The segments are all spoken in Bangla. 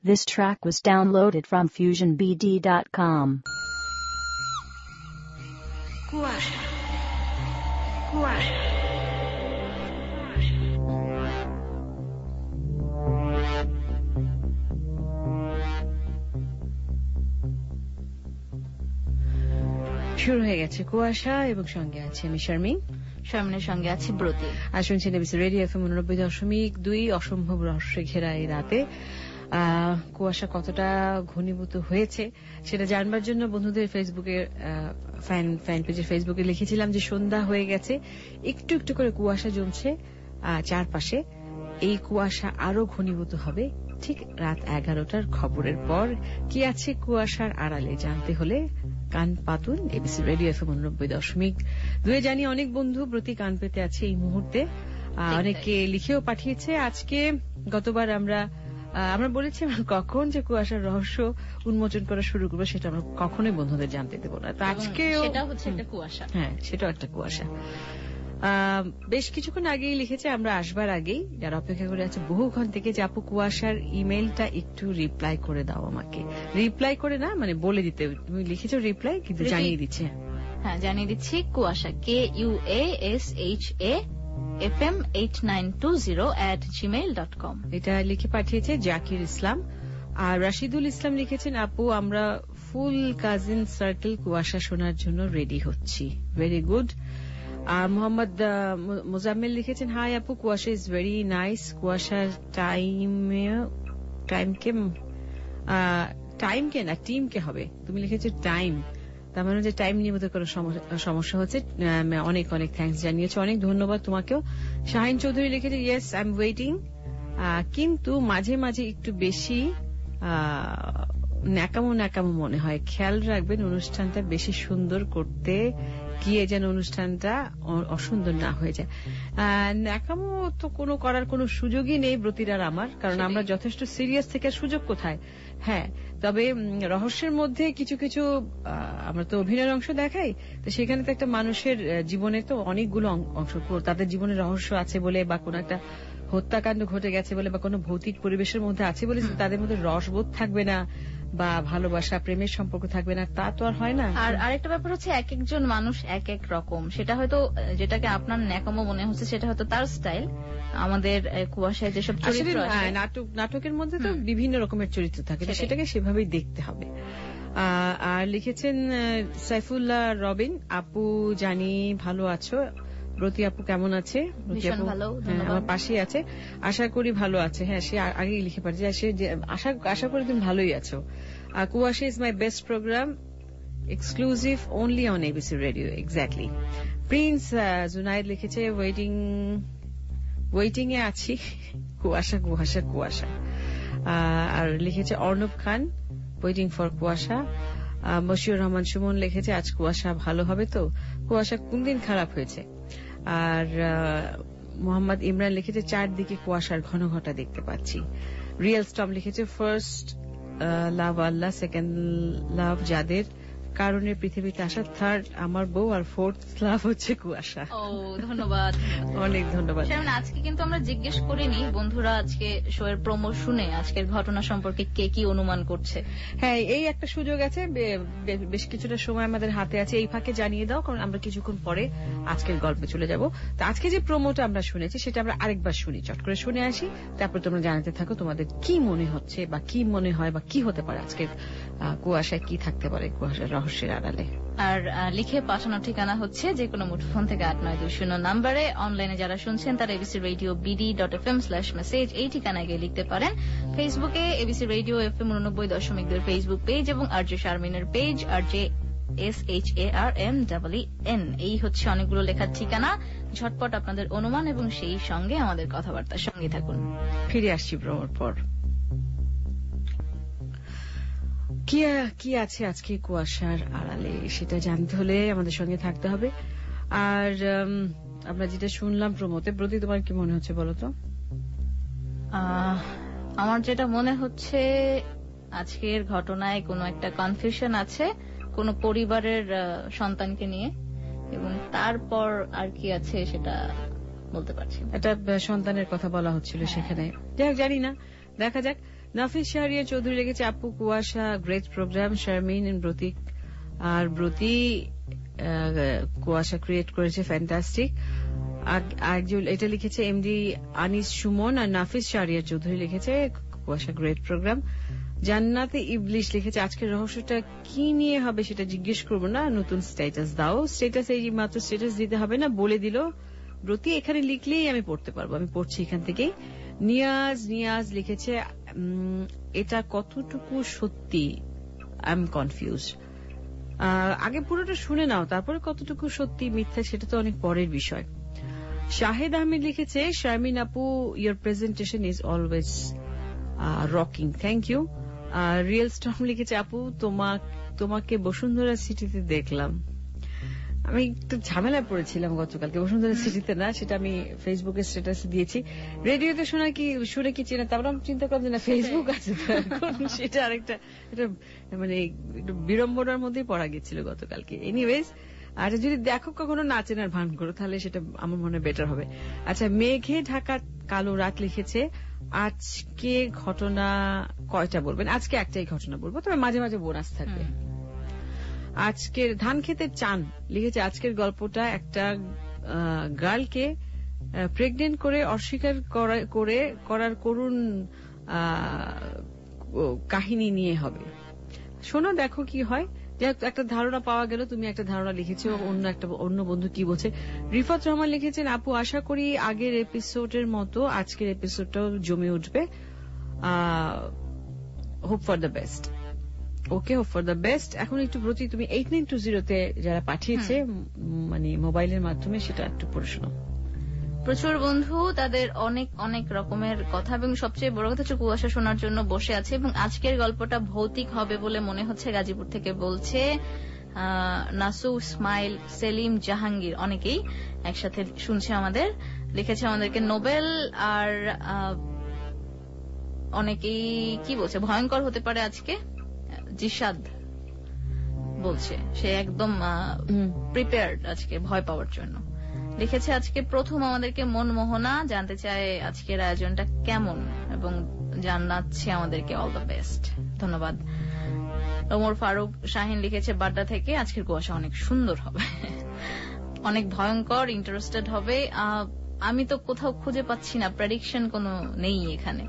This track was downloaded from FusionBD.com. কুয়াশা কুয়াশা শুরু হয়ে গেছে কুয়াশা এবং সঙ্গে আছে আমি শারমিনের সঙ্গে আছে ব্রতী। আর শুনছেন এবিসি রেডিও এফএম 89.2 অসম্ভব রহস্যে ঘেরা এই রাতে। কুয়াশা কতটা ঘনীভূত হয়েছে সেটা জানবার জন্য বন্ধুদের ফেসবুকে ফ্যান পেজের ফেসবুকে লিখেছিলাম যে সন্ধ্যা হয়ে গেছে, একটু একটু করে কুয়াশা জমছে চারপাশে। এই কুয়াশা আরো ঘনীভূত হবে ঠিক রাত 11টার খবরের পর। কি আছে কুয়াশার আড়ালে জানতে হলে কান পাতুন এবিসি রেডিও এফএম 89.2। জানি অনেক বন্ধু ব্রতী কান পেতে আছে এই মুহূর্তে, অনেকে লিখেও পাঠিয়েছে। আজকে গতবার আমরা বলেছি কখন যে কুয়াশার রহস্য উন্মোচন করা শুরু করবো সেটা আমরা কখনোই বন্ধুদের জানতে দেবো না। তো আজকে সেটা হচ্ছে একটা কুয়াশা। হ্যাঁ, সেটাও একটা কুয়াশা। বেশ কিছুক্ষণ আগেই লিখেছে, আমরা আসবার আগেই যারা অপেক্ষা করে আছে বহুক্ষণ থেকে, যে আপু কুয়াশার ইমেলটা একটু রিপ্লাই করে দাও আমাকে। রিপ্লাই করে না, মানে বলে দিতে, তুমি লিখেছো রিপ্লাই কিন্তু জানিয়ে দিচ্ছে। হ্যাঁ, জানিয়ে দিচ্ছি। কুয়াশা KUASHA FM8920@gmail.com এটা লিখে পাঠিয়েছে জাকির ইসলাম। আর রাশিদুল ইসলাম লিখেছেন, আপু আমরা ফুল কাজিন সার্কেল কুয়াশা শোনার জন্য রেডি হচ্ছি। Very good. আর মোহাম্মদ মুজাম্মেল লিখেছেন, হাই আপু, কুয়াশা ইজ ভেরি নাইস। কুয়াশার টাইমকে না টিমকে হবে, তুমি লিখেছো টাইম, তার মানে যে টাইম নিয়ে বোধ কোনো সমস্যা হচ্ছে। অনেক অনেক থ্যাঙ্কস জানিয়েছে, অনেক ধন্যবাদ তোমাকেও। শাহিন চৌধুরী লিখেছে, ইয়েস আই এম ওয়েটিং, কিন্তু মাঝে মাঝে একটু বেশি ন্যাকামো মনে হয়। খেয়াল রাখবেন অনুষ্ঠানটা বেশি সুন্দর করতে গিয়ে যেন অনুষ্ঠানটা অসুন্দর না হয়ে যায়। ন্যাকামো তো কোনো করার কোনো সুযোগই নেই ব্রতির আর আমার, কারণ আমরা যথেষ্ট সিরিয়াস থেকে সুযোগ কোথায়। হ্যাঁ, তবে রহস্যের মধ্যে কিছু কিছু আমরা তো অভিনয়ের অংশ দেখাই, তো সেখানে তো একটা মানুষের জীবনে তো অনেকগুলো অংশ, তাদের জীবনে রহস্য আছে বলে বা কোন একটা হত্যাকাণ্ড ঘটে গেছে বলে বা কোনো ভৌতিক পরিবেশের মধ্যে আছে বলে তাদের মধ্যে রসবোধ থাকবে না বা ভালোবাসা প্রেমের সম্পর্ক থাকবে না, তা তো আর হয় না। আর আরেকটা ব্যাপার হচ্ছে, এক একজন মানুষ এক এক রকম। সেটা হয়তো যেটাকে আপনার ন্যাকামো মনে হচ্ছে সেটা হয়তো তার স্টাইল। আমাদের কুয়াশায় যেসব চরিত্র আছে, নাটকের মধ্যে তো বিভিন্ন রকমের চরিত্র থাকে, সেটাকে সেভাবেই দেখতে হবে। আর লিখেছেন সাইফুল্লাহ রবিন, আপু জানি ভালো আছো। ব্রতী আপু কেমন আছে? আমার পাশেই আছে, আশা করি ভালো আছে। হ্যাঁ, সে আগেই লিখে পাঠিয়েছে, সে আশা করি তুমি ভালোই আছো। Kuasha is my best program, exclusive only on ABC radio. Exactly. Prince Junaid লিখেছে, ওয়েটিং এ আছি, কুয়াশা কুয়াশা কুয়াশা। আর লিখেছে অর্ণব খান, ওয়েটিং ফর কুয়াশা। মশিউর রহমান সুমন লিখেছে, আজ কুয়াশা ভালো হবে তো, কুয়াশা কোন দিন খারাপ হয়েছে। আর মোহাম্মদ ইমরান লিখেছে, চারদিকে কুয়াশার ঘন ঘটা দেখতে পাচ্ছি। রিয়েল স্টম লিখেছে, ফার্স্ট লাভ আল্লাহ, সেকেন্ড লাভ যাদের কারণে পৃথিবীতে আসা, থার্ড আমার বউ, আর ফোর্থ লাভ হচ্ছে কুয়াশা। ও ধন্যবাদ, অনেক ধন্যবাদ। আজকে কিন্তু আমরা জিজ্ঞেস করিনি বন্ধুরা আজকে শো এর প্রোমো শুনে আজকের ঘটনা সম্পর্কে কে কি অনুমান করছে। হ্যাঁ, এই একটা সুযোগ আছে, বেশ কিছুটা সময় আমাদের হাতে আছে, এই ফাঁকে জানিয়ে দাও, কারণ আমরা কিছুক্ষণ পরে আজকের গল্পে চলে যাব। তো আজকে যে প্রোমোটা আমরা শুনেছি সেটা আমরা আরেকবার শুনি, চট করে শুনে আসি, তারপর তোমরা জানাতে থাকো তোমাদের কি মনে হচ্ছে বা কি মনে হয় বা কি হতে পারে আজকের কুয়াশায় কি থাকতে পারে কুয়াশার রহস্যের আড়ালে। আর লিখে পাঠানো ঠিকানা হচ্ছে যে কোনো মুঠোফোন থেকে 8920 নাম্বারে। অনলাইনে যারা শুনছেন তারা এবিসি রেডিও BD.FM/মেসেজ এই ঠিকানায় গিয়ে লিখতে পারেন। ফেসবুকে ABC radio FM 89.2 Facebook page এবং আরজে শারমিনের পেজ RJ SHARMEN। এই হচ্ছে অনেকগুলো লেখার ঠিকানা। ঝটপট আপনাদের অনুমান এবং সেই সঙ্গে আমাদের কথাবার্তার সঙ্গে থাকুন। ফিরে আসছি ভ্রমণ পর। কি আছে আজকে কুয়াশার আড়ালে সেটা জানতে হলে আমাদের সঙ্গে থাকতে হবে। আর আমরা যেটা শুনলাম প্রমোতে, প্রতি তোমার কি মনে হচ্ছে বলো তো? আমার যেটা মনে হচ্ছে আজকের ঘটনায় কোনো একটা কনফিউশন আছে কোন পরিবারের সন্তানকে নিয়ে, এবং তারপর আর কি আছে সেটা বলতে পারছি। একটা সন্তানের কথা বলা হচ্ছিল সেখানে, যাই হোক জানি না, দেখা যাক। নাফিস শাহরিয়ার চৌধুরী লিখেছে আপু Kuasha great program, Sharmin and Bratik আর ব্রতি কুয়াশা ক্রিয়েট করেছে, ফ্যান্টাস্টিক। এটা লিখেছে এমডি আনিস সুমন, আর নাফিস শাহরিয়ার চৌধুরী লিখেছে কুয়াশা গ্রেট প্রোগ্রাম। জান্নাতে ইবলিশ লিখেছে আজকের রহস্যটা কি নিয়ে হবে সেটা জিজ্ঞেস করবো না, নতুন স্ট্যাটাস দাও। স্ট্যাটাস এই মাত্র স্ট্যাটাস দিতে হবে না, বলে দিল ব্রতি, এখানে লিখলেই আমি পড়তে পারবো, আমি পড়ছি এখান থেকেই। নিয়াজ লিখেছে এটা কতটুকু সত্যি, আই এম কনফিউজ। আগে পুরোটা শুনে নাও, তারপরে কতটুকু সত্যি মিথ্যা সেটা তো অনেক পরের বিষয়। শাহেদ আহমেদ লিখেছে শারমিন আপু your presentation is always rocking, thank you. Real storm লিখেছে আপু তোমাকে বসুন্ধরা সিটিতে দেখলাম। আমি একটু ঝামেলায় পড়েছিলাম গতকালকে, বসুন্ধরা সিটিতে না, সেটা আমি ফেসবুকে স্ট্যাটাস দিয়েছি। রেডিওতে শুনে কি চেনা, তারপর আমি চিন্তা করলাম যে না ফেসবুক আছে সেটা আরেকটা মানে একটু বিড়ম্বনার মধ্যেই পড়া গেছিল গতকালকে। এনিওয়েজ, আর যদি দেখো কখনো না চেনার ভান করো তাহলে সেটা আমার মনে বেটার হবে। আচ্ছা, মেঘে ঢাকা কালো রাত লিখেছে আজকে ঘটনা কয়টা বলবেন? আজকে একটাই ঘটনা বলবো, তবে মাঝে মাঝে বোনাস থাকবে। আজকের ধান খেতে চান লিখেছে আজকের গল্পটা একটা গার্লকে প্রেগনেন্ট করে অস্বীকার করার করুণ কাহিনী নিয়ে হবে। শোনো, দেখো কি হয়। একটা ধারণা পাওয়া গেল, তুমি একটা ধারণা লিখেছো, অন্য বন্ধু কি বলছে। রিফাত রহমান লিখেছেন আপু আশা করি আগের এপিসোডের মতো আজকের এপিসোডটাও জমে উঠবে, hope for the best. Okay, hope for the best. এখন একটু ব্রতি তুমি 8920 যারা পাঠিয়েছে মানে মোবাইলের মাধ্যমে সেটা একটু পড়ে শোনো। প্রচুর বন্ধু তাদের অনেক অনেক রকমের কথা, এবং সবচেয়ে বড় কথা হচ্ছে কুয়াশা শোনার জন্য বসে আছে। এবং আজকের গল্পটা ভৌতিক হবে বলে মনে হচ্ছে, গাজীপুর থেকে বলছে নাসু, ইসমাইল, সেলিম, জাহাঙ্গীর, অনেকেই একসাথে শুনছে আমাদের। লিখেছে আমাদেরকে নোবেল, আর অনেকেই কি বলছে ভয়ঙ্কর হতে পারে আজকে। জিসাদ বলছে সে একদম প্রিপেয়ার্ড আজকে ভয় পাওয়ার জন্য। লিখেছে আজকে প্রথম আমাদেরকে মনমোহনা, জানতে চায় আজকের আয়োজনটা কেমন এবং জানাচ্ছে আমাদেরকে অল দ্য বেস্ট, ধন্যবাদ। ওমর ফারুক শাহিন লিখেছে বাড্ডা থেকে আজকের কুয়াশা অনেক সুন্দর হবে, অনেক ভয়ঙ্কর, ইন্টারেস্টেড হবে। আমি তো কোথাও খুঁজে পাচ্ছি না, প্রেডিকশন কোনো নেই এখানে।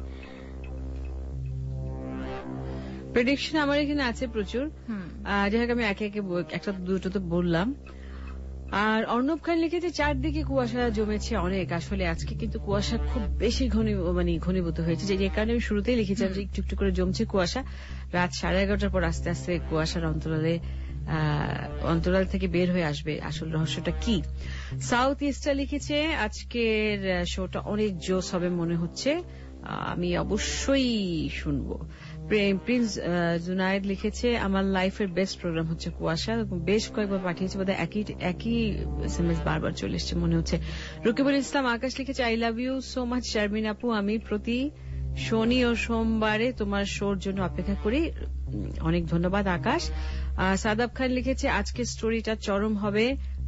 প্রেডিকশন আমার এখানে আছে প্রচুর, যাই হোক আমি একে একে একটা দুটো তো বললাম। আর অর্ণব খান লিখেছে চারদিকে কুয়াশা জমেছে অনেক, আসলে আজকে কিন্তু কুয়াশা খুব বেশি ঘনীভূত হয়েছে, যে কারণে আমি শুরুতেই লিখেছিলাম যে একটু একটু করে জমছে কুয়াশা। রাত 11:30 পর আস্তে আস্তে কুয়াশার অন্তরাল থেকে বের হয়ে আসবে আসল রহস্যটা কি। সাউথ ইস্টটা লিখেছে আজকের শোটা অনেক জোস হবে মনে হচ্ছে, আমি অবশ্যই শুনবো। প্রিন্স জুনায়েদ লিখেছে আমার লাইফের বেস্ট প্রোগ্রাম হচ্ছে কুয়াশা, বেশ কয়েকবার পাঠিয়েছে, বোধহয় একই এসএমএস বারবার চলে এসছে মনে হচ্ছে। রকিবুল ইসলাম আকাশ লিখেছে I love you so much Sharmin আপু, আমি প্রতি শনি ও সোমবারে তোমার শোর জন্য অপেক্ষা করি, অনেক ধন্যবাদ আকাশ। সাদাব খান লিখেছে আজকের স্টোরিটা চরম হবে।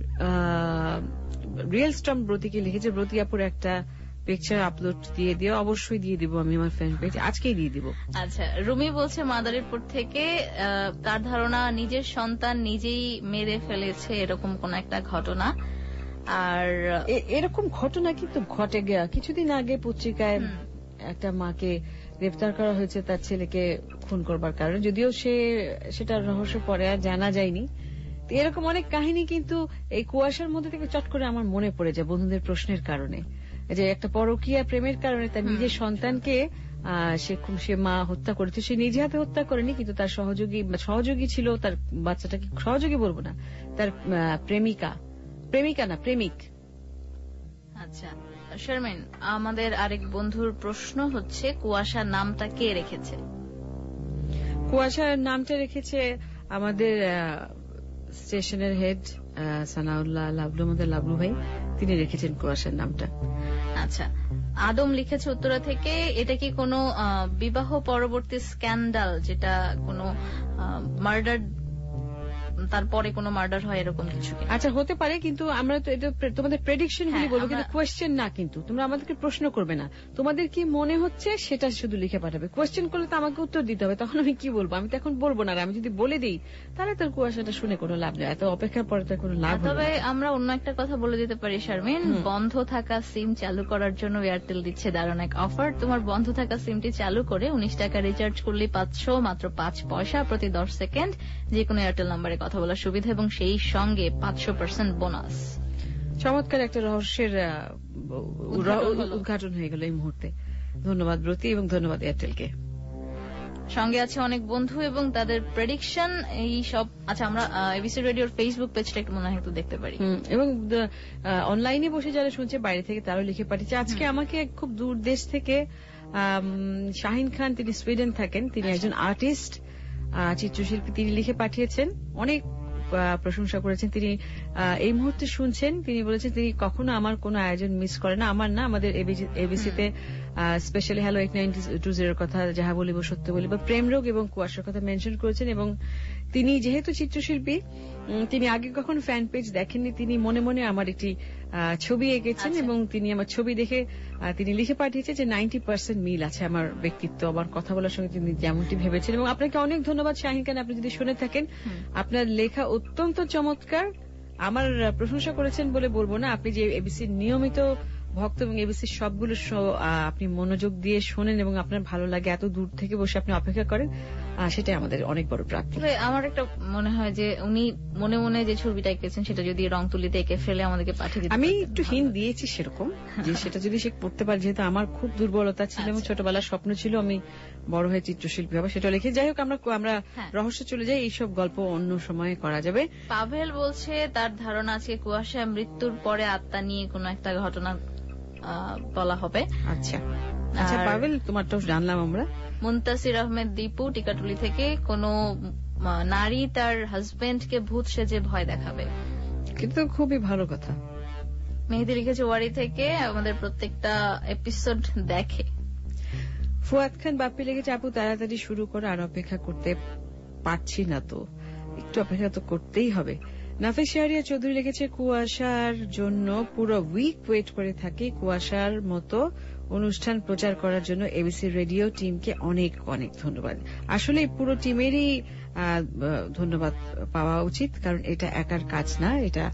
রিয়েল স্টর্ম ব্রতিকে লিখেছে ব্রতি আপুর একটা পিকচার আপলোড দিয়ে দিও, অবশ্যই দিয়ে দিব, আমি আমার ফ্রেন্ড পেজ আজকেই দিয়ে দিব। আচ্ছা, রুমি বলছে মাদারীপুর থেকে তার ধারণা নিজের সন্তান নিজেই মেরে ফেলেছে, এরকম কোন একটা ঘটনা। আর এরকম ঘটনা কিন্তু ঘটে গিয়া কিছুদিন আগে পত্রিকায় একটা মাকে গ্রেফতার করা হয়েছে তার ছেলেকে খুন করবার কারণে, যদিও সেটা রহস্য পরে আর জানা যায়নি। এরকম অনেক কাহিনী কিন্তু এই কুয়াশার মধ্যে থেকে চট করে আমার মনে পড়ে যায় বন্ধুদের প্রশ্নের কারণে, যে একটা পরকীয়া প্রেমের কারণে তার নিজের সন্তানকে সে মা হত্যা করেছে। সে নিজে হাতে হত্যা করেনি, কিন্তু তার সহযোগী ছিল, তার বাচ্চাটাকে সহযোগী বলবো না, তার প্রেমিক। আচ্ছা শারমিন, আমাদের আরেক বন্ধুর প্রশ্ন হচ্ছে কুয়াশার নামটা কে রেখেছে? কুয়াশার নামটা রেখেছে আমাদের স্টেশনের হেড সানাউল্লাহ লাবলু, আমাদের লাবলু ভাই, তিনি রেখেছেন কুয়াশার নামটা। আচ্ছা, আদম লিখেছে উত্তরা থেকে এটা কি কোনো বিবাহ পরবর্তী স্ক্যান্ডাল, যেটা কোনো মার্ডার তারপরে কোনো মার্ডার হয় এরকম কিছু। আচ্ছা, হতে পারে, কিন্তু আমরা তো এটা তোমাদের প্রেডিকশন গুলি বলবো, কিন্তু কোয়েশ্চেন না। কিন্তু তোমরা আমাদেরকে প্রশ্ন করবে না, তোমাদের কি মনে হচ্ছে সেটা শুধু লিখে পাঠাবে। কোয়েশ্চেন করলে তো আমাকে উত্তর দিতে হবে, তখন আমি কি বলবো? আমি তো এখন বলবো না। আমি যদি বলে দিই তাহলে তোর কুয়াশাটা শুনে কোনো লাভ নেই, এত অপেক্ষার পরে তো কোনো লাভ। তবে আমরা অন্য একটা কথা বলে দিতে পারি শারমিন, বন্ধ থাকা সিম চালু করার জন্য এয়ারটেল দিচ্ছে দারুণ এক অফার। তোমার বন্ধ থাকা সিমটি চালু করে 19 টাকা রিচার্জ করলে 500 মাত্র 5 পয়সা প্রতি 10 সেকেন্ড যে কোনো এয়ারটেল নম্বরে কথা বলার সুবিধা, এবং সেই সঙ্গে 500% বোনাস। চমৎকার একটা রহস্যের উদ্ঘাটন হয়ে গেল এই মুহূর্তে। ধন্যবাদ ব্রতী, এবং ধন্যবাদ এয়ারটেলকে। সঙ্গে আছে অনেক বন্ধু এবং তাদের প্রেডিকশন এই সব। আচ্ছা, আমরা এবিসি রেডিওর ফেসবুক পেজটা একটু মনে হয় একটু দেখতে পারি, এবং অনলাইনে বসে যারা শুনছে বাইরে থেকে তারাও লিখে পাঠিয়েছে। আজকে আমাকে খুব দূর দেশ থেকে শাহিন খান, তিনি সুইডেন থাকেন, তিনি একজন আর্টিস্ট, চিত্রশিল্পী, তিনি লিখে পাঠিয়েছেন, অনেক প্রশংসা করেছেন। তিনি এই মুহূর্তে শুনছেন, তিনি বলেছেন তিনি কখনো আমার কোনো আয়োজন মিস করেন না। আমার না, আমাদের এবিসিতে স্পেশালি হ্যালো 8920 এর কথা, যাহা বলিব সত্য বলিব, প্রেম রোগ এবং কুয়াশার কথা মেনশন করেছেন। এবং তিনি যেহেতু চিত্রশিল্পী, তিনি আগে কখন ফ্যান পেজ দেখেননি, তিনি মনে মনে আমার একটি ছবি এঁকেছেন, এবং তিনি আমার ছবি দেখে তিনি লিখে পাঠিয়েছে যে 90% মিল আছে আমার ব্যক্তিত্ব, আমার কথা বলার সঙ্গে তিনি যেমনটি ভেবেছেন। এবং আপনাকে অনেক ধন্যবাদ শাহিন খান, আপনি যদি শুনে থাকেন, আপনার লেখা অত্যন্ত চমৎকার। আমার প্রশংসা করেছেন বলে বলবো না, আপনি যে এবিসির নিয়মিত ভক্ত এবং এবিসির সবগুলো শো আপনি মনোযোগ দিয়ে শোনেন এবং আপনার ভালো লাগে, এত দূর থেকে বসে আপনি অপেক্ষা করেন, সেটাই আমাদের অনেক বড় প্রাপ্তি। আমার একটা মনে হয় যে উনি মনে মনে যে ছবিটা এঁকেছেন সেটা যদি রং তুলিতে এঁকে ফেলে আমাদেরকে পাঠিয়ে দিতে। আমি একটু হিন্ট দিয়েছি সেরকম, যে সেটা যদি সে করতে পারে, যেহেতু আমার খুব দুর্বলতা ছিল এবং ছোটবেলার স্বপ্ন ছিল আমি বড় হয়ে চিত্রশিল্পী হবো, সেটা লিখে। যাই হোক, আমরা রহস্য চলে যাই, এইসব গল্প অন্য সময়ে করা যাবে। পাভেল বলছে তার ধারণা আজকে কুয়াশায় মৃত্যুর পরে আত্মা নিয়ে কোনো একটা ঘটনা বলা হবে। আচ্ছা আচ্ছা পাভেল, তোমারটাও জানলাম আমরা। মুনতাসির আহমেদ দীপু টিকাটুলি থেকে, কোন নারী তার হাজবেন্ডকে ভূত সেজে ভয় দেখাবে, কিন্তু খুবই ভালো কথা। মেহেদি লিখেছে ওয়ারি থেকে, আমাদের প্রত্যেকটা এপিসোড দেখে। ফুয়াদ খান বাপ্পি লিখেছে আপু তাড়াতাড়ি শুরু করে, আর অপেক্ষা করতে পারছি না, তো একটু অপেক্ষা তো করতেই হবে। নাফিস শাহরিয়া চৌধুরী লিখেছে কুয়াশার জন্য পুরো উইক ওয়েট করে থাকি, কুয়াশার মতো অনুষ্ঠান প্রচার করার জন্য এবিসি রেডিও টিমকে অনেক অনেক ধন্যবাদ। আসলে পুরো টিমেরই ধন্যবাদ পাওয়া উচিত, কারণ এটা একার কাজ না, এটা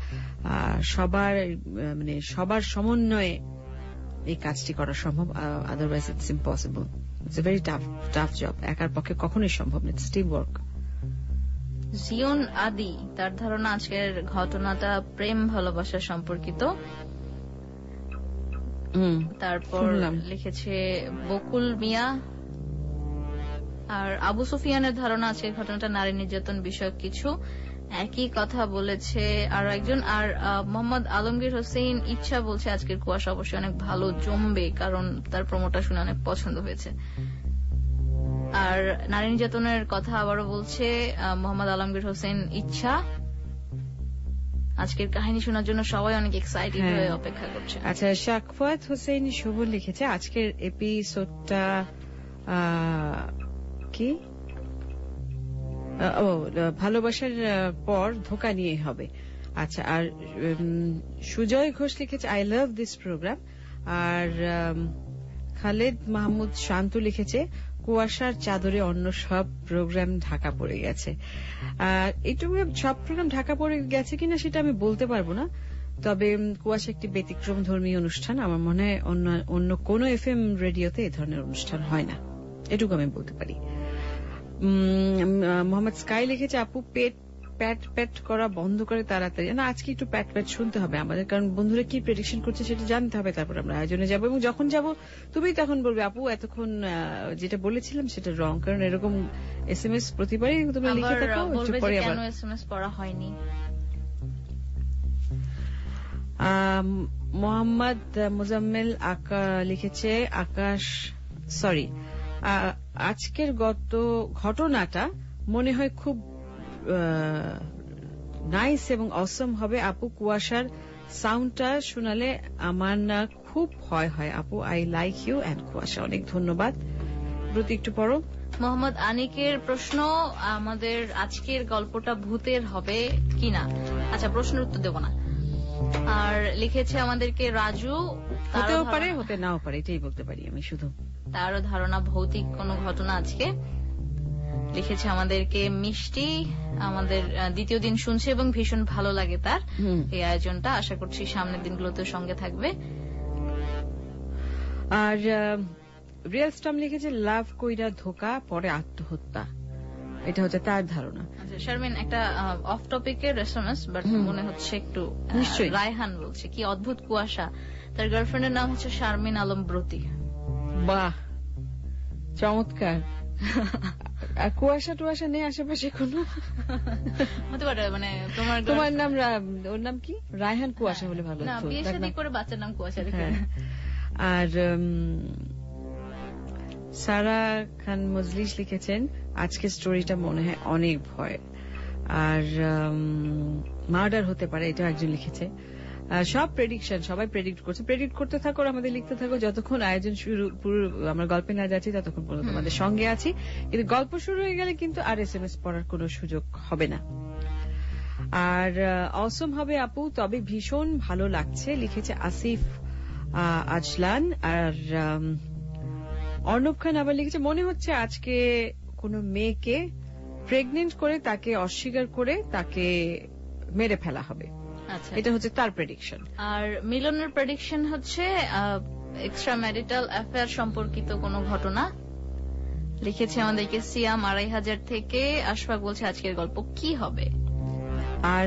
সবার সমন্বয়ে এই কাজটি করা সম্ভব, otherwise it's impossible. It's a very tough job, একার পক্ষে কখনোই সম্ভব না, ইটস টিম ওয়ার্ক। জিয়ন আদি, তার ধারণা আজকের ঘটনাটা প্রেম ভালোবাসা সম্পর্কিত। তারপর লিখেছে বকুল মিয়া, আর আবু সুফিয়ানের ধারণা আজকের ঘটনাটা নারী নির্যাতন বিষয়ক কিছু, একই কথা বলেছে আরো একজন। আর মোহাম্মদ আলমগীর হোসেন ইচ্ছা বলছে আজকের কুয়াশা অবশ্যই অনেক ভালো জমবে, কারণ তার প্রোমোটা শুনে অনেক পছন্দ হয়েছে। আর নারী নির্যাতনের কথা আবারও বলছে মোহাম্মদ আলমগীর হোসেন ইচ্ছা। আজকের কাহিনী শোনার জন্য সবাই অনেক এক্সাইটেড হয়ে অপেক্ষা করছে। আচ্ছা, শাকওয়াত হোসেন শোভন লিখেছে আজকের এপিসোডটা কি ভালোবাসার পর ধোঁকা নিয়ে হবে। আচ্ছা, আর সুজয় ঘোষ লিখেছে আই লাভ দিস প্রোগ্রাম। আর খালেদ মাহমুদ শান্ত লিখেছে কুয়াশার চাদরে অন্য সব প্রোগ্রাম ঢাকা পড়ে গেছে। এইটুকু সব প্রোগ্রাম ঢাকা পড়ে গেছে কিনা সেটা আমি বলতে পারবো না, তবে কুয়াশা একটি ব্যতিক্রম ধর্মী অনুষ্ঠান। আমার মনে হয় অন্য কোন এফএম রেডিওতে এই ধরনের অনুষ্ঠান হয় না, এটুকু আমি বলতে পারি। মোহাম্মদ স্কাই লিখেছে আপু প্যাট করা বন্ধ করে তাড়াতাড়ি না, আজকে একটু প্যাট শুনতে হবে আমাদের, কারণ বন্ধুরা কি প্রেডিকশন করছে সেটা জানতে হবে, তারপর আমরা আয়োজনে যাবো। এবং যখন যাব তুমি তখন বলবে আপু এতক্ষণ যেটা বলেছিলাম সেটা রং, কারণ এরকম এসএমএস প্রতিবারই তুমি লিখে থাকো, পরে আবার এসএমএস পড়া হয়নি। মোহাম্মদ মুজাম্মেল লিখেছে আজকের ঘটনাটা মনে হয় খুব নাইস এবং অসম হবে আপু, কুয়াশার সাউন্ডটা শোনালে আমার না খুব ভয় হয় আপু, আই লাইক ইউ অ্যান্ড কুয়াশা। অনেক ধন্যবাদ। ব্রতী একটু পড়ো। মোহাম্মদ আনিকের প্রশ্ন, আমাদের আজকের গল্পটা ভূতের হবে কিনা। আচ্ছা, প্রশ্নের উত্তর দেব না। আর লিখেছে আমাদেরকে রাজু, হতেও পারে হতে নাও পারে, এটাই বলতে পারি আমি শুধু। তারও ধারণা ভৌতিক কোনো ঘটনা আজকে। লিখেছে আমাদেরকে মিষ্টি, আমাদের দ্বিতীয় দিন শুনছে এবং ভীষণ ভালো লাগে তার এই আয়োজনটা। আশা করছি সামনের দিনগুলোতে সঙ্গে থাকবে। আর রিয়েল স্টম লিখেছে লাভ কইরা ধোকা পরে আত্মহত্যা, এটা হচ্ছে তার ধারণা। আচ্ছা শারমিন, একটা অফ টপিকের রেসপন্স, বাট মনে হচ্ছে একটু নিশ্চয়ই। রায়হান বলছে কি অদ্ভুত কুয়াশা, তার গার্লফ্রেন্ডের নাম হচ্ছে শারমিন আলম ব্রতি। বাহ, চমৎকার। কুয়াশা টুয়াশা নেই আশেপাশে কোনো? হতে পারে, মানে তোমার নাম, ওর নাম কি? রায়হান কুয়াশা হলে ভালো না, বিয়ে শাদী করে বাচ্চার নাম কুয়াশা রেখে। আর সারা খান মজলিস লিখেছেন আজকে স্টোরিটা মনে হয় অনেক ভয়, আর মার্ডার হতে পারে, এটা একজন লিখেছে। সব প্রেডিকশন, সবাই প্রেডিক্ট করছে, প্রেডিক্ট করতে থাকো, আমাদের লিখতে থাকো, যতক্ষণ আয়োজন শুরু পুরো আমরা গল্পে না যাচ্ছি ততক্ষণ পর্যন্ত আমাদের সঙ্গে আছি। কিন্তু গল্প শুরু হয়ে গেলে কিন্তু আর SMS পড়ার কোনো সুযোগ হবে না। আর অসম হবে আপু, তবে ভীষণ ভালো লাগছে, লিখেছে আসিফ আজলান। আর অর্ণব খান আবার লিখেছে মনে হচ্ছে আজকে কোন মেয়েকে প্রেগনেন্ট করে তাকে অস্বীকার করে তাকে মেরে ফেলা হবে। আচ্ছা, এটা হচ্ছে তার প্রেডিকশন। আর মিলনের প্রেডিকশন হচ্ছে এক্সট্রা ম্যারিটাল অ্যাফেয়ার সম্পর্কিত কোনো ঘটনা। লিখেছে আমাদেরকে সিয়াম 2500 থেকে। আশফাক বলছে আজকের গল্প কি হবে। আর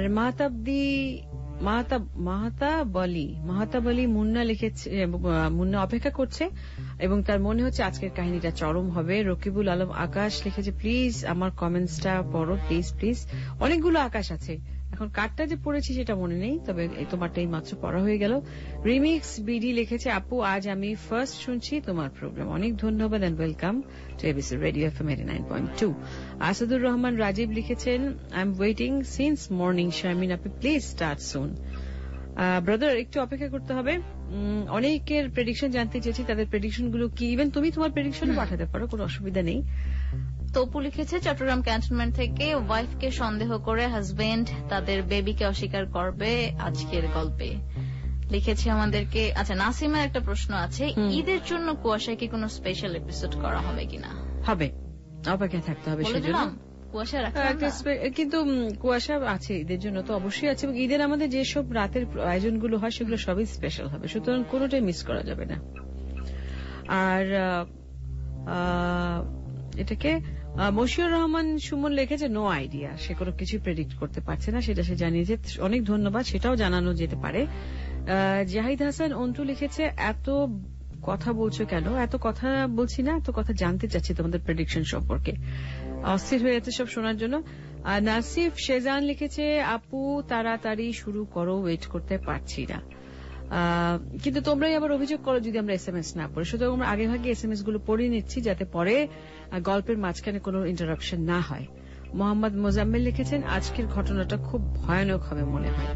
মাহাতাবলী মুন্না লিখেছে, মুন্না অপেক্ষা করছে এবং তার মনে হচ্ছে আজকের কাহিনীটা চরম হবে। রকিবুল আলম আকাশ লিখেছে প্লিজ আমার কমেন্টসটা পড়ো প্লিজ প্লিজ। অনেকগুলো আকাশ আছে, এখন কারটা যে পড়েছি সেটা মনে নেই, তবে তোমারটাই মাত্র পড়া হয়ে গেল। রিমিক্স বিডি লিখেছে আপু আজ আমি ফার্স্ট শুনছি তোমার প্রোগ্রাম, অনেক ধন্যবাদ and welcome to ABC radio FM 89.2। Asadur Rahman Rajib লিখেছেন I am waiting since morning Sharmin আপু প্লিজ স্টার্ট সুন। ব্রাদার একটু অপেক্ষা করতে হবে, অনেকের প্রেডিকশন জানতে চেয়েছি, তাদের প্রেডিকশন গুলো কি, ইভেন তুমি তোমার প্রেডিকশন পাঠাতে পারো, কোনো অসুবিধা নেই। তপু লিখেছে চট্টগ্রাম ক্যান্টনমেন্ট থেকে ওয়াইফকে সন্দেহ করে হাজবেন্ড তাদের বেবিকে অস্বীকার করবে আজকের গল্পে। লিখেছে আমাদেরকে। আচ্ছা, নাসিমার একটা প্রশ্ন আছে, ঈদের জন্য কুয়াশায় কি কোনো স্পেশাল এপিসোড করা হবে কিনা? হবে, অপেক্ষায় থাকতে হবে সেজন্য। কুয়াশা রাখলাম না, কিন্তু কুয়াশা আছে ঈদের জন্য তো অবশ্যই আছে, এবং ঈদের আমাদের যেসব রাতের আয়োজনগুলো হয় সেগুলো সবই স্পেশাল হবে, সুতরাং কোনোটাই মিস করা যাবে না। আর এটাকে মশিউর রহমান সুমন লিখেছে নো আইডিয়া, সে কোনো কিছু প্রেডিক্ট করতে পারছে না, সেটা সে জানিয়েছে, অনেক ধন্যবাদ, সেটাও জানানো যেতে পারে। জাহিদ হাসান অন্টু লিখেছে এত কথা বলছো কেন? এত কথা বলছি না, এত কথা জানতে চাচ্ছি তোমাদের প্রেডিকশন সম্পর্কে, অস্থির হয়ে যাচ্ছে সব শোনার জন্য। নাসিফ শেজান লিখেছে আপু তাড়াতাড়ি শুরু করো, ওয়েট করতে পারছি না। কিন্তু তোমরাই আবার অভিযোগ করো যদি আমরা SMS না পড়ি, সুতরাং আমরা আগে ভাগে SMS গুলো পড়ে নিচ্ছি যাতে পরে গল্পের মাঝখানে কোনো ইন্টারাপশন না হয়। মোহাম্মদ মোজাম্মেল লিখেছেন আজকের ঘটনাটা খুব ভয়ানক হবে মনে হয়।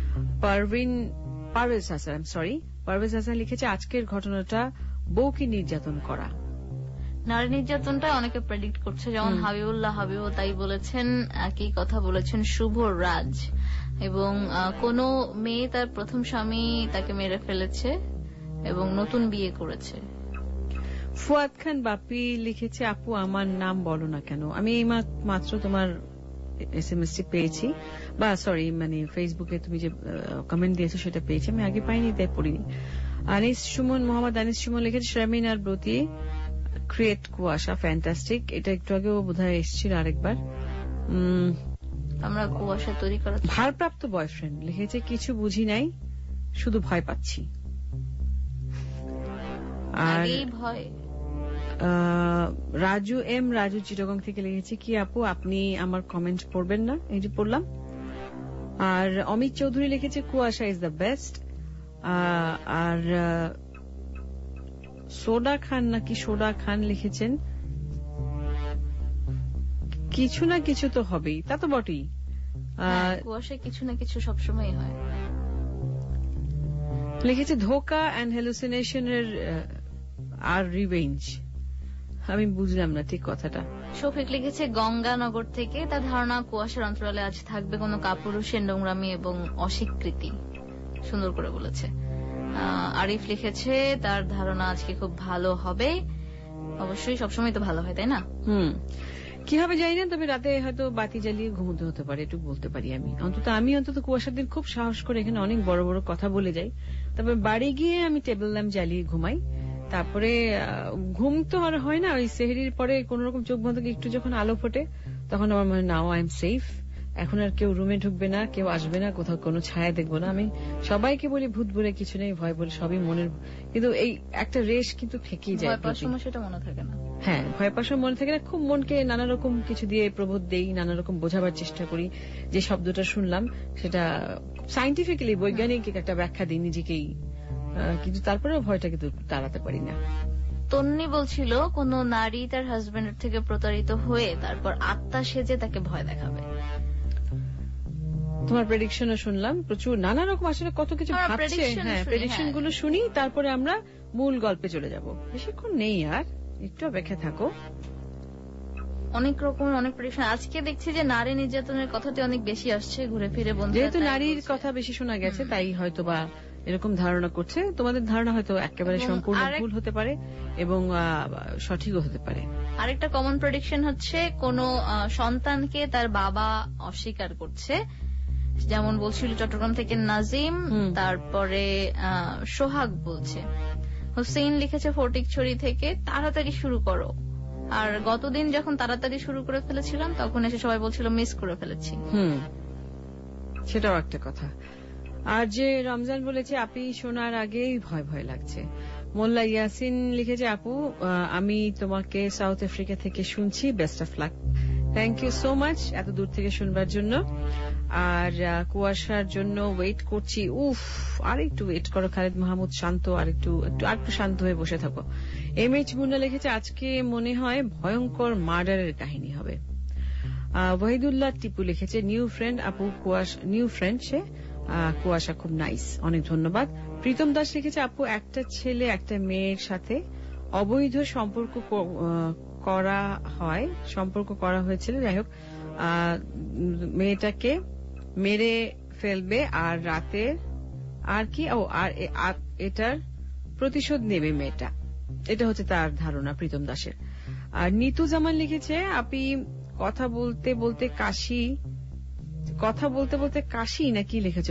পারভেজ হাসান লিখেছে আজকের ঘটনাটা বউকে নির্যাতন করা। নারী নির্যাতনটা অনেকে প্রেডিক্ট করছে, যেমন হাবিবও তাই বলেছেন, একই কথা বলেছেন শুভ রাজ, এবং কোন মেয়ে তার প্রথম স্বামী তাকে মেরে ফেলেছে এবং নতুন বিয়ে করেছে। ফুয়াদ খান বাপি লিখেছে আপু আমার নাম বলো না কেন, আমি এই মাত্র তোমার SMS পেয়েছি, বা সরি মানে ফেসবুকে তুমি যে কমেন্ট দিয়েছো সেটা পেয়েছি, আমি আগে পাইনি তাই পড়িনি। মোহাম্মদ আনিস সুমন লিখেছে শারমিন আর ব্রতি ক্রিয়েট কুয়াশা ফ্যান্টাস্টিক, এটা একটু আগেও বোধহয় এসেছিল আরেকবার। আমরা কুয়াশা তৈরি করা। ভারপ্রাপ্ত বয়ফ্রেন্ড লিখেছে কিছু বুঝি নাই, শুধু ভয় পাচ্ছি। আর ভয় রাজু চিটাগং থেকে লিখেছে কি আপু আপনি আমার কমেন্ট পড়বেন না, এই যে পড়লাম। আর অমিত চৌধুরী লিখেছে কুয়াশা ইজ দ্য বেস্ট। আর সোডা খান লিখেছেন কিছু না কিছু তো হবেই, তা তো বটেই, কুয়াশায় কিছু না কিছু সবসময় হয়। লিখেছে ধোকা অ্যান্ড হ্যালুসিনেশনের আর রিভেঞ্জ। আমি বুঝলাম না ঠিক কথাটা। শফিক লিখেছে গঙ্গানগর থেকে, তার ধারণা কুয়াশার অন্তরালে আজ থাকবে কোনো কাপুরুষের নোংরামি এবং অস্বীকৃতি। সুন্দর করে বলেছে। আরিফ লিখেছে তার ধারণা আজকে খুব ভালো হবে। অবশ্যই সবসময় তো ভালো হয়, তাই না? কি হবে জানি না, তবে রাতে হয়তো বাতি জ্বালিয়ে ঘুমোতে হতে পারে, একটু বলতে পারি। আমি অন্তত কুয়াশার দিন খুব সাহস করে এখানে অনেক বড় বড় কথা বলে যাই, তবে বাড়ি গিয়ে আমি টেবিল ল্যাম্প জ্বালিয়ে ঘুমাই। তারপরে ঘুম তো আর হয় না, ওই সেহরির পরে কোন রকম চোখ বন্ধ একটু যখন আলো ফোটে তখন আমার মনে নাও আই এম সেফ, এখন আর কেউ রুমে ঢুকবে না, কেউ আসবে না, কোথাও কোনো ছায়া দেখবো না। আমি সবাইকে বলি ভূত বলে কিছু নেই, ভয় বলে সবই মনের, কিন্তু এই একটা রেশ কিন্তু থেকেই যায়। সেটা মনে থাকে না। হ্যাঁ, ভয় পাওয়ার সময় মনে থাকে না, খুব মনকে নানা রকম কিছু দিয়ে প্রবোধ দেই, নানা রকম বোঝাবার চেষ্টা করি। যে শব্দটা শুনলাম সেটা সাইন্টিফিক্যালি বৈজ্ঞানিক একটা ব্যাখ্যা দিই নিজেকেই, কিন্তু তারপরেও ভয়টা কিন্তু তাড়াতে পারি না। তন্নি বলছিল কোন নারী তার হাজবেন্ডের থেকে প্রতারিত হয়ে তারপর আত্মা সেজে তাকে ভয় দেখাবে। তোমার প্রেডিকশনও শুনলাম, প্রচুর নানা রকম আসলে কত কিছু ভাবছে। হ্যাঁ, প্রেডিকশন গুলো শুনি, তারপরে আমরা মূল গল্পে চলে যাব। বেশিক্ষণ নেই আর, একটু অপেক্ষা থাকো। অনেক রকমের অনেক প্রেডিকশন। আজকে দেখছি যে নারী নির্যাতনের কথাটি অনেক বেশি আসছে ঘুরে ফিরে। যেহেতু নারীর কথা বেশি শোনা গেছে তাই হয়তো বা এরকম ধারণা করছে। তোমাদের ধারণা হয়তো একেবারে সম্পূর্ণ ভুল হতে পারে এবং সঠিকও হতে পারে। আরেকটা কমন প্রেডিকশন হচ্ছে কোন সন্তানকে তার বাবা অস্বীকার করছে, যেমন বলছিল চট্টগ্রাম থেকে নাজিম, তারপরে সোহাগ বলছে। হুসেইন লিখেছে ফটিকছড়ি থেকে তাড়াতাড়ি শুরু করো, আর গতদিন যখন তাড়াতাড়ি শুরু করে ফেলেছিলাম তখন এসে সবাই বলছিল মিস করে ফেলেছি। সেটাও একটা কথা। আর যে রমজান বলেছে আপনি শোনার আগেই ভয় ভয় লাগছে। মোল্লা ইয়াসিন লিখেছে আপু আমি তোমাকে সাউথ আফ্রিকা থেকে শুনছি, best of luck. Thank you so much এত দূর থেকে শুনবার জন্য। আর কুয়াশার জন্য ওয়েট করছি। আর একটু ওয়েট করো খালেদ মাহমুদ, শান্ত আর একটু শান্ত হয়ে বসে থাকো। MH মুন্না লিখেছে আজকে মনে হয় ভয়ঙ্কর মার্ডারের কাহিনী হবে। ওয়াহিদুল্লাহ টিপু লিখেছে নিউ ফ্রেন্ড আপু, নিউ ফ্রেন্ড সে, কুয়াশা খুব নাইস, অনেক ধন্যবাদ। প্রীতম দাস লিখেছে আপু একটা ছেলে একটা মেয়ের সাথে অবৈধ সম্পর্ক করা হয়েছিল, যাই হোক মেয়েটাকে মেরে ফেলবে আর রাতে আর কি আর এটার প্রতিশোধ নেবে মেয়েটা। এটা হচ্ছে তার ধারণা প্রীতম দাসের। আর নিতু জামান লিখেছে আপনি কথা বলতে বলতে কাশি না কি লিখেছ,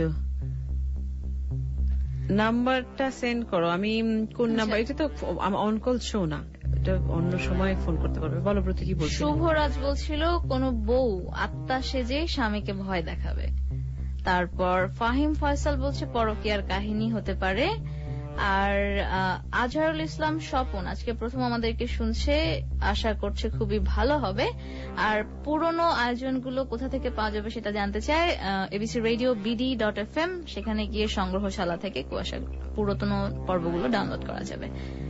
নাম্বারটা সেন্ড করো। আমি কোন নাম্বার, এটা তো অন কল শো না, এটা অন্য সময় ফোন করতে পারবে। বলো প্রতি কি বলছো? শুভরাজ বলছিল কোন বউ আত্মা সেজে স্বামীকে ভয় দেখাবে। তারপর ফাহিম ফয়সাল বলছে পরকীয়ার কাহিনী হতে পারে। আর আজহারুল ইসলাম স্বপন আজকে প্রথম আমাদেরকে শুনছে, আশা করছে খুবই ভালো হবে। আর পুরনো আয়োজনগুলো কোথা থেকে পাওয়া যাবে সেটা জানতে চায় ABC Radio BD.FM, সেখানে গিয়ে সংগ্রহশালা থেকে কুয়াশা পুরাতন পর্বগুলো ডাউনলোড করা যাবে।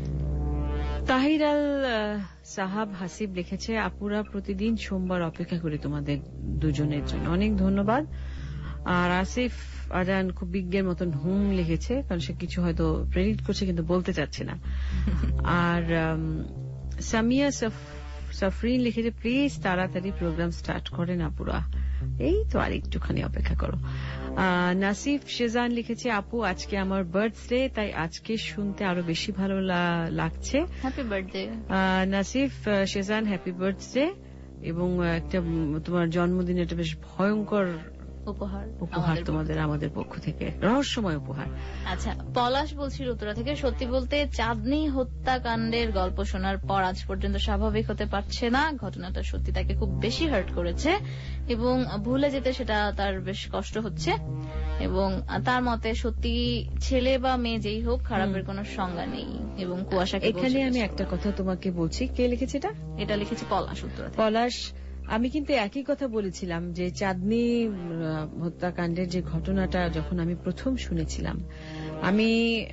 তাহির আল সাহাব হাসিব লিখেছে আপুরা প্রতিদিন সোমবার অপেক্ষা করি তোমাদের দুজনের জন্য, অনেক ধন্যবাদ। আর আসিফ আজান খুব বিজ্ঞের মতন লিখেছে, কারণ সে কিছু হয়তো প্রেডিক্ট করছে কিন্তু বলতে চাচ্ছে না। আর সামিয়া সাফরিন লিখেছে প্লিজ তাড়াতাড়ি প্রোগ্রাম স্টার্ট করেন আপুরা, এই তো আর একটুখানি অপেক্ষা করো। নাসিফ শেজান লিখেছে আপু আজকে আমার বার্থডে, তাই আজকে শুনতে আরো বেশি ভালো লাগছে। Happy birthday Nasif Shejan, happy birthday. এবং একটা তোমার জন্মদিনে একটা বেশ ভয়ঙ্কর উপহার তোমাদের আমাদের পক্ষ থেকে, রহস্যময় উপহার। আচ্ছা, পলাশ বলছিল উত্তরা থেকে, সত্যি বলতে চাঁদনী হত্যাকাণ্ডের গল্প শোনার পর আজ পর্যন্ত স্বাভাবিক হতে পারছে না। ঘটনাটা সত্যি তাকে খুব বেশি হার্ট করেছে এবং ভুলে যেতে সেটা তার বেশ কষ্ট হচ্ছে। এবং তার মতে সত্যি ছেলে বা মেয়ে যেই হোক খারাপের কোনো সংজ্ঞা নেই। এবং কুয়াশাকে এখানে আমি একটা কথা তোমাকে বলছি, কে লিখেছে এটা লিখেছে পলাশ উত্তরা থেকে। পলাশ, আমি কিন্তু একই কথা বলেছিলাম যে চাঁদনী হত্যাকাণ্ডের যে ঘটনাটা যখন আমি প্রথম শুনেছিলাম, আমি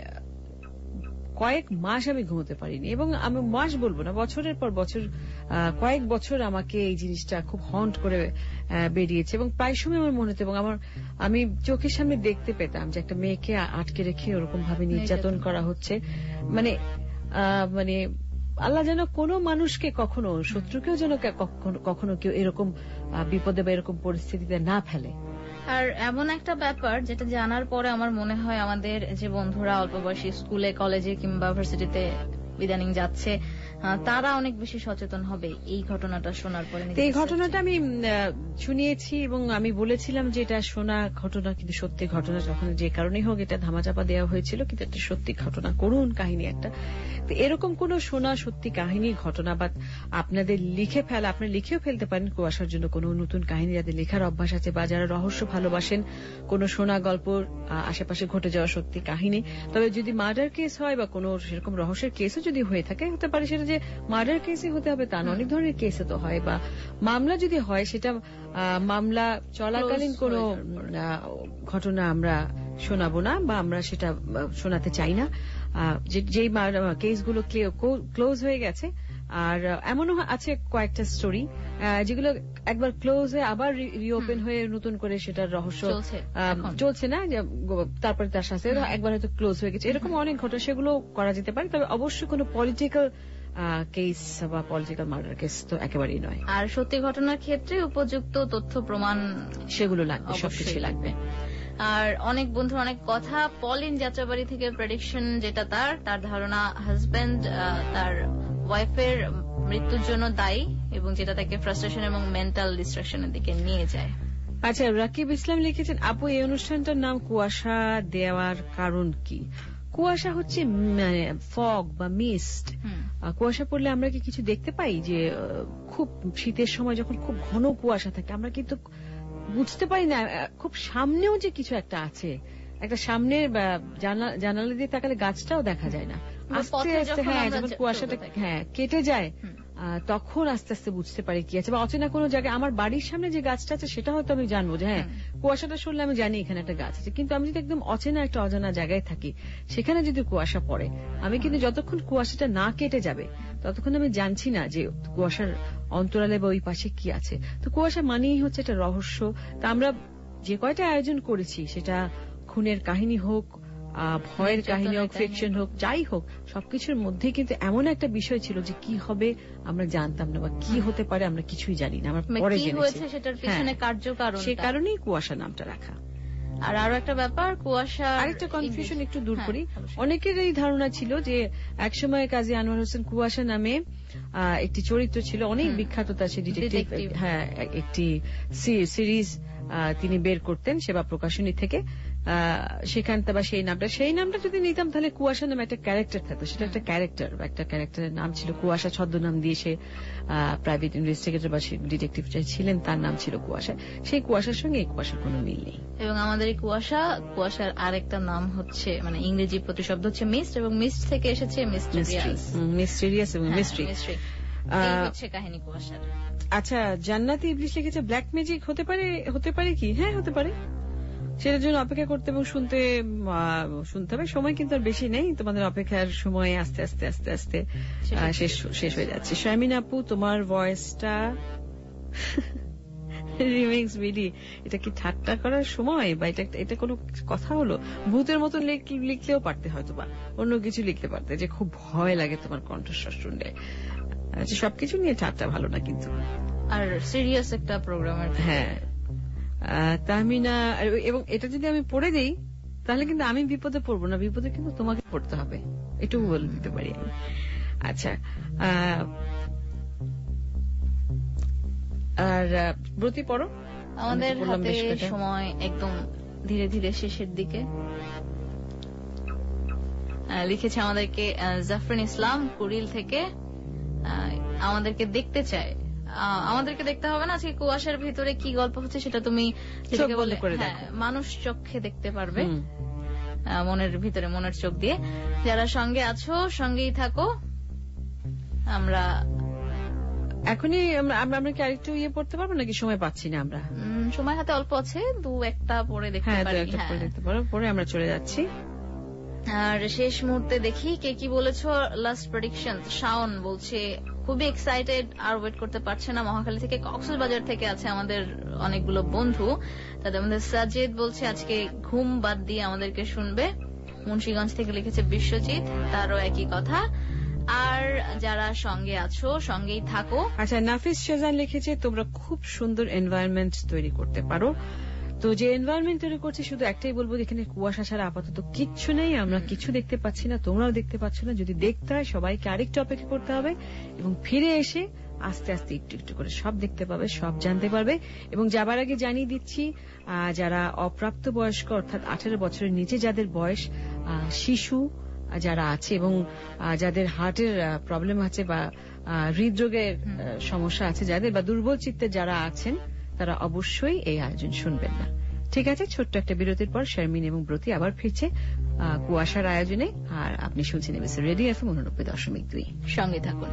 কয়েক মাস আমি ঘুমোতে পারিনি। এবং আমি মাস বলবো না, বছরের পর বছর, কয়েক বছর আমাকে এই জিনিসটা খুব হন্ট করে বেরিয়েছে। এবং প্রায় সময় আমার মনে হতো, এবং আমি চোখের সামনে দেখতে পেতাম যে একটা মেয়েকে আটকে রেখে ওরকম ভাবে নির্যাতন করা হচ্ছে। মানে আল্লাহ যেন কোনো মানুষকে কখনো, শত্রুকেও যেন কখনো কেউ এরকম বিপদে বা এরকম পরিস্থিতিতে না ফেলে। আর এমন একটা ব্যাপার যেটা জানার পরে আমার মনে হয় আমাদের যে বন্ধুরা অল্প বয়সী স্কুলে, কলেজে কিংবা ভার্সিটিতে ইদানিং যাচ্ছে, তারা অনেক বেশি সচেতন হবে এই ঘটনাটা শোনার পরে। এই ঘটনাটা আমি শুনিয়েছি এবং আমি বলেছিলাম যে এটা শোনা ঘটনা, কিন্তু সত্যি ঘটনা। যখন যে কারণেই হোক এটা ধামাচাপা দেওয়া হয়েছিল, কিন্তু একটা সত্যি ঘটনা, করুণ কাহিনী একটা। তো এরকম কোন শোনা সত্যি কাহিনী, ঘটনা বা আপনাদের লিখে ফেলা, আপনি লিখেও ফেলতে পারেন কুয়াশার জন্য কোনো নতুন কাহিনী, যাদের লেখার অভ্যাস আছে বা যারা রহস্য ভালোবাসেন, কোন শোনা গল্প, আশেপাশে ঘটে যাওয়া সত্যি কাহিনী। তবে যদি মার্ডার কেস হয় বা কোন সেরকম রহস্যের কেসও যদি হয়ে থাকে, হতে পারে সেটা যে মার্ডার কেসই হতে হবে তা না, অনেক ধরনের কেসে তো হয়। বা মামলা যদি হয়, সেটা মামলা চলাকালীন কোন ঘটনা আমরা শোনাবো না বা আমরা সেটা শোনাতে চাই না। যেই কেসগুলো ক্লোজ হয়ে গেছে, আর এমনও আছে কয়েকটা স্টোরি যেগুলো একবার ক্লোজ হয়ে আবার রিওপেন হয়ে নতুন করে সেটার রহস্য চলছে না, তারপরে তার সাথে একবার হয়তো ক্লোজ হয়ে গেছে, এরকম অনেক ঘটনা, সেগুলো করা যেতে পারে। তবে অবশ্যই কোনো পলিটিক্যাল কেস বা পলিটিক্যাল মার্ডার কেস তো একেবারেই নয়। আর সত্যি ঘটনার ক্ষেত্রে উপযুক্ত তথ্য প্রমাণ সেগুলো লাগবে, সবকিছু লাগবে। আর অনেক বন্ধুর অনেক কথা। পলিন যাত্রাবাড়ি থেকে প্রেডিকশন, যেটা তার ধারণা হাজব্যান্ড তার ওয়াইফের মৃত্যুর জন্য দায়ী এবং যেটা তাকে ফ্রাস্ট্রেশন এবং মেন্টাল ডিস্ট্রাকশনের দিকে নিয়ে যায়। আচ্ছা, রাকিব ইসলাম লিখেছেন, আপু এই অনুষ্ঠানটার নাম কুয়াশা দেওয়ার কারণ কি? কুয়াশা হচ্ছে মানে ফগ বা মিস্ট। কুয়াশা পড়লে আমরা কি কিছু দেখতে পাই? যে খুব শীতের সময় যখন খুব ঘন কুয়াশা থাকে, আমরা কিন্তু বুঝতে পারি না খুব সামনেও যে কিছু একটা আছে। একটা সামনের জানালা দিয়ে তাকালে গাছটাও দেখা যায় না। আস্তে আস্তে যখন কুয়াশাটা কেটে যায়, তখন আস্তে আস্তে বুঝতে পারি কি আছে। বা অচেনা কোনো জায়গায় আমার বাড়ির সামনে যে গাছটা আছে সেটা হয়তো আমি জানবো যে হ্যাঁ, কুয়াশাটা সরলে আমি জানি এখানে একটা গাছ আছে। কিন্তু আমি যদি একদম অচেনা একটা অজানা জায়গায় থাকি, সেখানে যদি কুয়াশা পড়ে, আমি কিন্তু যতক্ষণ কুয়াশাটা না কেটে যাবে ততক্ষণ আমি জানছি না যে কুয়াশার অন্তরালে বা ওই পাশে কি আছে। তো কুয়াশা মানেই হচ্ছে একটা রহস্য। তা আমরা যে কয়টা আয়োজন করেছি, সেটা খুনের কাহিনী হোক, ভয়ের কাহিনী হোক, ফিকশন হোক, যাই হোক, সবকিছুর মধ্যে কিন্তু এমন একটা বিষয় ছিল যে কি হবে আমরা জানতাম না, বা কি হতে পারে আমরা কিছুই জানি না, আমরা পরে জেনেছি। সেটার পিছনে কার্যকারণ, সে কারণেই কুয়াশা নামটা রাখা। আর আরো একটা ব্যাপার, কুয়াশা আরেকটা কনফিউশন একটু দূর করি। অনেকের এই ধারণা ছিল যে একসময় কাজী আনোয়ার হোসেন কুয়াশা নামে একটি চরিত্র ছিল, অনেক বিখ্যাত, তার সে ডিটেকটিভ, একটি সিরিজ তিনি বের করতেন সেবা প্রকাশনী থেকে। সেখান বা সেই নামটা যদি নিতাম, তাহলে কুয়াশা নামে একটা ক্যারেক্টার থাকতো। সেটা একটা ক্যারেক্টার বা একটা ক্যারেক্টারের নাম ছিল কুয়াশা, ছদ্মনাম দিয়ে সে প্রাইভেট ইনভেস্টিগেটর বা ডিটেকটিভ ছিলেন, তার নাম ছিল কুয়াশা। সেই কুয়াশার সঙ্গে এই কুয়াশার কোনো মিল নেই। এবং আমাদের এই কুয়াশার আরেকটা নাম হচ্ছে, মানে ইংরেজি প্রতিশব্দ হচ্ছে মিস্ট, এবং মিস্ট থেকে এসেছে মিস্টেরিয়াস এবং মিস্ট্রি। এই হচ্ছে কাহিনী কুয়াশার। আচ্ছা, জান্নাতি ইবলিশ লিখেছে, ব্ল্যাক ম্যাজিক হতে পারে কি? হ্যাঁ, হতে পারে। সেটার জন্য অপেক্ষা করতে এবং শুনতে হবে। সময় কিন্তু আর বেশি নেই, তোমাদের অপেক্ষার সময় আস্তে আস্তে আস্তে আস্তে শেষ হয়ে যাচ্ছে। শামিন আপু, তোমার ভয়েসটা রিমিক্স বিডি, এটা কি ঠাট্টা করার সময় বা এটা কোনো কথা হলো? ভূতের মতো লিখলেও পারতে, হয়তো বা অন্য কিছু লিখতে পারতে, যে খুব ভয় লাগে তোমার কণ্ঠস্বর শুনলে। আচ্ছা, সবকিছু নিয়ে ঠাট্টা ভালো না কিন্তু, আর সিরিয়াস একটা প্রোগ্রামের। হ্যাঁ, তাহমিনা, এবং এটা যদি আমি পড়ে দেই তাহলে কিন্তু আমি বিপদে পড়বো না, বিপদে কিন্তু তোমাকে পড়তে হবে, এটুকু বলে দিতে পারি আমি। আচ্ছা, আর ব্রতী পড়ো। আমাদের হাতে সময় একদম ধীরে ধীরে শেষের দিকে। লিখেছে আমাদেরকে জাফরিন ইসলাম কুড়িল থেকে, আমাদেরকে দেখতে চায়। আমাদেরকে দেখতে হবে না, আজকে কুয়াশার ভিতরে কি গল্প হচ্ছে সেটা তুমি মানুষ চোখে দেখতে পারবে, মনের ভিতরে, মনের চোখ দিয়ে। যারা সঙ্গে আছো, সঙ্গেই থাকো। আমরা এখনই আমরা কি আরেকটু পড়তে পারবো নাকি? সময় পাচ্ছি না আমরা, সময় হাতে অল্প আছে, দু একটা পরে দেখতে পারি। পরে আমরা চলে যাচ্ছি। আর শেষ মুহূর্তে দেখি কে কি বলেছ। লাস্ট প্রেডিকশন, শাওন বলছে খুবই এক্সাইটেড, আর ওয়েট করতে পারছে না। মহাখালী থেকে, কক্সবাজার থেকে আছে আমাদের অনেকগুলো বন্ধু, তাদের মধ্যে সাজিদ বলছে আজকে ঘুম বাদ দিয়ে আমাদেরকে শুনবে। মুন্সিগঞ্জ থেকে লিখেছে বিশ্বজিৎ, তারও একই কথা। আর যারা সঙ্গে আছো সঙ্গেই থাকো। আচ্ছা, নাফিস শাহজাহান লিখেছে তোমরা খুব সুন্দর এনভায়রনমেন্ট তৈরি করতে পারো। তো যে এনভায়রনমেন্ট তৈরি করছে শুধু একটাই বলবো, এখানে কুয়াশা ছাড়া আপাতত কিচ্ছু নেই, আমরা কিছু দেখতে পাচ্ছি না, তোমরাও দেখতে পাচ্ছ না। যদি দেখতে হয় সবাইকে আরেকটু অপেক্ষা করতে হবে এবং ফিরে এসে আস্তে আস্তে একটু একটু করে সব দেখতে পাবে, সব জানতে পারবে। এবং যাবার আগে জানিয়ে দিচ্ছি, যারা অপ্রাপ্ত বয়স্ক অর্থাৎ 18 বছরের নিচে যাদের বয়স, শিশু যারা আছে এবং যাদের হার্টের প্রবলেম আছে বা হৃদরোগের সমস্যা আছে যাদের, বা দুর্বল চিত্তে যারা আছেন, তারা অবশ্যই এই আয়োজন শুনবেন না। ঠিক আছে, ছোট্ট একটা বিরতির পর শারমিন এবং ব্রতী আবার ফিরছে কুয়াশার আয়োজনে। আর আপনি শুনছেন এবিসি রেডিও এফএম 89.2। সঙ্গে থাকুন।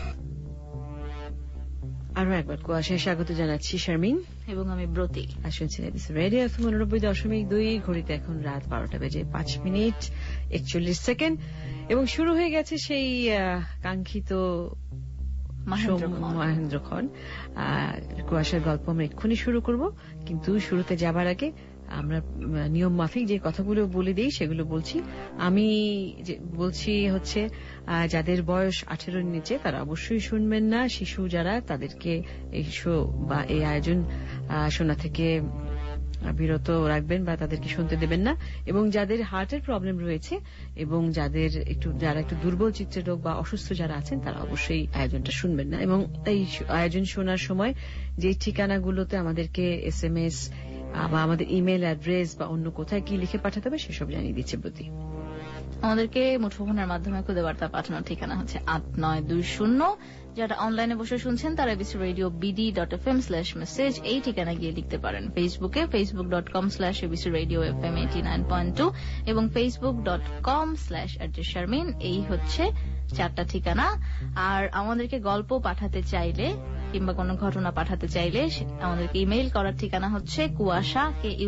আরো একবার কুয়াশায় স্বাগত জানাচ্ছি শারমিন এবং আমি ব্রতী। আর শুনছেন এবিসি রেডিও এফএম 89.2। ঘড়িতে এখন রাত 12টা বেজে 5 মিনিট 41 সেকেন্ড এবং শুরু হয়ে গেছে সেই কাঙ্ক্ষিত মহেন্দ্রক্ষণ। কুয়াশার গল্প আমরা এক্ষুনি শুরু করব, কিন্তু শুরুতে যাবার আগে আমরা নিয়ম মাফিক যে কথাগুলো বলে দিই সেগুলো বলছি। আমি বলছি হচ্ছে যাদের বয়স 18-র নিচে তারা অবশ্যই শুনবেন না। শিশু যারা, তাদেরকে এই শো বা এই আয়োজন শোনা থেকে বিরত রাখবেন বা তাদেরকে শুনতে দেবেন না। এবং যাদের হার্টের প্রবলেম রয়েছে এবং যারা একটু দুর্বল চিত্তের রোগ বা অসুস্থ যারা আছেন, তারা অবশ্যই আয়োজনটা শুনবেন না। এবং এই আয়োজন শোনার সময় যে ঠিকানাগুলোতে আমাদেরকে SMS বা আমাদের ইমেল অ্যাড্রেস বা অন্য কোথায় কি লিখে পাঠাতে হবে সেসব জানিয়ে দিচ্ছে ব্রতী। আমাদেরকে মুঠোফোনের মাধ্যমে খুদে বার্তা পাঠানোর ঠিকানা হচ্ছে 8920। যারা অনলাইনে বসে শুনছেন তারা এবিসি রেডিও bd.fm/message এই ঠিকানা গিয়ে লিখতে পারেন। ফেসবুকে facebook.com/abc radio fm 89.2 এবং facebook.com/@sharmin। এই হচ্ছে 4টা ঠিকানা। আর আমাদেরকে গল্প পাঠাতে চাইলে কিংবা কোনো ঘটনা পাঠাতে চাইলে আমাদেরকে ইমেইল করার ঠিকানা হচ্ছে কুয়াশা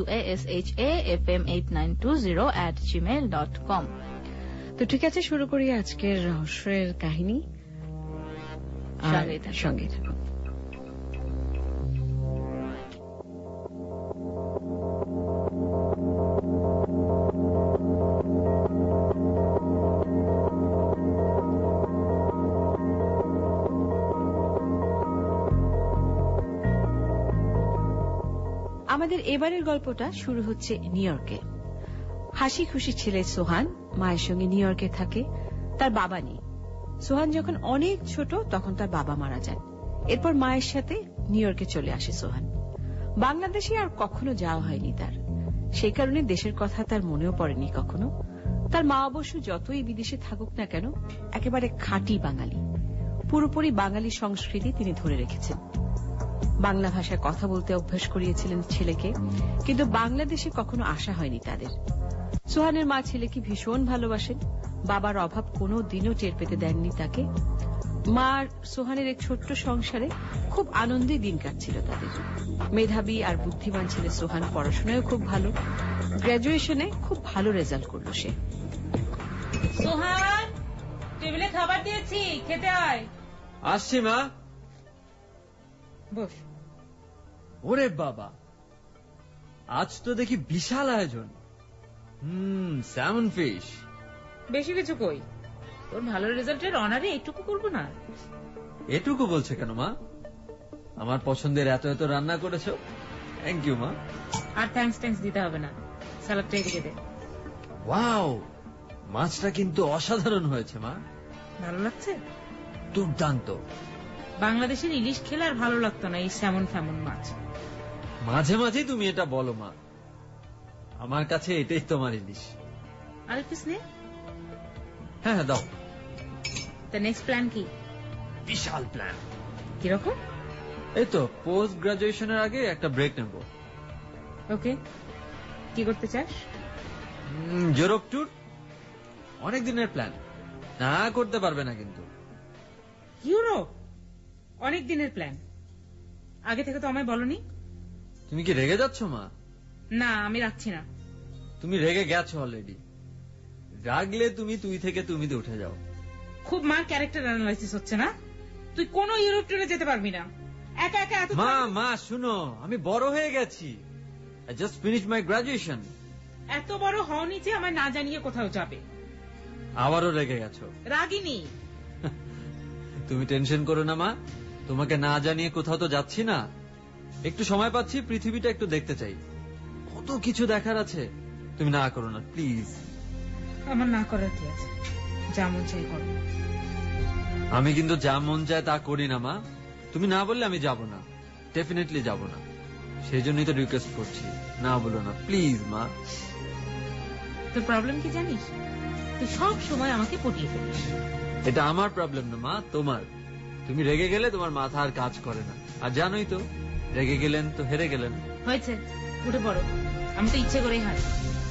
kuasha@fm8920@gmail.com। তো ঠিক আছে, শুরু করি আজকের রহস্যের কাহিনী। সঙ্গে থাকুন। আমাদের এবারের গল্পটা শুরু হচ্ছে নিউ ইয়র্কে। হাসি খুশি ছেলে সোহান মায়ের সঙ্গে নিউ ইয়র্কে থাকে। তার বাবা নেই। সোহান যখন অনেক ছোট তখন তার বাবা মারা যান। এরপর মায়ের সাথে নিউ ইয়র্কে চলে আসে সোহান। বাংলাদেশে আর কখনো যাওয়া হয়নি তার, সেই কারণে দেশের কথা তার মনেও পড়েনি কখনো। তার মা অবশ্য যতই বিদেশে থাকুক না কেন একেবারে খাঁটি বাঙালি, পুরোপুরি বাঙালি সংস্কৃতি তিনি ধরে রেখেছেন। বাংলা ভাষায় কথা বলতে অভ্যাস করিয়েছিলেন ছেলেকে, কিন্তু বাংলাদেশে কখনো আসা হয়নি তাদের। সোহানের মা ছেলেকে ভীষণ ভালোবাসেন, বাবার অভাব কোনো দিনও টের পেতে দেননি তাকে। মা সোহানের এক ছোট্ট সংসারে খুব আনন্দে দিন কাটছিল তাদের। মেধাবী আর বুদ্ধিমান ছেলে সোহান পড়াশোনায় খুব ভালো, গ্র্যাজুয়েশনে খুব ভালো রেজাল্ট করলো সে। সোহান, টেবিলে খাবার দিয়েছি, খেতে আয়। আসছি মা। বস। ওরে বাবা, আজ তো দেখি বিশাল আয়োজন। Salmon fish. বেশি কিছু কই, তোর ভালো রেজাল্টের অনারে এইটুকু করবো না? এটুকু বলছে কেন মা? আমার পছন্দের এত এত রান্না করেছো, থ্যাংক ইউ মা। আর থ্যাঙ্কস দিতে হবে না, সালাদটা এদিকে দে। ওয়াও, মাছটা কিন্তু অসাধারণ হয়েছে মা। ভালো লাগছে? দুর্দান্ত। বাংলাদেশের ইলিশ খেলে আর ভালো লাগতো না এই স্যামন মাছ। মাঝে মাঝে তুমি এটা বলো মা, আমার কাছে এটাই তোমার ইলিশ। আরেক পিস নে। হ্যাঁ দাও। তা নেক্সট প্ল্যান কি? বিশাল প্ল্যান। কিরকম? এই তো পোস্ট গ্রাজুয়েশনের আগে একটা ব্রেক নেব। ওকে, কি করতে চাস? Europe tour. অনেক দিনের প্ল্যান, না করতে পারবে না কিন্তু। ইউরোপ অনেক দিনের প্ল্যান? আগে থেকে তো আমায় বলনি। তুমি কি রেগে যাচ্ছ মা? না, আমি রাখছি না। তুমি রেগে গেছো অলরেডি। রাগলে তুমি তুই থেকে তুমিতে উঠে যাও। খুব মার ক্যারেক্টার অ্যানালাইসিস হচ্ছে না? তুই কোন ইউরোপ ট্যুরে যেতে পারবি না একা একা। মা শুনো, আমি বড় হয়ে গেছি। I just finished my graduation. এত বড় হওনি যে আমায় না জানিয়ে কোথাও যাবে। আবারও রেগে গেছো? রাগিনি, তুমি টেনশন করো না মা, তোমাকে না জানিয়ে কোথাও তো যাচ্ছি না। একটু সময় পাচ্ছি, পৃথিবীটা একটু দেখতে চাই, কত কিছু দেখার আছে। তুমি না করো না প্লিজ। আমার না করার কি আছে, যা মন চাই করো। আমি কিন্তু যা মন চায় তা করি না মা। তুমি না বললে আমি যাব না, ডেফিনেটলি যাব না। সেই জন্যই তো রিকোয়েস্ট করছি, না বলো না প্লিজ মা। তোর প্রবলেম কি জানিস? তুই সব সময় আমাকে পটিয়ে ফেলিস। এটা আমার প্রবলেম না মা, তোমার। তুমি রেগে গেলে তোমার মাথা আর কাজ করে না, আর জানোই তো রেগে গেলেন তো হেরে গেলেন। হয়েছে, উঠে পড়ো। আমি তো ইচ্ছে করেই হারি।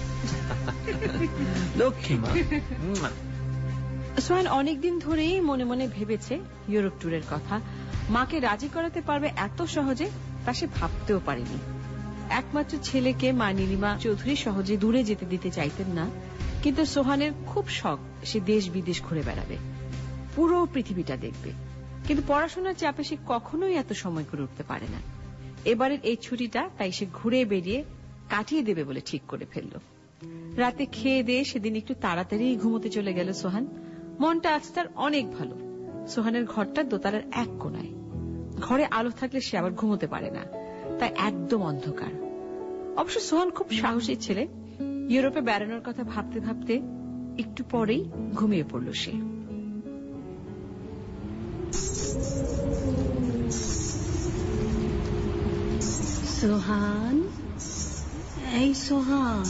লক্ষ্মী মা। সোহান অনেকদিন ধরেই মনে মনে ভেবেছে ইউরোপ ট্যুরের কথা। মাকে রাজি করাতে পারবে এত সহজে তা সে ভাবতেও পারেনি। একমাত্র ছেলেকে মা নীলিমা চৌধুরী সহজে দূরে যেতে দিতে চাইতেন না, কিন্তু সোহানের খুব শখ সে দেশ বিদেশ ঘুরে বেড়াবে, পুরো পৃথিবীটা দেখবে। কিন্তু পড়াশোনার চাপে সে কখনোই এত সময় করে উঠতে পারে না। এবারের এই ছুটিটা তাই সে ঘুরে বেরিয়ে কাটিয়ে দেবে বলে ঠিক করে ফেলল। রাতে খেয়ে দিয়ে সেদিন একটু তাড়াতাড়ি ঘুমোতে চলে গেল সোহান। মনটা আজ তার অনেক ভালো। সোহানের ঘরটা দোতলার এক কোনায়। ঘরে আলো থাকলে সে আবার ঘুমোতে পারে না, তাই একদম অন্ধকার। অবশ্য সোহান খুব সাহসী ছেলে। ইউরোপে বেড়ানোর কথা ভাবতে ভাবতে একটু পরেই ঘুমিয়ে পড়ল সে। সোহান, এই সোহান,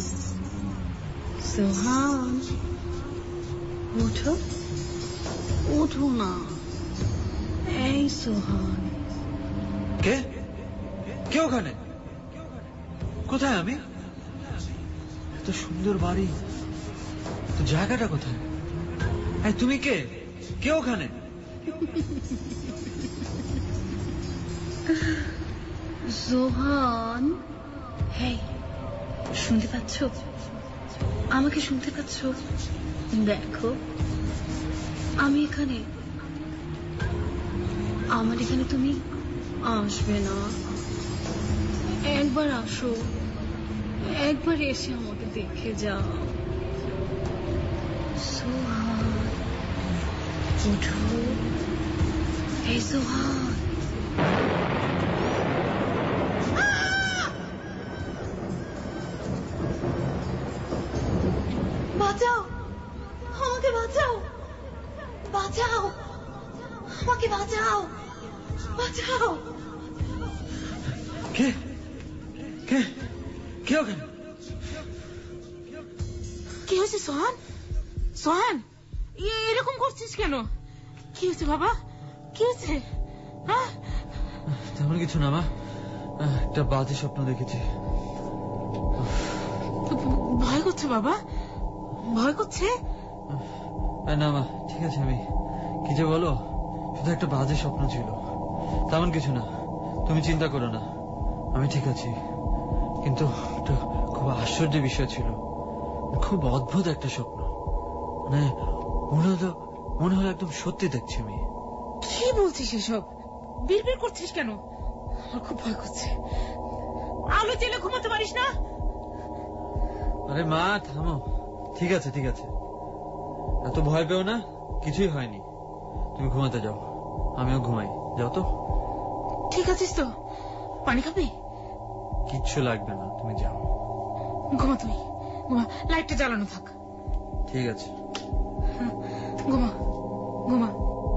সোহান ওঠো, ওঠো না। এই সোহান। কে কে ওখানে? কোথায় আমি? এত সুন্দর বাড়ি, তো জায়গাটা কোথায়? তুমি কে? কে ওখানে? সোহান, হেই, শুনতে পাচ্ছ? আমাকে শুনতে পাচ্ছ? দেখো, আমি এখানে। আমার এখানে তুমি আসবে না? একবার আসো, একবার এসে আমাকে দেখে যাও। সোহান, ওঠো। এই সোহান। বাঁচাও, আমাকে বাঁচাও, বাঁচাও, আমাকে বাঁচাও, বাঁচাও। কে কে কে ওখানে? কি হয়েছে সোহান? সোহান, এরকম করছিস কেন? কি হয়েছে বাবা? কি হয়েছে? তেমন কিছু না মা, একটা বাজে স্বপ্ন দেখেছি। ভয় করছে বাবা? ভয় করছে? না মা, ঠিক আছে। আমি কি যে বলো, শুধু একটা বাজে স্বপ্ন ছিল, তেমন কিছু না। তুমি চিন্তা করো না, আমি ঠিক আছি। কিন্তু একটা খুব আশ্চর্যের বিষয় ছিল, খুব অদ্ভুত একটা স্বপ্ন। মানে মনে হলো একদম সত্যি দেখছি আমি। কি বলছিস এসব? বিড়বিড় করছিস কেন? আমার খুব ভয় করছে। আলো জ্বেলে ঘুমাতে পারিস না? আরে মা থামো, ঠিক আছে ঠিক আছে, এত ভয় পেও না, কিছুই হয়নি। তুমি ঘুমাতে যাও, আমিও ঘুমাই। যাও তো। ঠিক আছিস তো? পানি খাবি? কিচ্ছু লাগবে না, তুমি যাও। ঘুমা তুই, ঘুমা। লাইটটা জ্বালানো থাক। ঠিক আছে, ঘুমা ঘুমা।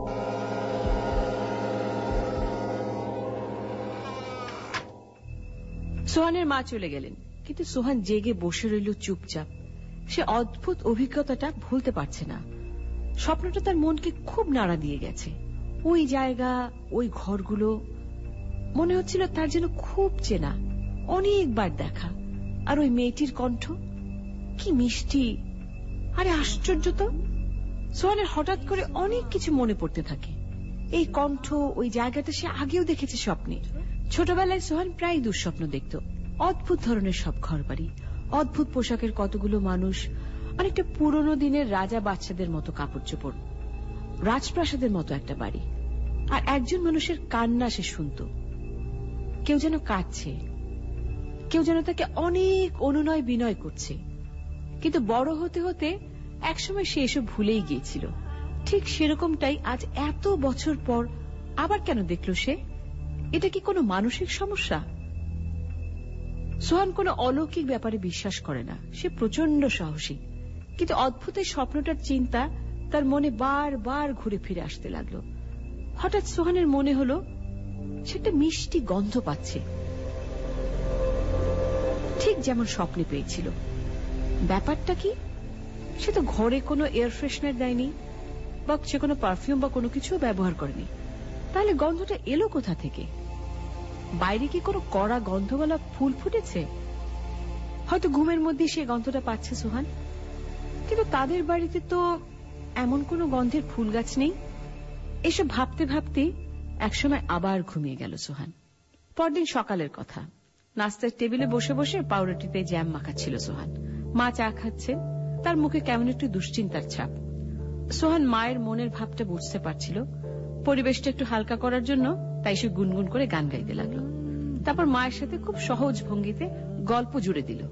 সোহানের মা চলে গেলেন, কিন্তু সোহান জেগে বসে রইল চুপচাপ। সে অদ্ভুত অভিজ্ঞতাটা ভুলতে পারছে না। স্বপ্নটা তার মনকে খুব নাড়া দিয়ে গেছে। ওই জায়গা, ওই ঘরগুলো মনে হচ্ছিল তার যেন খুব চেনা, অনেকবার দেখা। আর ওই মেয়েটির কণ্ঠ কি মিষ্টি। আরে আশ্চর্য তো, সোহানের হঠাৎ করে অনেক কিছু মনে পড়তে থাকে। এই কণ্ঠ, ওই জায়গাটা সে আগেও দেখেছে স্বপ্নে। ছোটবেলায় সোহান প্রায় দুঃস্বপ্ন দেখত। অদ্ভুত ধরনের সব ঘরবাড়ি, অদ্ভুত পোশাকের কতগুলো মানুষ, অনেকটা পুরনো দিনের রাজা বাচ্চাদের মতো কাপড় চোপড়, রাজপ্রাসাদের মতো একটা বাড়ি। আর একজন মানুষের কান্না সে শুনত। কেউ যেন কাঁদছে, কেউ যেন তাকে অনেক অনুনয় বিনয় করছে। কিন্তু বড় হতে হতে একসময় সে এসব ভুলেই গিয়েছিল। ঠিক সেরকমটাই আজ এত বছর পর আবার কেন দেখল সে? এটা কি কোনো মানসিক সমস্যা? সোহান কোনো অলৌকিক ব্যাপারে বিশ্বাস করে না, সে প্রচন্ড সাহসী। কিন্তু অদ্ভুত এই স্বপ্নটার চিন্তা তার মনে বারবার ঘুরে ফিরে আসতে লাগলো। হঠাৎ সোহানের মনে হলো সে একটা মিষ্টি গন্ধ পাচ্ছে, ঠিক যেমন স্বপ্নে পেয়েছিল। ব্যাপারটা কি? সে তো ঘরে কোনো এয়ার ফ্রেশনার দেয়নি বা সে কোনো পারফিউম বা কোনো কিছু ব্যবহার করেনি, তাহলে গন্ধটা এলো কোথা থেকে? বাইরে কি কোনো কড়া গন্ধওয়ালা ফুল ফুটেছে? হয়তো ঘুমের মধ্যে সে গন্ধটা পাচ্ছে সোহান। কিন্তু তাদের বাড়িতে তো এমন কোনো গন্ধের ফুল গাছ নেই। এসব ভাবতে ভাবতে একসময় আবার ঘুমিয়ে গেল সোহান। পরদিন সকালের কথা, নাস্তার টেবিলে বসে বসে পাউরুটিতে জ্যাম মাখাচ্ছিল সোহান। মা চা খাচ্ছেন, তার মুখে কেমন একটু দুশ্চিন্তার ছাপ। সোহান মায়ের মনের ভাবটা বুঝতে পারছিল। পরিবেশটা একটু হালকা করার জন্য তাই সে গুনগুন করে গান গাইতে লাগলো। তারপর মায়ের সাথে খুব সহজ ভঙ্গিতে গল্প জুড়ে দিল।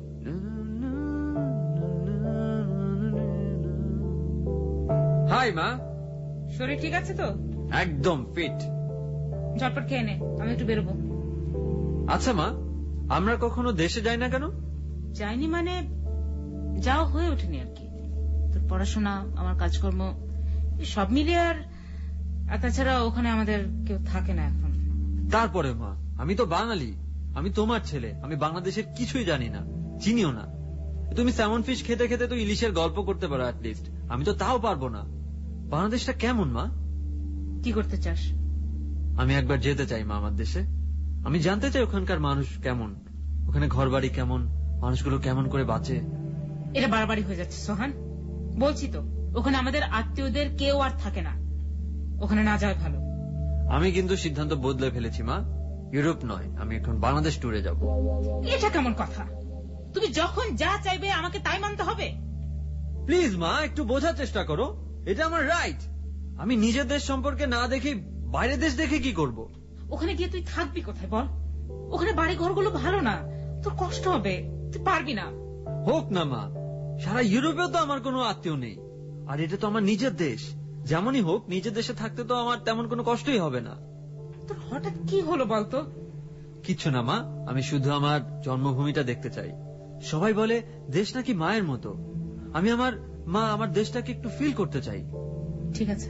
হাই মা, শরীর ঠিক আছে তো? একদম ফিট। ঝটপট খেয়ে নে, আমি একটু বেরোবো। আচ্ছা মা, আমরা কখনো দেশে যাই না কেন? যাইনি মানে যাওয়া হয়ে ওঠেনি আর কি। তোর পড়াশোনা, আমার কাজকর্ম সব মিলিয়ে, আর তাছাড়া ওখানে আমাদের কেউ থাকে না এখন। তারপরে মা, আমি তো বাঙালি, আমি তোমার ছেলে, আমি বাংলাদেশের কিছুই জানি না, চিনিও না। তুমি স্যামন ফিশ খেতে খেতে তো ইলিশের গল্প করতে পারো অ্যাটলিস্ট, আমি তো তাও পারবো না। বাংলাদেশটা কেমন মা? কি করতে চাস? আমি একবার যেতে চাই মা আমার দেশে। আমি জানতে চাই ওখানকার মানুষ কেমন, ওখানে ঘর বাড়ি কেমন, মানুষগুলো কেমন করে বাঁচে। এটা বাড়াবাড়ি হয়ে যাচ্ছে সোহান। বলছি তো, ওখানে আমাদের আত্মীয়দের কেউ আর থাকে না, ওখানে না যাওয়া ভালো। আমি কিন্তু সিদ্ধান্ত বদলে ফেলেছি মা, ইউরোপ নয়, আমি এখন বাংলাদেশ ট্যুরে যাব। এটা কেমন কথা? তুমি যখন যা চাইবে আমাকে তাই মানতে হবে? প্লিজ মা, একটু বোঝার চেষ্টা করো, এটা আমার রাইট। আমি নিজের দেশ সম্পর্কে না দেখি বাইরের দেশ দেখে কি করব? ওখানে গিয়ে তুই থাকবি কোথায় বল? ওখানে বাড়ি ঘরগুলো ভালো না, তোর কষ্ট হবে, তুই পারবি না। হোক না মা, সারা ইউরোপেও তো আমার কোনো আত্মীয় নেই, আর এটা তো আমার নিজের দেশ। যেমনই হোক, নিজের দেশে থাকতে তো আমার তেমন কোনো কষ্টই হবে না। তোর হঠাৎ কি হলো বলতো? কিচ্ছু না মা, আমি শুধু আমার জন্মভূমিটা দেখতে চাই। সবাই বলে দেশ নাকি মায়ের মতো, আমি আমার দেশটাকে একটু ফিল করতে চাই। ঠিক আছে,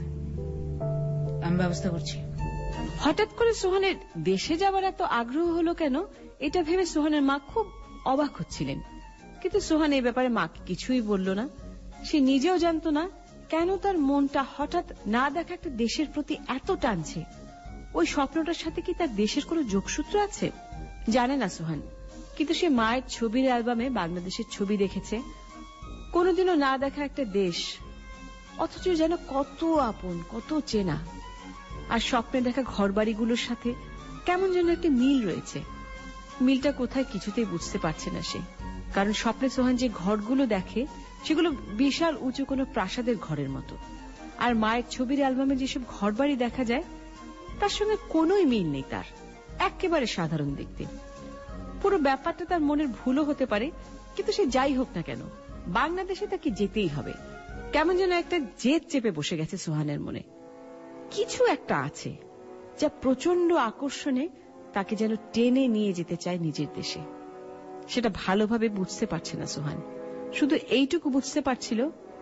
আমি ব্যবস্থা করছি। হঠাৎ করে সোহানের দেশে যাবার এত আগ্রহ হলো কেন, এটা ভেবে সোহানের মা খুব অবাক হচ্ছিলেন। কিন্তু সোহান এই ব্যাপারে মাকে কিছুই বলল না। সে নিজেও জানত না কেন তার মনটা হঠাৎ না দেখা একটা দেশের প্রতি এত টানছে। ওই স্বপ্নটার সাথে কি তার দেশের কোনো যোগসূত্র আছে জানে না সোহান। কিন্তু সে মায়ের ছবির অ্যালবামে বাংলাদেশের ছবি দেখেছে, কোনোদিনও না দেখা একটা দেশ, অথচ যেন কত আপন, কত চেনা। আর স্বপ্নে দেখা ঘরবাড়িগুলোর সাথে কেমন যেন একটা মিল রয়েছে। মিলটা কোথায় কিছুতেই বুঝতে পারছে না সে, কারণ স্বপ্নে সোহান যে ঘরগুলো দেখে সেগুলো বিশাল উঁচু কোনো প্রাসাদের ঘরের মতো, আর মায়ের ছবির অ্যালবামে যেসব ঘরবাড়ি দেখা যায় তার সঙ্গে কোনোই মিল নেই তার, একেবারে সাধারণ দেখতে। পুরো ব্যাপারটা তার মনের ভুলও হতে পারে, কিন্তু সে যাই হোক না কেন বাংলাদেশে তাকে যেতেই হবে। কেমন যেন একটা জেদ চেপে বসে গেছে সোহানের মনে। কিছু একটা আছে যা প্রচন্ড আকর্ষণে তাকে যেন টেনে নিয়ে যেতে চায় নিজের দেশে। সেটা ভালোভাবে বুঝতে পারছে না সোহান, শুধু এইটুকু বুঝতে পারছিল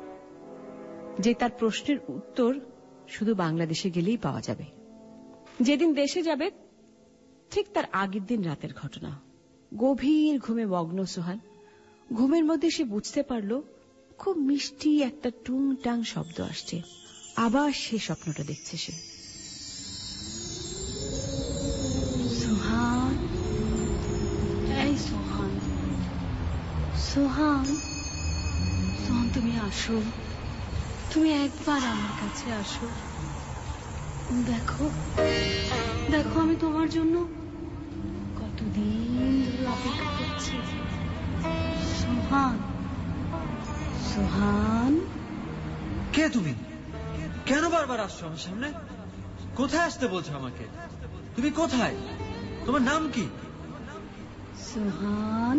যে তার প্রশ্নের উত্তর শুধু বাংলাদেশে গেলেই পাওয়া যাবে। যেদিন দেশে যাবে ঠিক তার আগের দিন রাতের ঘটনা। গভীর ঘুমে মগ্ন সোহান। ঘুমের মধ্যে সে বুঝতে পারল খুব মিষ্টি একটা টুং টাং শব্দ আসছে। আবার সে স্বপ্নটা দেখছে সে। সোহান, এই সোহান, সোহান, সোহান তুমি আসো, তুমি একবার আমার কাছে আসো। দেখো দেখো, আমি তোমার জন্য কতদিন ধরে অপেক্ষা করছি। সোহান, সোহান। কে তুমি? কেন বারবার আসছো আমার সামনে? কোথায় আসতে বলছো আমাকে? তুমি কোথায়? তোমার নাম কি? সোহান,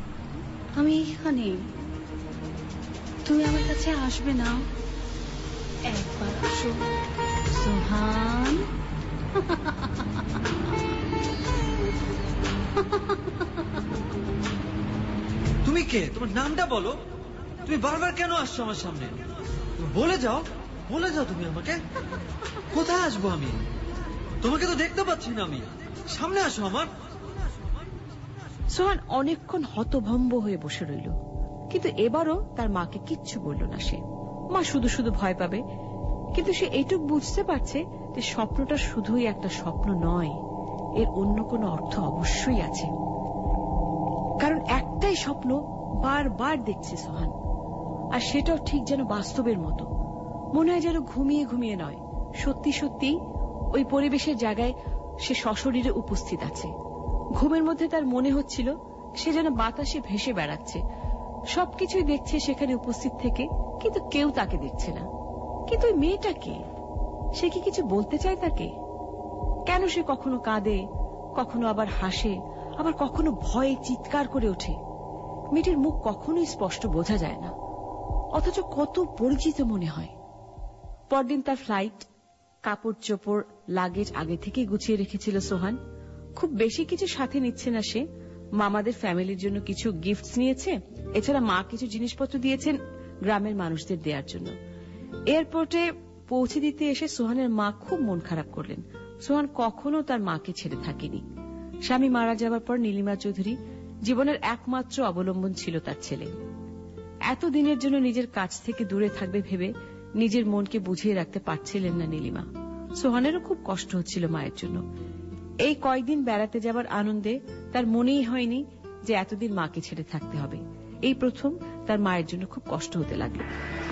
আমি এখানে। তুমি আমার কাছে আসবে না? একবার আসো সোহান। তুমি কে? তোমার নামটা বলো। তুমি বারবার কেন আসছো আমার সামনে? বলে যাও, বলে যাও তুমি আমাকে। কোথায় আসবো আমি? তোমাকে তো দেখতে পাচ্ছি না আমি। সামনে আসো আমার। সোহান অনেকক্ষণ হতভম্ব হয়ে বসে রইল, কিন্তু এবারও তার মাকে কিচ্ছু বলল না সে। মা শুধু শুধু ভয় পাবে, কিন্তু সে এইটুকু বুঝতে পারছে যে স্বপ্নটা শুধুই একটা স্বপ্ন নয়, এর অন্য কোনো অর্থ অবশ্যই আছে। কারণ একটাই স্বপ্ন বারবার দেখছে সোহান, আর সেটাও ঠিক যেন বাস্তবের মতো। মনে হয় যেন ঘুমিয়ে ঘুমিয়ে নয়, সত্যি সত্যি ওই পরিবেশের জায়গায় সে সশরীরে উপস্থিত আছে। ঘুমের মধ্যে তার মনে হচ্ছিল সে যেন বাতাসে ভেসে বেড়াচ্ছে, সবকিছুই দেখছে সেখানে উপস্থিত থেকে, কিন্তু কেউ তাকে দেখছে না। কিন্তু ওই মেয়েটা কে? সে কি কিছু বলতে চায় তাকে? কেন সে কখনো কাঁদে, কখনো আবার হাসে, আবার কখনো ভয়ে চিৎকার করে ওঠে? মেয়েটির মুখ কখনোই স্পষ্ট বোঝা যায় না, অথচ কত পরিচিত মনে হয়। পরদিন তার ফ্লাইট। কাপড় চোপড় লাগেজ আগে থেকেই গুছিয়ে রেখেছিল সোহান। খুব বেশি কিছু সাথে নিচ্ছে না সে। মামাদের ফ্যামিলির জন্য কিছু গিফটস নিয়েছে, এছাড়া মা কিছু জিনিসপত্র দিয়েছেন গ্রামের মানুষদের দেওয়ার জন্য। এয়ারপোর্টে পৌঁছে দিতে এসে সোহানের মা খুব মন খারাপ করলেন। সোহান কখনো তার মাকে ছেড়ে থাকেনি। স্বামী মারা যাবার পর নীলিমা চৌধুরী জীবনের একমাত্র অবলম্বন ছিল তার ছেলে। এতদিনের জন্য নিজের কাছ থেকে দূরে থাকবে ভেবে নিজের মনকে বুঝিয়ে রাখতে পারছিলেন না নীলিমা। সোহানেরও খুব কষ্ট হচ্ছিল মায়ের জন্য। এই কয়েকদিন বেড়াতে যাবার আনন্দে তার মনেই হয়নি যে এতদিন মাকে ছেড়ে থাকতে হবে। এই প্রথম তার মায়ের জন্য খুব কষ্ট হতে লাগলো।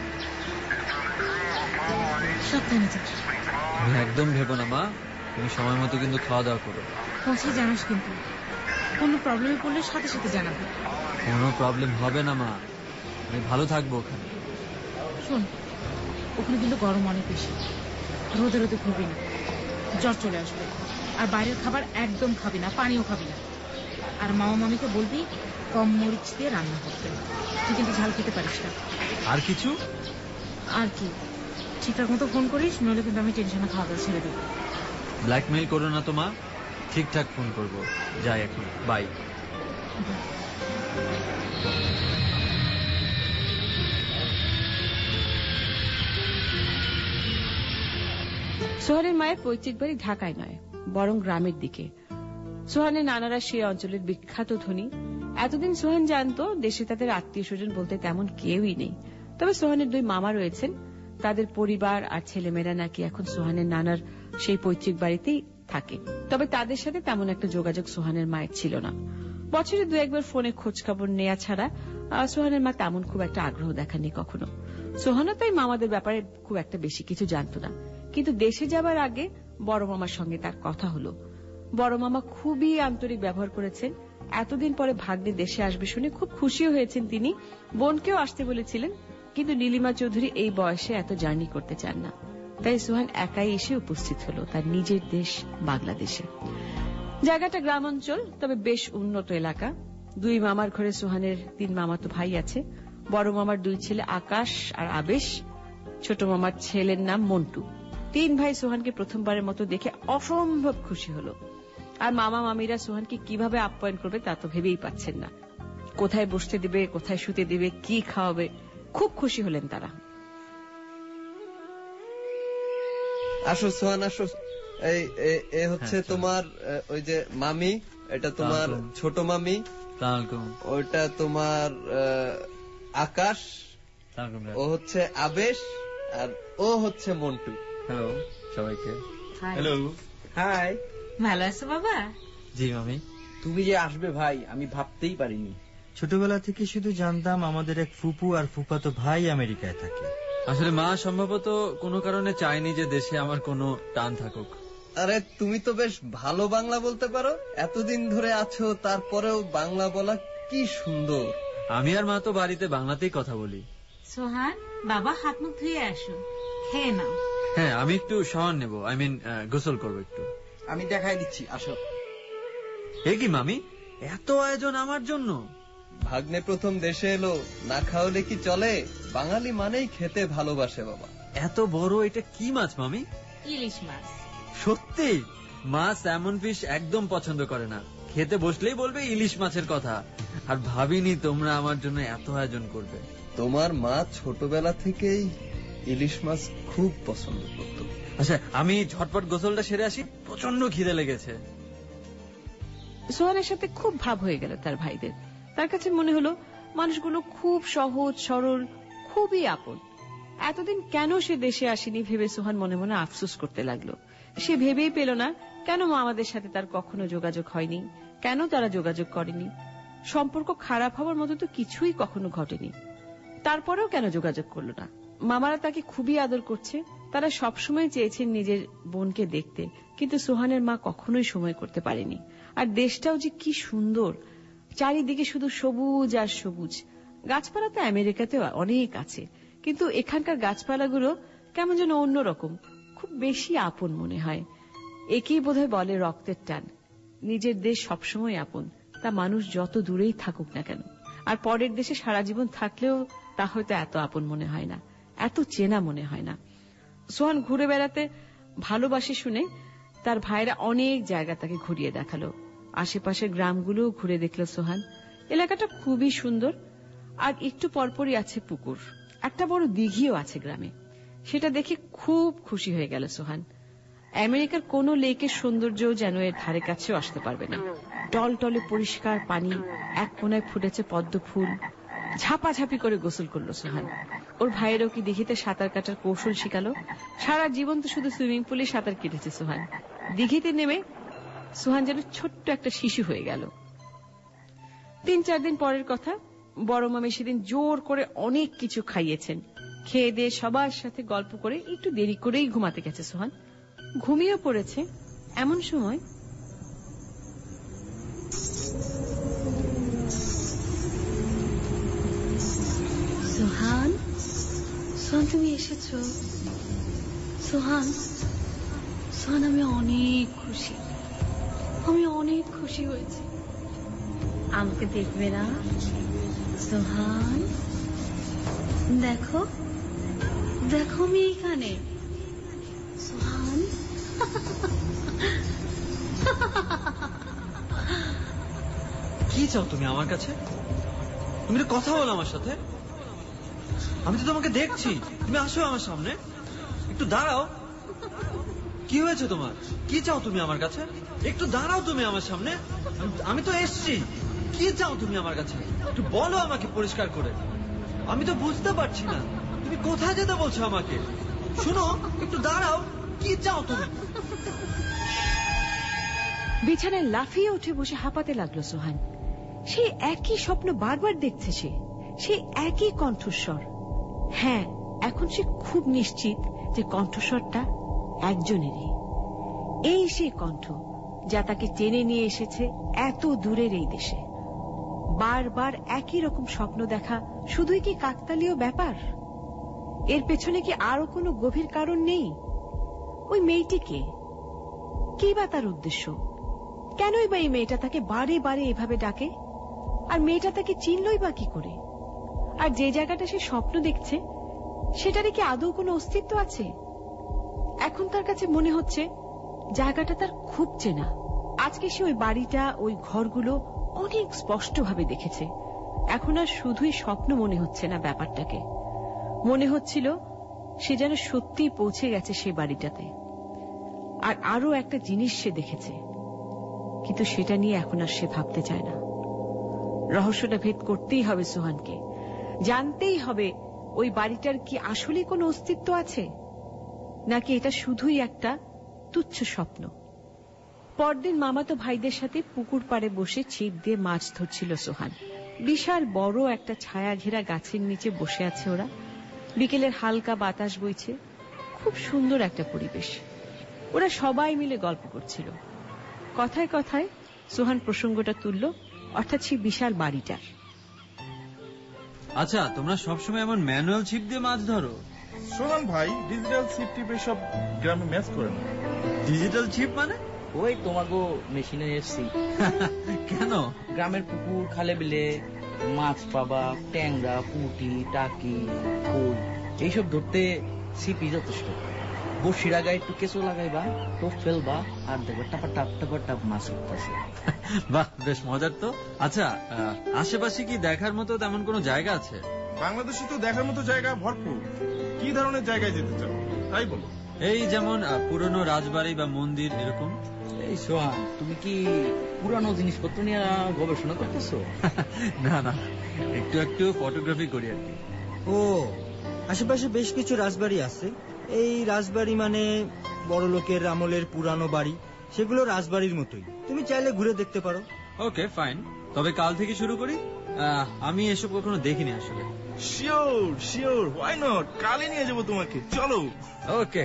তুমি একদম ভেবো না মা, তুমি সময় মতো কিন্তু খাওয়া দাওয়া করো। পৌঁছে জানাস কিন্তু, কোনো প্রবলেমে পড়লে সাথে সাথে জানাবো। কোনো প্রবলেম হবে না মা, আমি ভালো থাকবো ওখানে। শোন, ওখানে কিন্তু গরম অনেক বেশি, রোদে রোদে ঘুরবি না, জ্বর চলে আসবে। আর বাইরের খাবার একদম খাবি না, পানিও খাবি না। আর মামা মামিকে বলবি কম মরিচ দিয়ে রান্না করতে। তুই কিন্তু ঝাল খেতে পারিস না। আর কিছু? আর কি, ঠিকঠাক মতো ফোন করিস, নইলে কিন্তু আমি টেনশনে খাওয়া দাওয়া ছেড়ে দেবো। ব্ল্যাকমেইল করো না তো মা, ঠিকঠাক ফোন করবো। যাই এখন, বাই। সোহানের মায়ের পৈতৃক বাড়ি ঢাকায় নয়, বরং গ্রামের দিকে। সোহানের নানারা সেই অঞ্চলের বিখ্যাত ধনী। এতদিন সোহান জানতো দেশে তাদের আত্মীয় স্বজন বলতে তেমন কেউই নেই। তবে সোহানের দুই মামা রয়েছেন, তাদের পরিবার আর ছেলেমেয়েরা নাকি এখন সোহানের নানার সেই পৈতৃক বাড়িতেই থাকে। তবে তাদের সাথে তেমন একটা যোগাযোগ সোহানের মায়ের ছিল না। বছরে দু একবার ফোনে খোঁজ খবর নেওয়া ছাড়া সোহানের মা তেমন খুব একটা আগ্রহ দেখাননি কখনো। সোহানও তাই মামাদের ব্যাপারে খুব একটা বেশি কিছু জানত না। কিন্তু দেশে যাবার আগে বড় মামার সঙ্গে তার কথা হলো। বড় মামা খুবই আন্তরিক ব্যবহার করেছেন। এতদিন পরে ভাগ্নে দেশে আসবে শুনে খুব খুশিও হয়েছেন তিনি। বোনকেও আসতে বলেছিলেন, কিন্তু নীলিমা চৌধুরী এই বয়সে এত জার্নি করতে চান না। তাই সোহান একাই এসে উপস্থিত হলো তার নিজের দেশ বাংলাদেশে। জায়গাটা গ্রাম অঞ্চল, তবে বেশ উন্নত এলাকা। দুই মামার ঘরে সোহানের 3 মামাতো ভাই আছে। বড় মামার 2 ছেলে আকাশ আর আবেশ, ছোট মামার ছেলের নাম মন্টু। 3 ভাই সোহানকে প্রথমবারের মতো দেখে অসম্ভব খুশি হলো। আর মামা মামিরা সোহানকে কিভাবে আপ্যায়ন করবে তা তো ভেবেই পাচ্ছেন না। কোথায় বসতে দেবে, কোথায় শুতে দেবে, কি খাওয়াবে, খুব খুশি হলেন তারা। আসো সোহান আসো, এই হচ্ছে তোমার ওই যে মামি, এটা তোমার ছোট মামি, ওইটা তোমার আকাশ, ও হচ্ছে আবেশ, আর ও হচ্ছে মন্টু। হ্যালো সবাইকে। হ্যালো। হাই। ভালো আছো বাবা? জি মামি। তুমি যে আসবে ভাই আমি ভাবতেই পারিনি। ছোটবেলা থেকে শুধু জানতাম আমাদের এক ফুপু আর ফুফাতো ভাই আমেরিকায় থাকে। আসলে মা সম্ভবত কোনো কারণে চায়নি যে দেশে আমার কোনো টান থাকুক। আরে তুমি তো বেশ ভালো বাংলা বলতে পারো, এতদিন ধরে আছো তারপরেও বাংলা বলা কি সুন্দর। আমি আর মা তো বাড়িতে বাংলাতেই কথা বলি। সোহান বাবা, হাত মুখ ধুয়ে আসো, খেয়ে নাও। হ্যাঁ, আমি একটু শাওয়ার নেব, গোসল করবো একটু। আমি দেখাই দিচ্ছি, আসো। এ কি মামি, এত আয়োজন আমার জন্য? ভাগ্নে প্রথম দেশে এলো, না খাওয়ালে কি চলে? বাঙালি মানেই খেতে ভালোবাসে বাবা। এত বড় এটা কি মাছ মামি? ইলিশ মাছ। সত্যি? মা স্যামন ফিশ একদম পছন্দ করে না, খেতে বসলেই বলবে ইলিশ মাছের কথা। আর ভাবিনি তোমরা আমার জন্য এত আয়োজন করবে। তোমার মা ছোটবেলা থেকেই ইলিশ মাছ খুব পছন্দ করত। আচ্ছা, আমি ঝটপট গোসলটা সেরে আসি, প্রচন্ড খিদে লেগেছে। সোহানের সাথে খুব ভাব হয়ে গেল তার ভাইদের। তার কাছে মনে হলো মানুষগুলো খুব সহজ সরল, খুবই আপন। এতদিন কেন সে দেশে আসেনি ভেবে সোহান মনে মনে আফসোস করতে লাগলো। সে ভেবেই পেল না কেন মামাদের সাথে তার কখনো যোগাযোগ হয়নি, কেন তারা যোগাযোগ করেনি। সম্পর্ক খারাপ হওয়ার মতো তো কিছুই কখনো ঘটেনি, তারপরেও কেন যোগাযোগ করলো না। মামারা তাকে খুবই আদর করছে, তারা সবসময় চেয়েছেন নিজের বোনকে দেখতে, কিন্তু সোহানের মা কখনোই সময় করতে পারেনি। আর দেশটাও যে কি সুন্দর, চারিদিকে শুধু সবুজ আর সবুজ। গাছপালা তো আমেরিকাতেও অনেক আছে, কিন্তু এখানকার গাছপালাগুলো কেমন যেন অন্যরকম, খুব বেশি আপন মনে হয়। একেই বোধহয় বলে রক্তের টান। নিজের দেশ সবসময় আপন, তা মানুষ যত দূরেই থাকুক না কেন। আর পরের দেশে সারা জীবন থাকলেও তা হয়তো এত আপন মনে হয় না, এত চেনা মনে হয় না। সোহান ঘুরে বেড়াতে ভালোবাসে শুনে তার ভাইরা অনেক জায়গা তাকে ঘুরিয়ে দেখালো। আশেপাশের গ্রামগুলোও ঘুরে দেখল সোহান। এলাকাটা খুবই সুন্দর, আর একটু পরপরই আছে পুকুর, একটা বড় দিঘিও আছে গ্রামে। সেটা দেখে খুব খুশি হয়ে গেল সোহান। আমেরিকার কোন লেকের সৌন্দর্য যেন এর ধারে কাছেও আসতে পারবে না। টলটলে পরিষ্কার পানি, এক কোনায় ফুটেছে পদ্ম ফুল। ঝাপাঝাপি করে গোসল করলো সোহান। ওর ভাইয়েরও কি দিঘিতে সাঁতার কাটার কৌশল শিখালো। সারা জীবন তো শুধু সুইমিং পুলে সাঁতার কেটেছে সোহান। দিঘিতে নেমে সোহান যেন ছোট্ট একটা শিশু হয়ে গেল। 3-4 দিন পরের কথা, বড় মামি সেদিন জোর করে অনেক কিছু খাইয়েছেন। খেয়ে দিয়ে সবার সাথে গল্প করে একটু দেরি করেই ঘুমাতে গেছে সোহান। ঘুমিয়ে পড়েছে। এমন সময় সোহান, সোহান তুমি এসেছো? সোহান, সোহান আমি অনেক খুশি, আমি অনেক খুশি হয়েছি। আমাকে দেখবে না সোহান? দেখো দেখো আমি এইখানে। সোহান কি চাও তুমি আমার কাছে? তুমি তো কথা বলো আমার সাথে। আমি তো তোমাকে দেখছি, তুমি আসো আমার সামনে, একটু দাঁড়াও। কি হয়েছে তোমার? কি চাও তুমি আমার কাছে? একটু দাঁড়াও তুমি আমার সামনে। আমি তো এসছি, কি চাও তুমি আমার কাছে? একটু বলো আমাকে পরিষ্কার করে। আমি তো বুঝতে পারছি না তুমি কোথায় যেতে বলছো আমাকে। শুনো, একটু দাঁড়াও, কি চাও তুমি? বিছানায় লাফিয়ে উঠে বসে হাঁপাতে লাগলো সোহান। সেই একই স্বপ্ন বারবার দেখছে সে, সেই একই কণ্ঠস্বর। হ্যাঁ, এখন সে খুব নিশ্চিত যে কণ্ঠস্বরটা একজনেরই। এই সেই কণ্ঠ যা তাকে টেনে নিয়ে এসেছে এত দূরের এই দেশে। বারবার একই রকম স্বপ্ন দেখা শুধুই কি কাকতালীয় ব্যাপার? এর পেছনে কি আরো কোনো গভীর কারণ নেই? ওই মেয়েটিকে কি বা তার উদ্দেশ্য? কেনই বা এই মেয়েটা তাকে বারে বারে এভাবে ডাকে? আর মেয়েটা তাকে চিনলই বা কি করে? আর যে জায়গাটা সে স্বপ্ন দেখছে সেটারই কি আদৌ কোনো অস্তিত্ব আছে? এখন তার কাছে মনে হচ্ছে জায়গাটা তার খুব চেনা। আজকে সে ওই বাড়িটা, ওই ঘরগুলো অনেক স্পষ্টভাবে দেখেছে। এখন আর শুধুই স্বপ্ন মনে হচ্ছে না ব্যাপারটাকে, মনে হচ্ছিল সে যেন সত্যিই পৌঁছে গেছে সে বাড়িটাতে। আর আরো একটা জিনিস সে দেখেছে, কিন্তু সেটা নিয়ে এখন আর সে ভাবতে চায় না। রহস্যটা ভেদ করতেই হবে সোহানকে, জানতেই হবে ওই বাড়িটার কি আসলে কোনো অস্তিত্ব আছে, নাকি এটা শুধুই একটা তুচ্ছ স্বপ্ন। পরদিন মামাতো ভাইদের সাথে পুকুর পাড়ে বসে ছিপ দিয়ে মাছ ধরছিল সোহান। বিশাল বড় একটা ছায়া ঘেরা গাছের নিচে বসে আছে ওরা। বিকেলের হালকা বাতাস বইছে, খুব সুন্দর একটা পরিবেশ। ওরা সবাই মিলে গল্প করছিল। কথায় কথায় সোহান প্রসঙ্গটা তুলল, অর্থাৎ সেই বিশাল বাড়িটার। আচ্ছা, তোমরা সবসময় এমন ম্যানুয়াল ছিপ দিয়ে মাছ ধরো? সোহান ভাই ডিজিটাল ছিপ টিপে সব গ্রামে ম্যাচ করে না। ডিজিটাল ছিপ মানে? ওই তোমাকে মেশিনে এসছি। কেন? গ্রামের পুকুর খালে বিলে মাছ পাবা, ট্যাংরা, পুঁটি, টাকি, কই এইসব ধরতে সিপি যথেষ্ট। বসির আগে একটু কেঁচো লাগাইবা, টোপ ফেলবা, আর দেখো টাপা টাপ মাছ উঠতেছে। বাহ, বেশ মজার তো। আচ্ছা, আশেপাশে কি দেখার মতো তেমন কোনো জায়গা আছে? বাংলাদেশে তো দেখার মতো জায়গা ভরপুর। কি ধরনের জায়গায় যেতে চাও তাই বলো। এই যেমন পুরনো রাজবাড়ি বা মন্দির এরকম। এই সোহান, তুমি কি পুরানো জিনিসপত্র নিয়ে গবেষণা করতেছো? না না, একটু একটু ফটোগ্রাফি করি আর কি। ও, আশেপাশে বেশ কিছু রাজবাড়ি আছে। এই রাজবাড়ি মানে বড় লোকের আমলের পুরানো বাড়ি, সেগুলো রাজবাড়ির মতোই। তুমি চাইলে ঘুরে দেখতে পারো। Okay, fine. তবে কাল থেকে শুরু করি। আমি এসব কখনো দেখিনি আসলে। শিওর, হোয়াই নট, কালই নিয়ে যাবো তোমাকে, চলো। ওকে।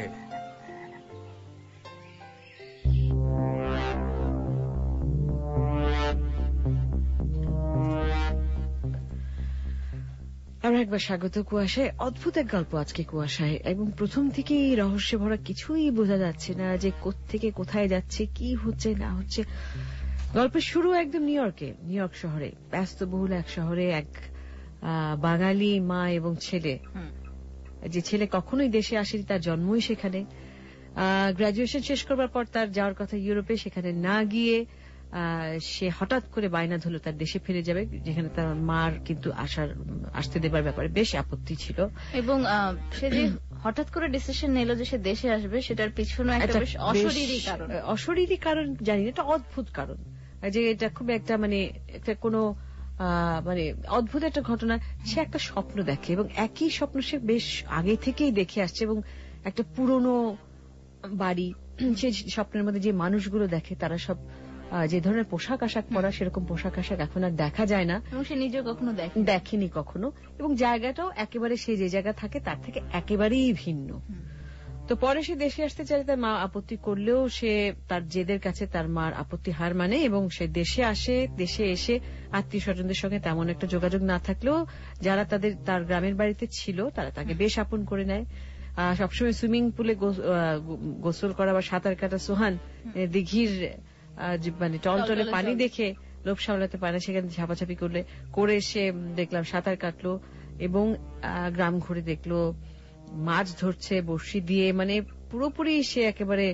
আমরা একবার স্বাগত কুয়াশায়। অদ্ভুত এক গল্প আজকে কুয়াশায়, এবং প্রথম থেকেই রহস্যে ভরা, কিছুই বোঝা যাচ্ছে না যে কোত্থেকে কোথায় যাচ্ছে, কি হচ্ছে না হচ্ছে। গল্পের শুরু একদম নিউইয়র্ক শহরে, ব্যস্তবহুল এক শহরে এক বাঙালি মা এবং ছেলে। যে ছেলে কখনোই দেশে আসেনি, তার জন্মই সেখানে। গ্রাজুয়েশন শেষ করবার পর তার যাওয়ার কথা ইউরোপে, সেখানে না গিয়ে সে হঠাৎ করে বায়না ধরল তার দেশে ফিরে যাবে, যেখানে তার মার কিন্তু আসতে দেবার ব্যাপারে বেশ আপত্তি ছিল। এবং সে যে হঠাৎ করে ডিসিশন নিল যে সে দেশে আসবে, সেটার পিছনে একটা বেশ অশরীরী কারণ জানি না, এটা অদ্ভুত কারণ, যে এটা খুব একটা মানে একটা কোনো মানে অদ্ভুত একটা ঘটনা। সে একটা স্বপ্ন দেখে, এবং একই স্বপ্ন সে বেশ আগে থেকেই দেখে আসছে, এবং একটা পুরনো বাড়ি। সে স্বপ্নের মধ্যে যে মানুষগুলো দেখে তারা সব যে ধরনের পোশাক আশাক পরা, সেরকম পোশাক আশাক এখন আর দেখা যায় না, সে নিজেও কখনো দেখেনি কখনো। এবং জায়গাটাও একেবারে সে যে জায়গা থাকে তার থেকে একেবারেই ভিন্ন। তো পরে সে দেশে আসতে চায়, তার মা আপত্তি করলেও সে তার জেদের কাছে তার মার আপত্তি হার মানে, এবং সে দেশে আসে। দেশে এসে আত্মীয় স্বজনদের সঙ্গে তেমন একটা যোগাযোগ না থাকলেও যারা তার গ্রামের বাড়িতে ছিল তারা তাকে বেশ আপন করে নেয়। সবসময় সুইমিং পুলে গোসল করা বা সাঁতার কাটা সোহান দিঘির মানে টলটলে পানি দেখে লোভ সামলাতে পারে না, সেখানে ঝাপাঝাপি করে সে দেখলাম সাঁতার কাটলো, এবং গ্রাম ঘুরে দেখলো মাছ ধরছে বড়শি দিয়ে। মানে পুরোপুরি সে একেবারে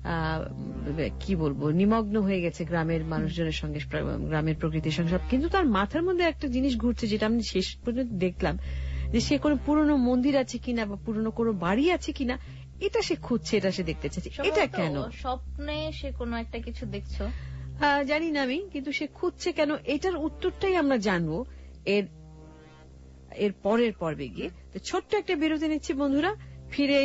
কি বলবো, নিমগ্ন হয়ে গেছে গ্রামের মানুষজনের সঙ্গে, গ্রামের প্রকৃতির সঙ্গে সব। কিন্তু তার মাথার মধ্যে একটা জিনিস ঘুরছে, যেটা আমি শেষ পর্যন্ত দেখলাম, যে সে কোনো পুরনো মন্দির আছে কিনা বা পুরনো কোনো বাড়ি আছে কিনা, এটা সে খুঁজছে, এটা সে দেখতে চাচ্ছে। এটা কেন? স্বপ্নে সে কোনো একটা কিছু দেখছো, জানি না আমি, কিন্তু সে খুঁজছে কেন, এটার উত্তরটাই আমরা জানবো এর পরের পর্বে গিয়ে। তো ছোট্ট একটা বিরতি নিচ্ছি বন্ধুরা। ফিরে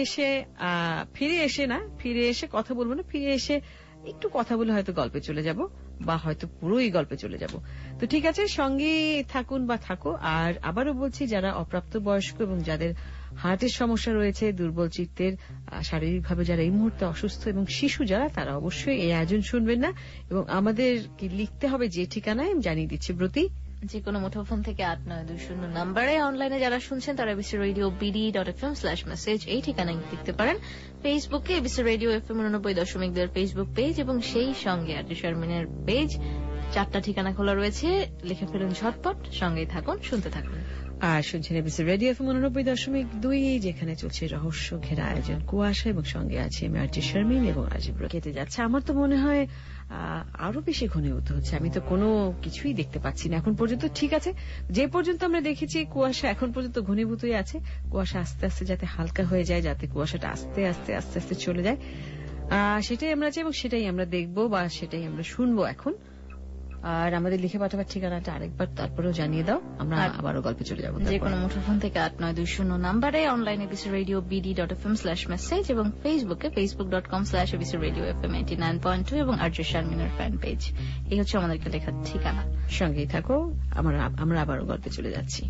এসে কথা বলবো না, ফিরে এসে একটু কথা বলে হয়তো গল্পে চলে যাব, বা হয়তো পুরোই গল্পে চলে যাব। তো ঠিক আছে, সঙ্গে থাকুন বা থাকো। আর আবারও বলছি, যারা অপ্রাপ্ত বয়স্ক এবং যাদের হার্টের সমস্যা রয়েছে, দুর্বল চিত্তের, শারীরিকভাবে যারা এই মুহূর্তে অসুস্থ, এবং শিশু যারা, তারা অবশ্যই এই আয়োজন শুনবেন না। এবং আমাদের কি লিখতে হবে যে ঠিকানায় আমি জানিয়ে দিচ্ছি ব্রতী, যে কোনো মুঠোফোন থেকে 8920 নাম্বারে। অনলাইনে যারা শুনছেন তারা এবিসি রেডিও BD.FM/message এই ঠিকানায় লিখতে পারেন। ফেসবুকে ABC radio FM 89.2 Facebook page, এবং সেই সঙ্গে আরজে শারমিনের পেজ। 4টা ঠিকানা খোলা রয়েছে, লিখে ফেলুন ঝটপট, সঙ্গেই থাকুন, শুনতে থাকুন। আর শুনছেন এবিসি রেডিও FM 89.2, যেখানে চলছে রহস্য ঘেরা আয়োজন কুয়াশা, এবং সঙ্গে আছে আমি আরজে শারমিন এবং রাজীব। কেটে যাচ্ছে, আমার তো মনে হয় আরো বেশি ঘনীভূত হচ্ছে। আমি তো কোনো কিছুই দেখতে পাচ্ছি না এখন পর্যন্ত। ঠিক আছে, যে পর্যন্ত আমরা দেখেছি কুয়াশা এখন পর্যন্ত ঘনীভূতই আছে। কুয়াশা আস্তে আস্তে যাতে হালকা হয়ে যায়, যাতে কুয়াশাটা আস্তে আস্তে আস্তে আস্তে চলে যায়, সেটাই আমরা চাই, এবং সেটাই আমরা দেখবো বা সেটাই আমরা শুনবো এখন। আর আমাদের লিখে পাঠাবার ঠিকানাটা আরেকবার তারপরেও জানিয়ে দাও, আমরা আবারও গল্পে চলে যাবো। যে কোনো মুঠোফোন থেকে 8920 নাম্বারে, অনলাইনে এবিসি রেডিও BD.FM/message, এবং ফেসবুকে facebook.com/এবিসি রেডিও FM 89.2, এবং আরজে শারমিনের ফ্যান পেজ। এই হচ্ছে আমাদেরকে লেখার ঠিকানা। সঙ্গেই থাকো, আমরা আবারও গল্পে চলে যাচ্ছি।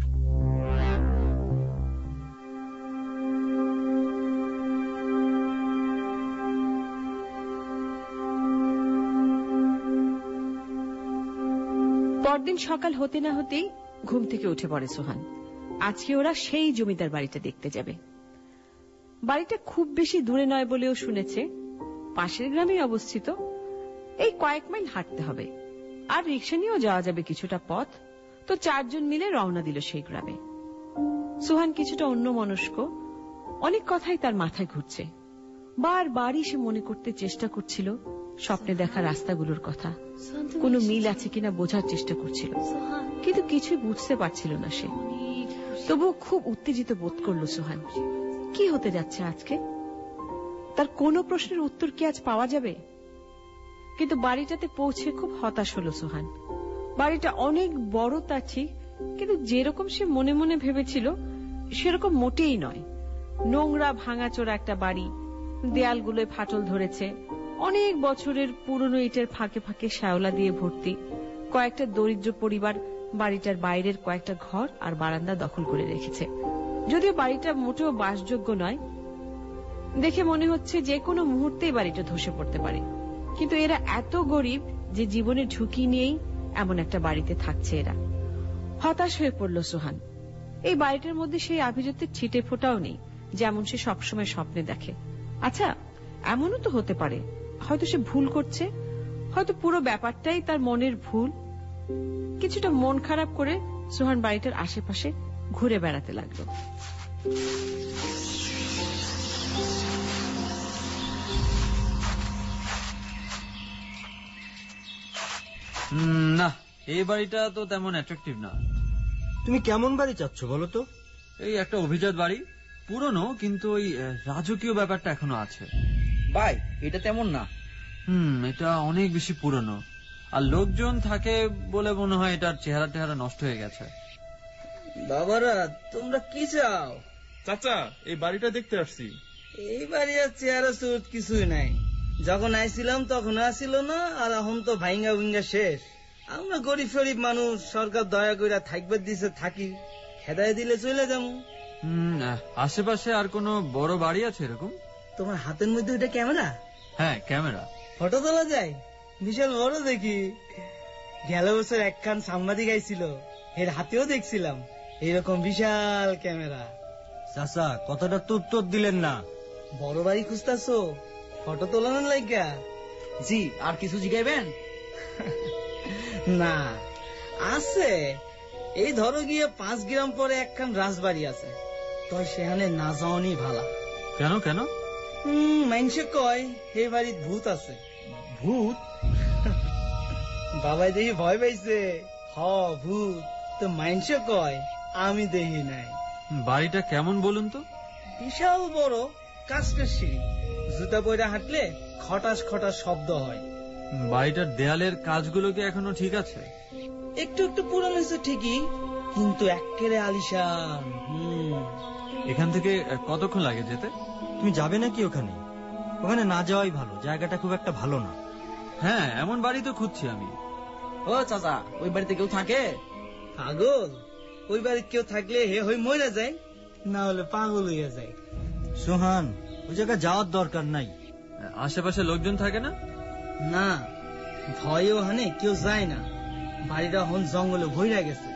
পরদিন সকাল হতে না হতেই ঘুম থেকে উঠে পড়ে সোহান। আজকে ওরা সেই জমিদার বাড়িটা দেখতে যাবে। বাড়িটা খুব বেশি দূরে নয় বলেও শুনেছে, পাশের গ্রামেই অবস্থিত। এই কয়েক মাইল হাঁটতে হবে, আর রিক্সা নিয়েও যাওয়া যাবে কিছুটা পথ। তো 4 জন মিলে রওনা দিল সেই গ্রামে। সোহান কিছুটা অন্যমনস্ক, অনেক কথাই তার মাথায় ঘুরছে। বারবারই সে মনে করতে চেষ্টা করছিল স্বপ্নে দেখা রাস্তাগুলোর কথা, কোনো মিল আছে কিনা বোঝার চেষ্টা করছিল, কিন্তু কিছুই বুঝতে পারছিল না সে। তবুও খুব উত্তেজিত বোধ করলো সোহান। কি হতে যাচ্ছে আজকে? তার কোনো প্রশ্নের উত্তর কি আজ পাওয়া যাবে? কিন্তু বাড়িটাতে পৌঁছে খুব হতাশ হলো সোহান। বাড়িটা অনেক বড় তা ঠিক, কিন্তু যেরকম সে মনে মনে ভেবেছিল সেরকম মোটেই নয়। নোংরা ভাঙাচোরা একটা বাড়ি, দেয়ালগুলোয় ফাটল ধরেছে, অনেক বছরের পুরনো ইটের ফাঁকে ফাঁকে শ্যাওলা দিয়ে ভর্তি। কয়েকটা দরিদ্র পরিবার বাড়িটার বাইরের কয়েকটা ঘর আর বারান্দা দখল করে রেখেছে। যদিও বাড়িটা মোটেও বাসযোগ্য নয়, দেখে মনে হচ্ছে যে কোনো মুহূর্তেই বাড়িটা ধসে পড়তে পারে। কিন্তু এরা এত গরিব যে জীবনের ঝুঁকি নিয়েই এমন একটা বাড়িতে থাকছে এরা। হতাশ হয়ে পড়ল সোহান। এই বাড়িটার মধ্যে সেই আভিজাত্যের ছিটে ফোটাও নেই যেমন সে সবসময় স্বপ্নে দেখে। আচ্ছা, এমনও তো হতে পারে হয়তো সে ভুল করছে, হয়তো পুরো ব্যাপারটাই তার মনের ভুল। কিছুটা মন খারাপ করে সোহান বাড়িটার আশেপাশে ঘুরে বেড়াতে লাগলো। না, এই বাড়িটা তো তেমন অ্যাট্রাকটিভ না। তুমি কেমন বাড়ি চাচ্ছ বলো তো? এই একটা অভিজাত বাড়ি, পুরনো, কিন্তু ওই রাজকীয় ব্যাপারটা এখনো আছে। ভাই, এটা তেমন না। এটা অনেক বেশি পুরনো, আর লোকজন থাকে বলে মনে হয় এটার চেহারা টেহারা নষ্ট হয়ে গেছে। বাবারা, তোমরা কি চাও? চাচা, এই বাড়িটা দেখতে আসছি। এই বাড়ি আর চেহারা সুট কিছুই নাই। যখন আইছিলাম তখন আসিল না, আর এখন তো ভাইঙ্গা ভিঙ্গা শেষ। আমরা গরিব শরীফ মানুষ, সরকার দয়া করে থাকবে দিছে, থাকি, খেদাই দিলে চলে যাবো। আশেপাশে আর কোনো বড় বাড়ি আছে এরকম? তোমার হাতের মধ্যে ওইটা ক্যামেরা? হ্যাঁ, ক্যামেরা। ফটো তোলা যায়? বিশাল বড় দেখি। গেল বছর একখান সাংবাদিক আইছিল, এর হাতেও দেখছিলাম এরকম বিশাল ক্যামেরা। চাচা, কথাটা তো উত্তর দিলেন না। বড় বাড়ি খুঁজতাছো ফটো তোলানোর লাইগা? জি, আর কিছু জিগাইবেন? না, আছে। এই ধরো গিয়ে 5 গ্রাম পরে একখান রাজবাড়ি আছে, তো সেখানে না যাওয়ানি ভালা। কেন কেন? মাইনসে কয় এই বাড়ির ভূত আছে। ভূত? বাবাই দেখি ভয় পাইছে। হ, ভূত তো মাইনসে কয়, আমি দেখি নাই। বাড়িটা কেমন বলুন তো? বিশাল বড়, কাস্টের সিঁড়ি, জুতা পয়রা হাঁটলে খটাস খটাস শব্দ হয়। বাড়িটার দেয়ালের কাজগুলো কি এখনো ঠিক আছে? একটু একটু পুরানো হয়েছে ঠিকই, কিন্তু এক্কেরে আলিশান। এখান থেকে কতক্ষণ লাগে যেতে? তুমি যাবে নাকি ওখানে? ওখানে না যাওয়াই ভালো, জায়গাটা খুব একটা ভালো না। হ্যাঁ, এমন বাড়ি তো খুঁজছি আমি। ও চাচা, ওই বাড়িতে কেউ থাকে? পাগল, ওই বাড়িতে কেউ থাকলে হে হয়ে মরে যায়, না হলে পাগল হইয়া যায়। সোহান, ওই জায়গায় যাওয়ার দরকার নাই। আশেপাশে লোকজন থাকে না? না, ভয়ে ওখানে কেউ যায় না। বাড়িটা এখন জঙ্গলে ভইরা গেছে।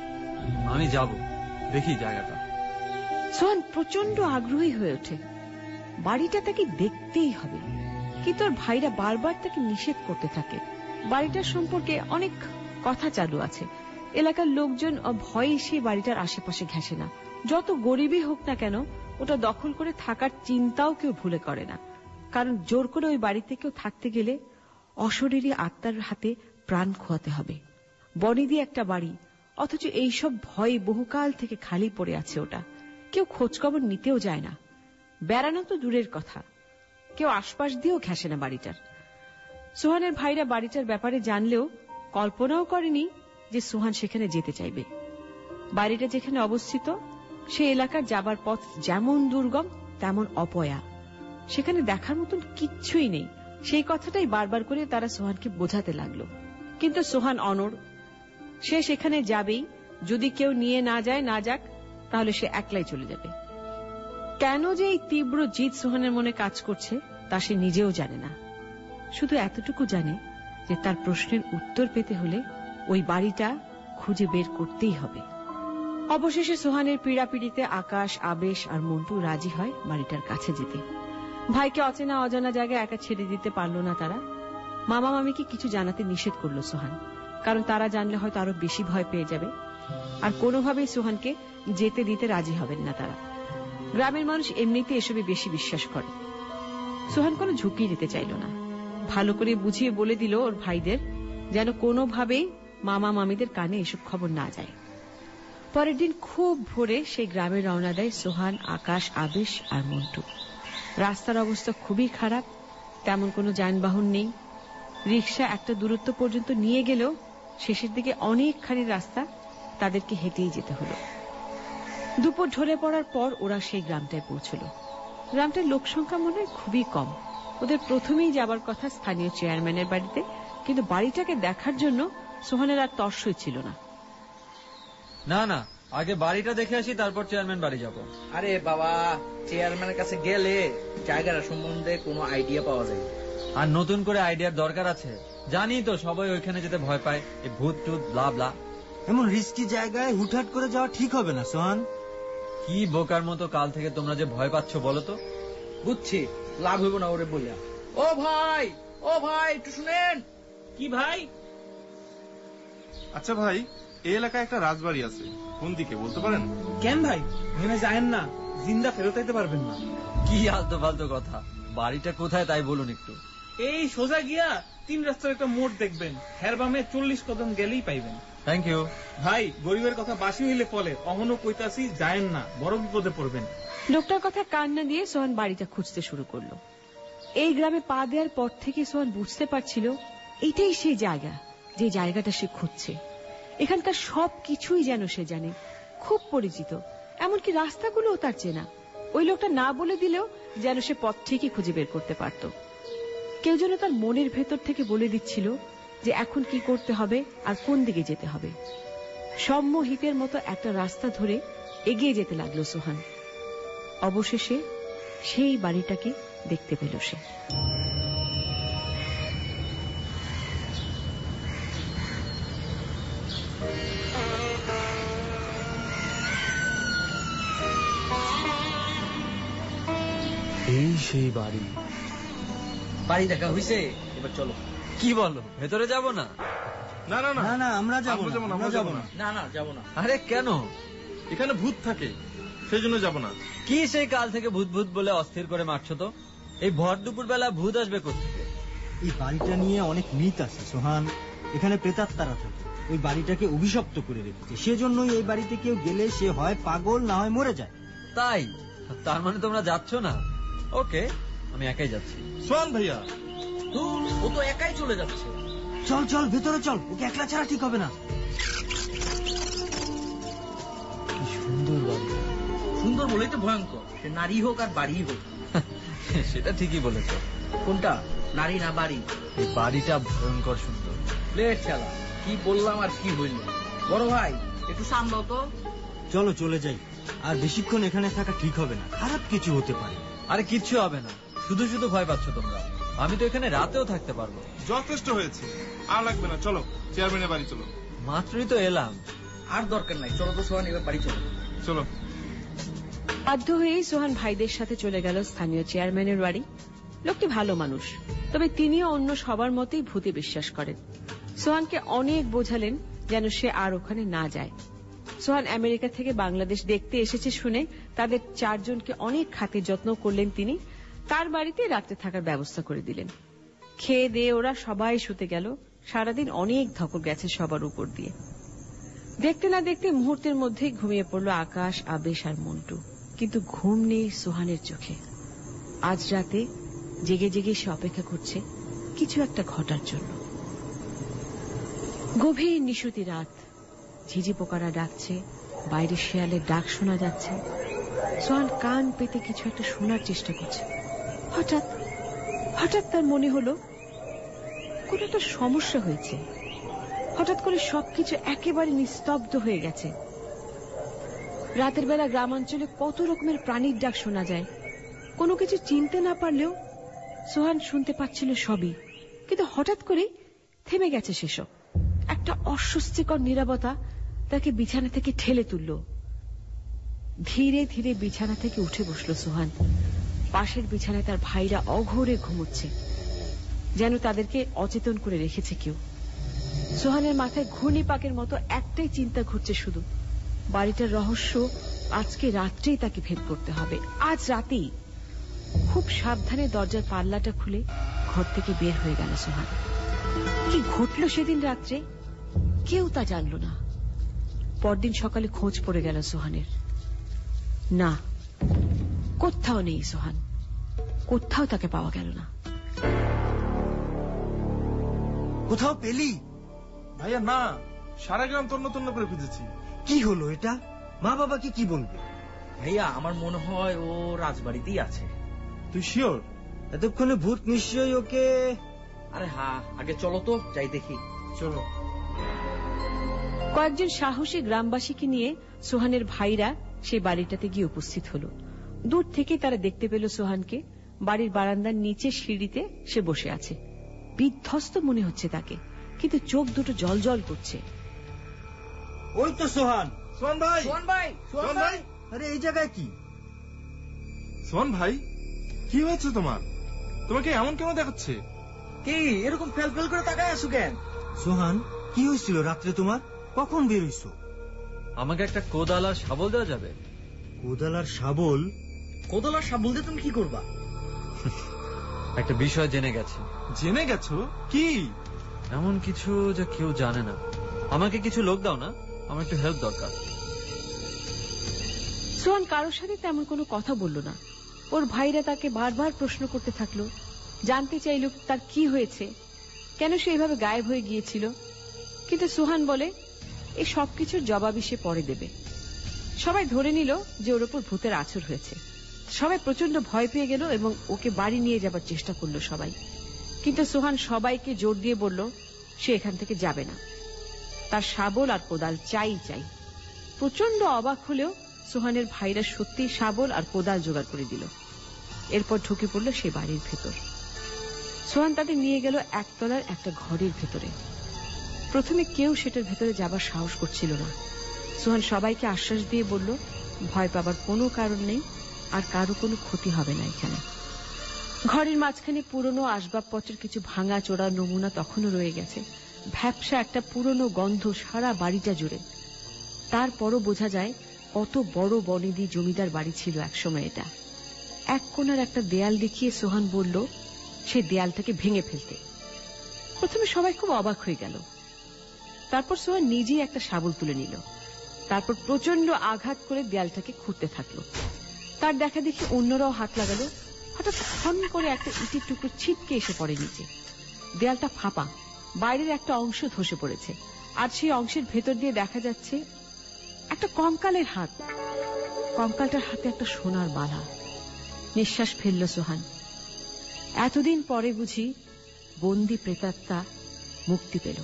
আমি যাব, দেখি জায়গাটা। সোহান প্রচন্ড আগ্রহী হয়ে ওঠে। বাড়িটা তাকে দেখতেই হবে, কিন্তু ওর ভাইরা বারবার তাকে নিষেধ করতে থাকে। বাড়িটার সম্পর্কে অনেক কথা চালু আছে। এলাকার লোকজন ভয়ে সেই বাড়িটার আশেপাশে ঘেঁষে না। যত গরিবই হোক না কেন, ওটা দখল করে থাকার চিন্তাও কেউ ভুলে করে না। কারণ জোর করে ওই বাড়িতে কেউ থাকতে গেলে অশরীরী আত্মার হাতে প্রাণ খোয়াতে হবে। বনেদি একটা বাড়ি, অথচ এইসব ভয়ে বহুকাল থেকে খালি পড়ে আছে ওটা। কেউ খোঁজখবর নিতেও যায় না, বেড়ানো তো দূরের কথা, কেউ আশপাশ দিয়েও ঘেঁষে না বাড়িটার। সোহানের ভাইরা বাড়িটার ব্যাপারে জানলেও কল্পনাও করেনি যে সোহান সেখানে যেতে চাইবে। বাড়িটা যেখানে অবস্থিত সে এলাকার যাবার পথ যেমন দুর্গম তেমন অপয়া। সেখানে দেখার মতন কিচ্ছুই নেই, সেই কথাটাই বারবার করে তারা সোহানকে বোঝাতে লাগলো। কিন্তু সোহান অনড়, সে সেখানে যাবেই। যদি কেউ নিয়ে না যায়, না যাক, তাহলে সে একলাই চলে যাবে। কেন যে এই তীব্র জিদ সোহানের মনে কাজ করছে তা সে নিজেও জানে না। শুধু এতটুকু জানে যে তার প্রশ্নের উত্তর পেতে হলে ওই বাড়িটা খুঁজে বের করতেই হবে। অবশেষে সোহানের পীড়াপিড়িতে আকাশ, আবেশ আর মন্টু রাজি হয় বাড়িটার কাছে যেতে। ভাইকে অচেনা অজানা জায়গায় একা ছেড়ে দিতে পারল না তারা। মামা মামিকে কিছু জানাতে নিষেধ করল সোহান, কারণ তারা জানলে হয়তো আরো বেশি ভয় পেয়ে যাবে, আর কোনোভাবেই সোহানকে যেতে দিতে রাজি হবেন না তারা। গ্রামের মানুষ এমনিতে এসবে বেশি বিশ্বাস করে। সোহান কোনো ঝুঁকি নিতে চাইল না। ভালো করে বুঝিয়ে বলে দিল ওর ভাইদের যেন কোনোভাবেই মামা মামিদের কানে এসব খবর না যায়। পরের দিন খুব ভোরে সেই গ্রামে রওনা দেয় সোহান, আকাশ, আবেশ আর মন্টু। রাস্তার অবস্থা খুবই খারাপ, তেমন কোনো যানবাহন নেই। রিক্সা একটা দূরত্ব পর্যন্ত নিয়ে গেলেও শেষের দিকে অনেকখানি রাস্তা তাদেরকে হেঁটেই যেতে হলো। দুপুর ঢলে পড়ার পর ওরা সেই গ্রামটায় পৌঁছল। গ্রামটার লোকসংখ্যা মনে হয় খুবই কম। ওদের প্রথমেই যাবার কথা স্থানীয় চেয়ারম্যানের বাড়িতে, কিন্তু বাড়িটাকে দেখার জন্য সোহানের আর তর্সই ছিল না। না না, আগে বাড়িটা দেখে আসি, তারপর চেয়ারম্যান বাড়ি যাব। আরে বাবা, চেয়ারম্যানের কাছে গেলে জায়গাটা সম্বন্ধে কোনো আইডিয়া পাওয়া যায়। আর নতুন করে আইডিয়ার দরকার আছে? জানি তো সবাই ওইখানে যেতে ভয় পায়, এই ভূত টুত ব্লা ব্লা। এমন রিস্কি জায়গায় হুটহাট করে যাওয়া ঠিক হবে না সোহান। কি বোকার মতো কাল থেকে তোমরা যে ভয় পাচ্ছ বলো তো। বুঝছি, লাভ হইব না ওরে বলিয়া। ও ভাই, ও ভাই, একটু শুনেন। কি ভাই? আচ্ছা ভাই, এই এলাকায় একটা রাজবাড়ি আছে, কোন দিকে বলতে পারেন? কেন ভাই, ওখানে যায়েন না, জিন্দা ফেরত আইতে পারবেন না। কি আলতো ফালতো কথা, বাড়িটা কোথায় তাই বলুন একটু। এই সোজা গিয়া 3 রাস্তার একটা মোড় দেখবেন, হের বামে 40 কদম গেলেই পাইবেন। থ্যাংক ইউ ভাই। গরিবের কথা বাসি হইলে ফলে অহনো কইতাছি, যায়েন না, বড় বিপদে পড়বেন। লোকটার কথা কান না দিয়ে সোহান বাড়িটা খুঁজতে শুরু করলো। এই গ্রামে পা দেওয়ার পর থেকে সোহান বুঝতে পারছিল এটাই সেই জায়গা, যে জায়গাটা সে খুঁজছে। এখানকার সবকিছুই যেন সে জানে, খুব পরিচিত, এমনকি রাস্তাগুলোও তার চেনা। ওই লোকটা না বলে দিলেও যেন সে পথ ঠিকই খুঁজে বের করতে পারত। কেউ যেন তার মনের ভেতর থেকে বলে দিচ্ছিল যে এখন কি করতে হবে আর কোন দিকে যেতে হবে। সম্মোহিতের মতো একটা রাস্তা ধরে এগিয়ে যেতে লাগলো সোহান। অবশেষে সেই বাড়িটাকে দেখতে পেল সে। এই সেই বাড়ি। বাড়ি দেখা হইছে, এবার চলো। কি বলো, ভেতরে যাব না? না না না না, আমরা যাব না। না না, যাব না। আরে কেন? এখানে ভূত থাকে, সেই জন্য যাব না। কি সেই কাল থেকে ভূত ভূত বলে অস্থির করে মারছো তো? এই ভর দুপুর বেলা ভূত আসবে কোত্থেকে? এই বাড়িটা নিয়ে অনেক মিথ আছে সোহান। এখানে প্রেতাত্মারা থাকে, ওই বাড়িটাকে অভিশপ্ত করে রেখেছে। সেজন্যই এই বাড়িতে কেউ গেলে সে হয় পাগল, না হয় মরে যায়। তাই? তার মানে তোমরা যাচ্ছ না? ওকে, আমি একাই যাচ্ছি। সোহান ভাইয়া, ও তো একাই চলে যাচ্ছে। চল চল, ভেতরে চল, ওকে একলা ছাড়া ঠিক হবে না। কি সুন্দর বাড়ি। সুন্দর বলেই তো ভয়ঙ্কর, সে নারী হোক আর বাড়ি হোক। সেটা ঠিকই বলেছ। কোনটা, নারী না বাড়ি? এই বাড়িটা ভয়ঙ্কর সুন্দর। প্লেট খেলা, কি বললাম আর কি হইল। বড় ভাই, একটু সামলাও তো। চলো চলে যাই, আর বেশিক্ষণ এখানে থাকা ঠিক হবে না, খারাপ কিছু হতে পারে। আরে কিচ্ছু হবে না, শুধু শুধু ভয় পাচ্ছ তোমরা। আমি তো এখানে রাতেও থাকতে পারবো। যথেষ্ট হয়েছে, আর লাগবে না, চলো চেয়ারম্যানের বাড়ি চলো। মাত্রই তো এলাম। আর দরকার নাই, চলো তো সোহান, এবার বাড়ি চলো। চলো। বাধ্য হয়েই সোহান ভাইদের সাথে চলে গেল স্থানীয় চেয়ারম্যানের বাড়ি। লোকটি ভালো মানুষ, তবে তিনিও অন্য সবার মতেই ভূতে বিশ্বাস করেন। সোহানকে অনেক বোঝালেন যেন সে আর ওখানে না যায়। সোহান আমেরিকা থেকে বাংলাদেশ দেখতে এসেছে শুনে তাদের 4 জনকে অনেক খাতির যত্ন করলেন তিনি। তার বাড়িতে রাতে থাকার ব্যবস্থা করে দিলেন। খেয়ে দিয়ে ওরা সবাই শুতে গেল। সারাদিন অনেক ধকল গেছে সবার উপর দিয়ে। দেখতে না দেখতে মুহূর্তের মধ্যেই ঘুমিয়ে পড়ল আকাশ, আবেশ আর মন্টু। কিন্তু ঘুম নেই সোহানের চোখে। আজ রাতে জেগে জেগে সে অপেক্ষা করছে কিছু একটা ঘটার জন্য। গভীর নিশুতি রাত, ঝিঝি পোকারা ডাকছে, বাইরে শেয়ালের ডাক শোনা যাচ্ছে। সোহান কান পেতে কিছু একটা শোনার চেষ্টা করছে। হঠাৎ হঠাৎ তার মনে হলো কোন একটা সমস্যা হয়েছে। হঠাৎ করে সবকিছু একেবারে নিস্তব্ধ হয়ে গেছে। রাতের বেলা গ্রামাঞ্চলে কত রকমের প্রাণীর ডাক শোনা যায়। কোনো কিছু চিনতে না পারলেও সোহান শুনতে পাচ্ছিল সবই, কিন্তু হঠাৎ করে থেমে গেছে সেসব। একটা অস্বস্তিকর নীরবতা তাকে বিছানা থেকে ঠেলে তুলল। ধীরে ধীরে বিছানা থেকে উঠে বসল সোহান। পাশের বিছানায় তার ভাইরা অঘোরে ঘুমোচ্ছে, যেন তাদেরকে অচেতন করে রেখেছে কেউ। সোহানের মাথায় ঘূর্ণিপাকের মতো একটাই চিন্তা ঘুরছে শুধু, বাড়িটার রহস্য আজকে রাত্রেই তাকে ভেদ করতে হবে, আজ রাতেই। খুব সাবধানে দরজার পাল্লাটা খুলে ঘর থেকে বের হয়ে গেল সোহান। কি ঘটল সেদিন রাত্রে কেউ তা জানল না। পরদিন সকালে খোঁজ পড়ে গেল সোহানের। না, কোথাও নেই সোহান, কোথাও তাকে পাওয়া গেল না। কোথাও পেলি? ভাইয়া না, সারা গ্রাম তন্ন তন্ন করে খুঁজেছি। কি হলো এটা? মা বাবাকে কি বলবে? ভাইয়া আমার মনে হয় ও রাজবাড়িতেই আছে। তুই শিওর? এতক্ষণে ভূত নিশ্চয়ই ওকে। আরে হ্যাঁ, আগে চলো তো যাই দেখি। চলো। কয়েকজন সাহসী গ্রামবাসীকে নিয়ে সোহানের ভাইরা সেই বাড়িটাতে গিয়ে উপস্থিত হল। দূর থেকে তারা দেখতে পেল সোহানকে বাড়ির বারান্দার নিচে সিঁড়িতে সে বসে আছে। বিধ্বস্ত মনে হচ্ছে তাকে, কিন্তু চোখ দুটো জল জল করছে। ওই তো সোহান। সোহান ভাই, সোহান ভাই, সোহান ভাই। আরে এই জায়গায় কি? সোহান ভাই, কি হয়েছে তোমার? তোমাকে এমন কেন দেখাচ্ছে? কি এরকম ফেল ফেল করে তাকায় আছো কেন? সোহান, কি হয়েছিল রাত্রে তোমার? কখন বের হইছো? আমাকে একটা কোদাল আর শাবল দেওয়া যাবে? কোদাল আর শাবল? কোদাল আর শাবল দিয়ে তুমি কি করবা? একটা বিষয় জেনে গেছি। জেনে গেছো? কি? এমন কিছু যা কেউ জানে না। আমাকে কিছু লোক দাও না, আমার একটু হেল্প দরকার। সোহান কারোর সাথে তেমন কোনো কথা বলল না। ওর ভাইরা তাকে বারবার প্রশ্ন করতে থাকলো, জানতে চাইল তার কি হয়েছে, কেন সে এভাবে গায়েব হয়ে গিয়েছিল। কিন্তু সোহান বলে এই সবকিছুর জবাবই সে পরে দেবে। সবাই ধরে নিল যে ওর ওপর ভূতের আছর হয়েছে। সবাই প্রচন্ড ভয় পেয়ে গেল এবং ওকে বাড়ি নিয়ে যাবার চেষ্টা করলো সবাই। কিন্তু সোহান সবাইকে জোর দিয়ে বলল সে এখান থেকে যাবে না, তার শাবল আর কোদাল চাই চাই। প্রচন্ড অবাক হলেও সোহানের ভাইরা সত্যি শাবল আর কোদাল জোগাড় করে দিল। এরপর ঢুকে পড়ল সে বাড়ির ভেতর। সোহান তাদের নিয়ে গেল একতলার একটা ঘরের ভেতরে। প্রথমে কেউ সেটার ভেতরে যাবার সাহস করছিল না। সোহান সবাইকে আশ্বাস দিয়ে বলল ভয় পাবার কোনো কারণ নেই, আর কারো কোনো ক্ষতি হবে না এখানে। ঘরের মাঝখানে পুরনো আসবাবপত্রের কিছু ভাঙা চোরা নমুনা তখনও রয়ে গেছে। ভ্যাপসা একটা পুরনো গন্ধ সারা বাড়িটা জুড়ে। তারপরও বোঝা যায় কত বড় বনেদি জমিদার বাড়ি ছিল একসময় এটা। এক কোণার একটা দেয়াল দেখিয়ে সোহান বলল সে দেয়ালটাকে ভেঙে ফেলতে। প্রথমে সবাই খুব অবাক হয়ে গেল। তারপর সোহান নিজেই একটা শাবল তুলে নিল। তারপর প্রচন্ড আঘাত করে দেয়ালটাকে খুঁড়তে থাকলো। তার দেখা দেখি অন্যরাও হাত লাগালো। হঠাৎ ফন করে একটা ইটের টুকরো ছিটকে এসে পড়ে নিচে। দেয়ালটা ফাঁপা, বাইরের একটা অংশ ধসে পড়েছে, আর সেই অংশের ভেতর দিয়ে দেখা যাচ্ছে একটা কঙ্কালের হাত। কঙ্কালটার হাতে একটা সোনার বালা। নিঃশ্বাস ফেলল সোহান। এতদিন পরে বুঝি বন্দি প্রেতাত্মা মুক্তি পেল।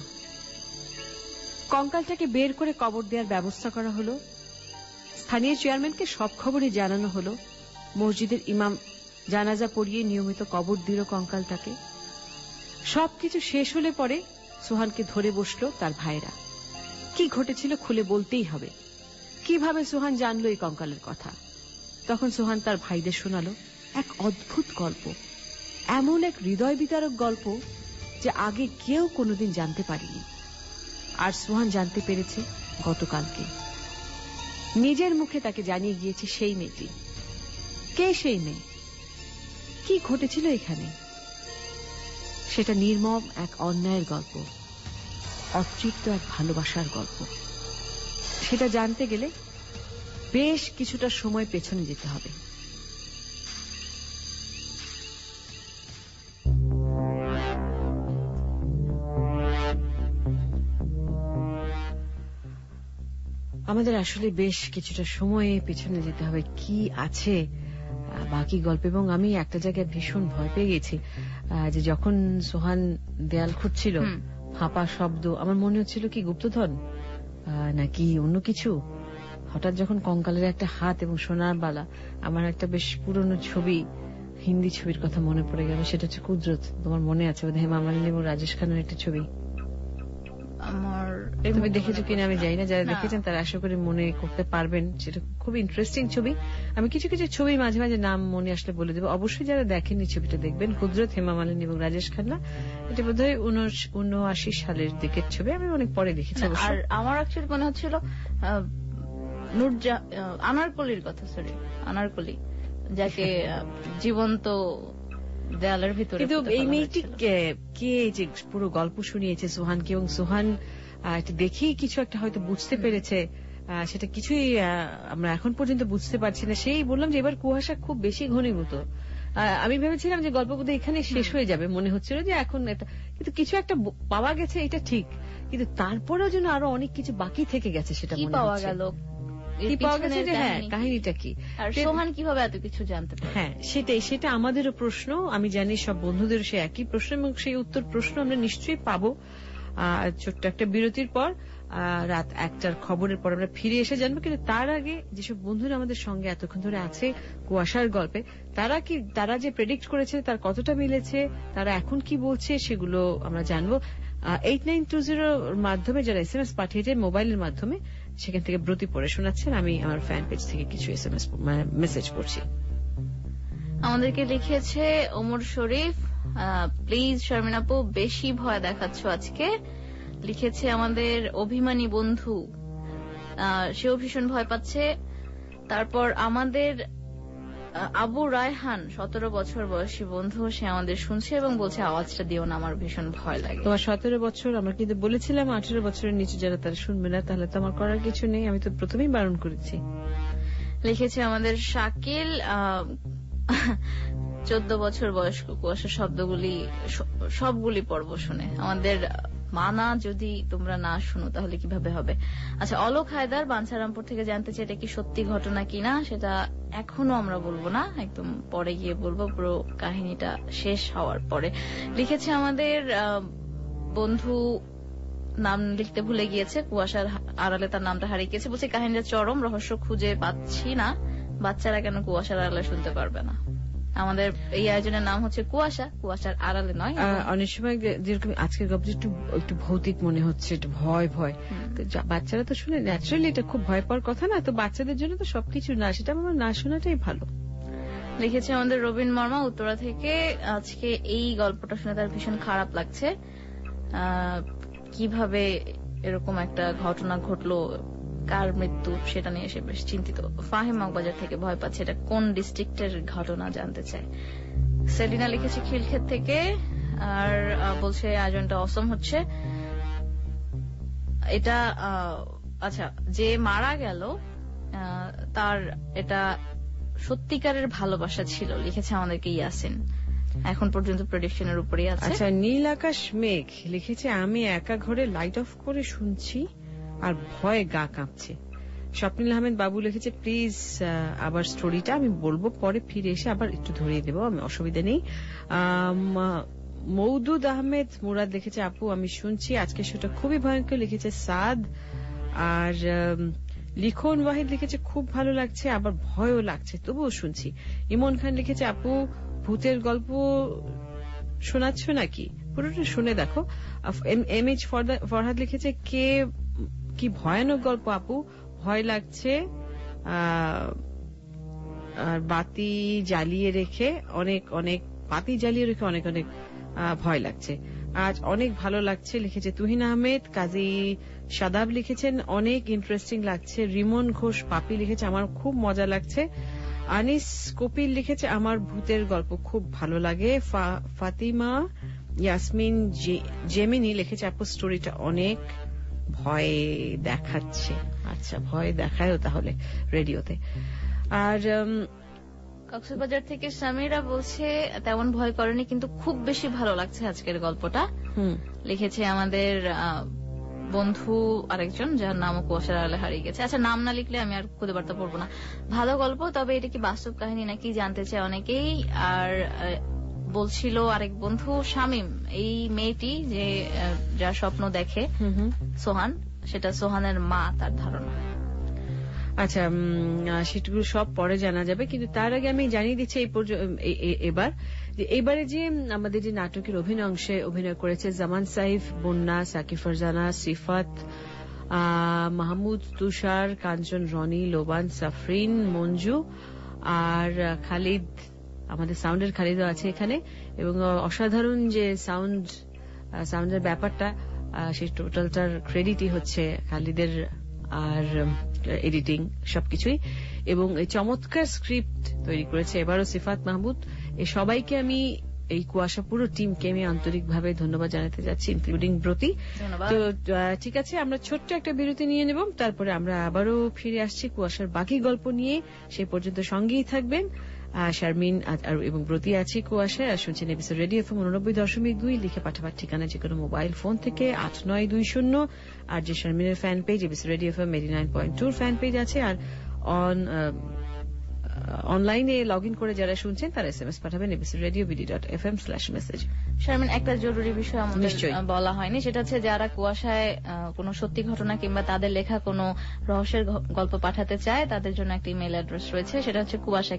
কঙ্কালটাকে বের করে কবর দেওয়ার ব্যবস্থা করা হলো। স্থানীয় চেয়ারম্যানকে সব খবরই জানানো হলো। মসজিদের ইমাম জানাজা পড়িয়ে নিয়মিত কবর দিল কঙ্কালটাকে। সবকিছু শেষ হলে পরে সোহানকে ধরে বসলো তার ভাইরা। কি ঘটেছিল খুলে বলতেই হবে। কিভাবে সোহান জানলো এই কঙ্কালের কথা? তখন সোহান তার ভাইদের শোনালো এক অদ্ভুত গল্প, এমন এক হৃদয় বিতারক গল্প যে আগে কেউ কোনোদিন জানতে পারেনি। আর সোহান জানতে পেরেছে গতকালকে। নিজের মুখে তাকে জানিয়ে গিয়েছে সেই মেয়েটি। কে সেই মেয়ে? কি ঘটেছিল এখানে? সেটা নির্মম এক অন্যায়ের গল্প, অতৃপ্ত এক ভালোবাসার গল্প। সেটা জানতে গেলে বেশ কিছুটা সময় পেছনে যেতে হবে। আমাদের আসলে বেশ কিছুটা সময় পেছনে যেতে হবে। কি আছে বাকি গল্প? এবং আমি একটা জায়গায় ভীষণ ভয় পেয়ে গেছি যে যখন সোহান দেয়াল খুঁড়ছিল, ফাঁপা শব্দ, আমার মনে হচ্ছিল কি গুপ্তধন নাকি অন্য কিছু। হঠাৎ যখন কঙ্কালের একটা হাত এবং সোনার বালা, আমার একটা বেশ পুরনো ছবি, হিন্দি ছবির কথা মনে পড়ে গেল। সেটা হচ্ছে কুদরত। তোমার মনে আছে বোধহয়? হেমা মালিনী এবং রাজেশ খানের একটা ছবি। তুমি দেখেছো কিনা আমি জানি না, যারা দেখেছেন তারা আশা করি মনে করতে পারবেন। সেটা খুব ইন্টারেস্টিং ছবি। আমি কিছু কিছু ছবির মাঝে মাঝে নাম মনে আসলে বলে দেবো। অবশ্যই যারা দেখেননি ছবিটা দেখবেন। কুদরত, হেমা মালিনী এবং রাজেশ খান্না। এটা বোধহয় 79 সালের দিকের ছবি। আমি অনেক পরে দেখেছি। আর আমার অ্যাকচুয়ালি মনে হচ্ছিল আনারকলির কথা, সরি আনারকলি, যাকে জীবন্ত দেয়ালের ভিতরে। কিন্তু এই মেয়েটি কে যে পুরো গল্প শুনিয়েছে সোহানকে, এবং সোহান দেখেই কিছু একটা হয়তো বুঝতে পেরেছে, সেটা কিছুই আমরা এখন পর্যন্ত বুঝতে পারছি না। সেই বললাম যে এবার কুয়াশা খুব বেশি ঘনীভূত। আমি ভেবেছিলাম যে গল্প বোধহয় এখানে শেষ হয়ে যাবে, মনে হচ্ছিল যে এখন এটা, কিন্তু কিছু একটা পাওয়া গেছে, এটা ঠিক, কিন্তু তারপরেও যেন আরো অনেক কিছু বাকি থেকে গেছে, সেটা মনে পাওয়া গেল, কি পাওয়া গেছে, যে হ্যাঁ কাহিনীটা কি, আর সোহান কিভাবে এত কিছু জানতে পারে। হ্যাঁ সেটা আমাদেরও প্রশ্ন, আমি জানি সব বন্ধুদেরও সে একই প্রশ্ন, এবং সেই উত্তর প্রশ্ন আমরা নিশ্চয়ই পাবো ছোট্ট একটা বিরতির পর, রাত 1টার খবরের পর আমরা ফিরে এসে জানবো। কিন্তু তার আগে যেসব বন্ধুরা আমাদের সঙ্গে এতক্ষণ ধরে আছে কুয়াশার গল্পে, তারা যে প্রেডিক্ট করেছে তার কতটা মিলেছে, তারা এখন কি বলছে, সেগুলো আমরা জানবো 8920 মাধ্যমে, যারা SMS পাঠিয়েছে মোবাইলের মাধ্যমে, সেখান থেকে ব্রতি পড়ে শোনাচ্ছেন। আমি আমার ফ্যান পেজ থেকে কিছু SMS মেসেজ পড়ছি। আমাদেরকে লিখেছে ওমর শরীফ, প্লিজ শারমিন আপু বেশি ভয় দেখাচ্ছ আজকে। লিখেছে আমাদের অভিমানী বন্ধু, সেও ভীষণ ভয় পাচ্ছে। তারপর আমাদের আবু রায়হান, 17 বছর বয়সী বন্ধু, সে আমাদের শুনছে এবং বলছে আওয়াজটা দিও না, আমার ভীষণ ভয় লাগে। তোমার 17 বছর, আমরা কিন্তু বলেছিলাম 18 বছরের নিচে যারা তারা শুনবে না, তাহলে তো আমার করার কিছু নেই, আমি তো প্রথমেই বারণ করেছি। লিখেছে আমাদের শাকিল, 14 বছর বয়স্ক, কুয়াশা শব্দগুলি সবগুলি পর্ব শুনে। আমাদের মানা যদি তোমরা না শুনো তাহলে কিভাবে হবে। আচ্ছা, অলোক হায়দার বাঞ্ছারামপুর থেকে জানতে চাই এটা কি সত্যি ঘটনা কিনা, সেটা এখনো আমরা বলবো না, একদম পরে গিয়ে বলবো, পুরো কাহিনীটা শেষ হওয়ার পরে। লিখেছে আমাদের বন্ধু, নাম লিখতে ভুলে গিয়েছে, কুয়াশার আড়ালে তার নামটা হারিয়ে গেছে, বলছে কাহিনীটা চরম, রহস্য খুঁজে পাচ্ছি না, বাচ্চারা কেন কুয়াশার আড়ালে শুনতে পারবে না। আমাদের এই আয়োজনের নাম হচ্ছে কুয়াশা, কুয়াশার আড়ালে নয়। অনেক সময় যেরকম আজকের গল্পটা একটু ভৌতিক মনে হচ্ছে, একটু ভয়, বাচ্চারা তো শুনে ন্যাচারালি এটা খুব ভয় পাওয়ার কথা না, তো বাচ্চাদের জন্য তো সবকিছু না, সেটা আমার না শোনাটাই ভালো। লিখেছে আমাদের রবিন মার্মা উত্তরা থেকে, আজকে এই গল্পটা শুনে তার ভীষণ খারাপ লাগছে, কিভাবে এরকম একটা ঘটনা ঘটলো, কার মৃত্যু সেটা নিয়ে সে বেশ চিন্তিত। ফাহিম মগবাজার থেকে ভয় পাচ্ছে, এটা কোন ডিস্ট্রিক্টের ঘটনা জানতে চায়। সেলিনা লিখেছে খিলক্ষেত থেকে, আর বলছে আয়োজনটা অসম হচ্ছে। এটা আচ্ছা, যে মারা গেল তার এটা সত্যিকারের ভালোবাসা ছিল, লিখেছে আমাদেরকে ইয়াসিন। এখন পর্যন্ত প্রেডিকশনের উপরেই আছে। আচ্ছা, নীল আকাশ মেঘ লিখেছে আমি একা ঘরে লাইট অফ করে শুনছি আর ভয়ে গা কাঁপছে। স্বপ্নিল আহমেদ বাবু লিখেছে প্লিজ আবার স্টোরিটা আমি বলবো পরে, ফিরে এসে আবার একটু ধরিয়ে দেবো, আমি অসুবিধা নেই। মৌদুদ আহমেদ মুরাদ লিখেছে আপু আমি শুনছি, আজকে শোটা খুবই ভয়ঙ্কর, লিখেছে সাদ। আর লিখন ওয়াহিদ লিখেছে খুব ভালো লাগছে আবার ভয়ও লাগছে তবুও শুনছি। ইমন খান লিখেছে আপু ভূতের গল্প শোনাচ্ছ নাকি, পুরোটা শুনে দেখো। এম এইচ ফরহাদ লিখেছে কি ভয়ানক গল্প আপু, ভয় লাগছে, আর বাতি জ্বালিয়ে রেখে অনেক অনেক ভয় লাগছে। আজ অনেক ভালো লাগছে, লিখেছে তুহিন আহমেদ। কাজী সাদাব লিখেছেন অনেক ইন্টারেস্টিং লাগছে। রিমন ঘোষ পাপি লিখেছে আমার খুব মজা লাগছে। আনিস কপিল লিখেছে আমার ভূতের গল্প খুব ভালো লাগে। ফাতিমা ইয়াসমিন জেমিনি লিখেছে আপু স্টোরিটা অনেক ভয় দেখাচ্ছে। আচ্ছা, ভয় দেখায়ও তাহলে রেডিওতে। আর কক্সবাজার থেকে সামিরা বলছে তেমন ভয় করেনি কিন্তু খুব বেশি ভালো লাগছে আজকের গল্পটা। লিখেছে আমাদের বন্ধু আরেকজন যার নাম কুয়াশার আড়ালে হারিয়ে গেছে। আচ্ছা, নাম না লিখলে আমি আর খুদে বার্তা পড়বো না। ভালো গল্প, তবে এটা কি বাস্তব কাহিনী নাকি জানতে চায় অনেকেই। আর বলছিল আরেক বন্ধু শামীম, এই মেয়েটি যে যার স্বপ্ন দেখে সোহান, সেটা সোহানের মা তার ধারণা। আচ্ছা, সেগুলো সব পরে জানা যাবে, কিন্তু তার আগে আমি জানিয়ে দিচ্ছি এবারে যে আমাদের যে নাটকের অভিনয়ে অভিনয় করেছে জামান সাইফ, বন্যা, সাকিব ফারজানা, সিফাত, মাহমুদ, তুষার, কাঞ্চন, রনি, লোবান, সাফরিন, মঞ্জু আর খালিদ, আমাদের সাউন্ডের খালিদও আছে এখানে। এবং অসাধারণ যে সাউন্ডের ব্যাপারটা, সেই টোটালটার ক্রেডিটই হচ্ছে খালিদের আর এডিটিং সবকিছুই, এবং এই চমৎকার স্ক্রিপ্ট তৈরি করেছে এবারও সিফাত মাহমুদ। এই সবাইকে আমি, এই কুয়াশা পুরো টিমকে আমি আন্তরিকভাবে ধন্যবাদ জানাতে যাচ্ছি, ইনক্লুডিং ব্রতি। তো ঠিক আছে, আমরা ছোট্ট একটা বিরতি নিয়ে নেব, তারপরে আমরা আবারও ফিরে আসছি কুয়াশার বাকি গল্প নিয়ে। সেই পর্যন্ত সঙ্গেই থাকবেন। শারমিন এবং ব্রতি আছি কুয়াশায়, আর শুনছেন এবিসি রেডিও এফএম 89.2। লিখে পাঠাবার ঠিকানা যে কোনো মোবাইল ফোন থেকে 8920, আর যে শারমিনের fan page ABC radio FM 89.2 fan page আছে, আর অনলাইনে লগ ইন করে যারা শুনছেন তারা SMS পাঠাবেন abcradio.fm/message। শারমিন, একটা জরুরি বিষয় আমাদের বলা হয়নি, সেটা হচ্ছে যারা কুয়াশায় কোনো সত্যি ঘটনা কিংবা তাদের লেখা কোনো রহস্যের গল্প পাঠাতে চায় তাদের জন্য একটা ইমেল অ্যাড্রেস রয়েছে, সেটা হচ্ছে কুয়াশা